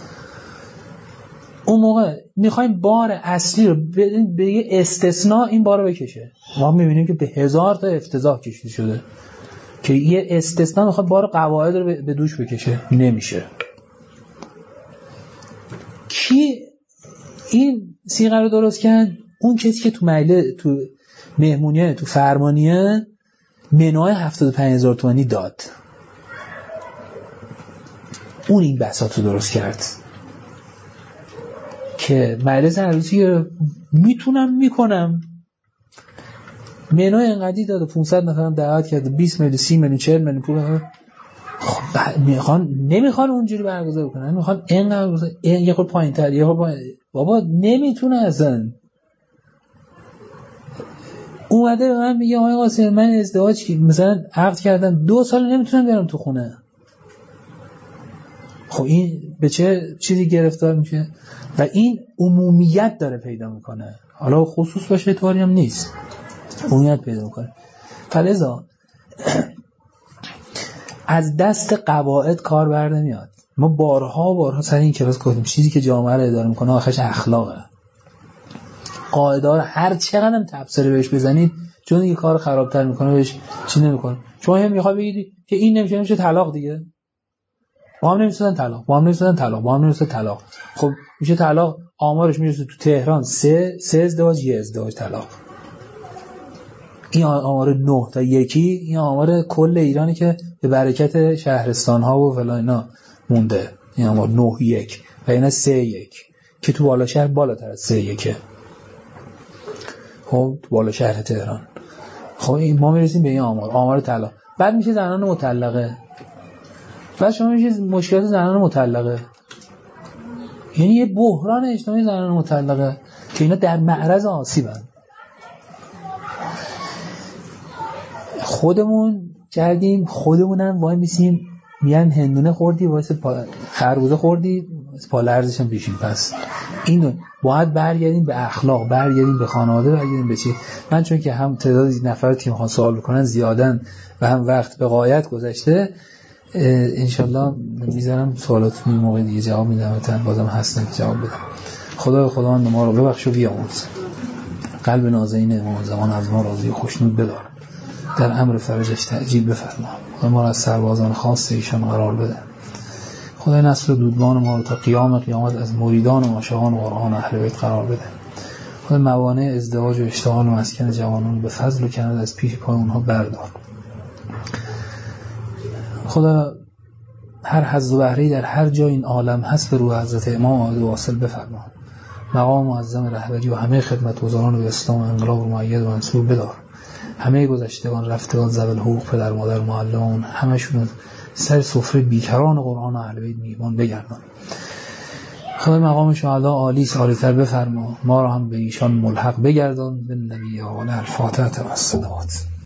اون موقع میخوایم بار اصلی رو به یه استثناء این بار رو بکشه. ما میبینیم که به هزار تا افتضاح کشیده شده که یه استثناء میخواد بار قواعد رو به دوش بکشه، نمیشه. کی این صیغه رو درست کرد؟ اون کسی که تو مجله تو مهمونیه تو فرمانیه منوی هفتاد و پنج هزار تومانی داد، اون این بساط رو درست کرد که مجلس عروسی رو میتونم میکنم. منوی انقدی داد و پانصد نفرم دعوت کرد، بیست میلیون سی میلیون چهل میلیون پول. خب میخوان نمیخوان اونجوری برگزار کنن، میخوان اینقدر این یه خورده پایین‌تر یه خورده پایین. بابا نمیتونه اصلا. اومده به من میگه آقای قاسمی من ازدواج کی مثلا عقد کردم دو سال نمیتونم بیارم تو خونه. خب این به چه چیزی گرفتار میشه؟ و این عمومیت داره پیدا میکنه، حالا خصوص باشه طوری هم نیست، عمومیت پیدا میکنه. فلذا از دست قواعد کار بر نمیاد. ما بارها بارها سر این کلاس گفتیم چیزی که جامعه رو اداره میکنه آخرش اخلاقه. قاعده رو هر چقدر هم تبصره بهش بزنید چون دیگه کار خرابتر میکنه بهش چی نمیکنه. شما هم میخواد بگید که این نمیشه نمیشه طلاق دیگه، با هم نمیستن طلاق با هم نمیستن طلاق با هم نمیستن طلاق. خب میشه طلاق آمارش میرسه تو تهران سه سه ازدواج یه ازدواج طلاق. این آمار نه تا یکی این آمار کل ایرانی که به برکت شهرستان ها و فلان اینا مونده. این آمار نه یک و اینا سه یک که تو بالا شهر بالاتر از سه یکه. خب تو بالا شهر تهران. خب این ما میرسیم به این آمار آمار طلاق. بعد میشه زنان مطلقه. بعد شما میشه مشکلات زنان مطلقه. یعنی یه بحران اجتماعی زنان مطلقه که اینا در معرض آسیبن. خودمون کردیم خودمونم وای میسیم میگن هندونه خوردی واسه پا... خربوزه خوردی پا لرزش هم پیشین. پس اینو باید برگردیم به اخلاق، برگردیم به خانواده، برگردیم به چی. من چون که هم تعداد نفر تیم ها سوال بکنن زیادن و هم وقت به غایت گذشته انشالله میذارم سوالات می موقع دیگه جواب میدم و تن بازم هستم که جواب بدم. خدا خداوند ما رو ببخش و بیامرز. قلب نازنین امام زمان از ما راضی و خوشنود بدار، در امر فرجش تعجیل بفرما و ما را از سربازان خاص ایشان قرار بده. خدای نصر دودمان ما رو تا قیام قیامت از مریدان و عاشقان قرآن اهل بیت قرار بده. خدای موانع ازدواج و اشتغال و مسکن جوانان به فضل و کرد از پیش پای اونها بردار. خدا هر حظ و بهره‌ای در هر جای این عالم هست به روح حضرت امام عادل واصل بفرما. مقام معظم رهبری و همه خدمتگزاران به اسلام و انقلاب و مؤید و منصور بدار. همه گذشتگان رفتگان ذوی الحقوق پدر مادر معلمان همشون سر سفره بیکران قرآن و اهل بیت میهمان بگردان. خدای مقام شهدا عالی عالی‌تر بفرما، ما را هم به ایشان ملحق بگردان. به نبی آل الفاتحه و الصلوات.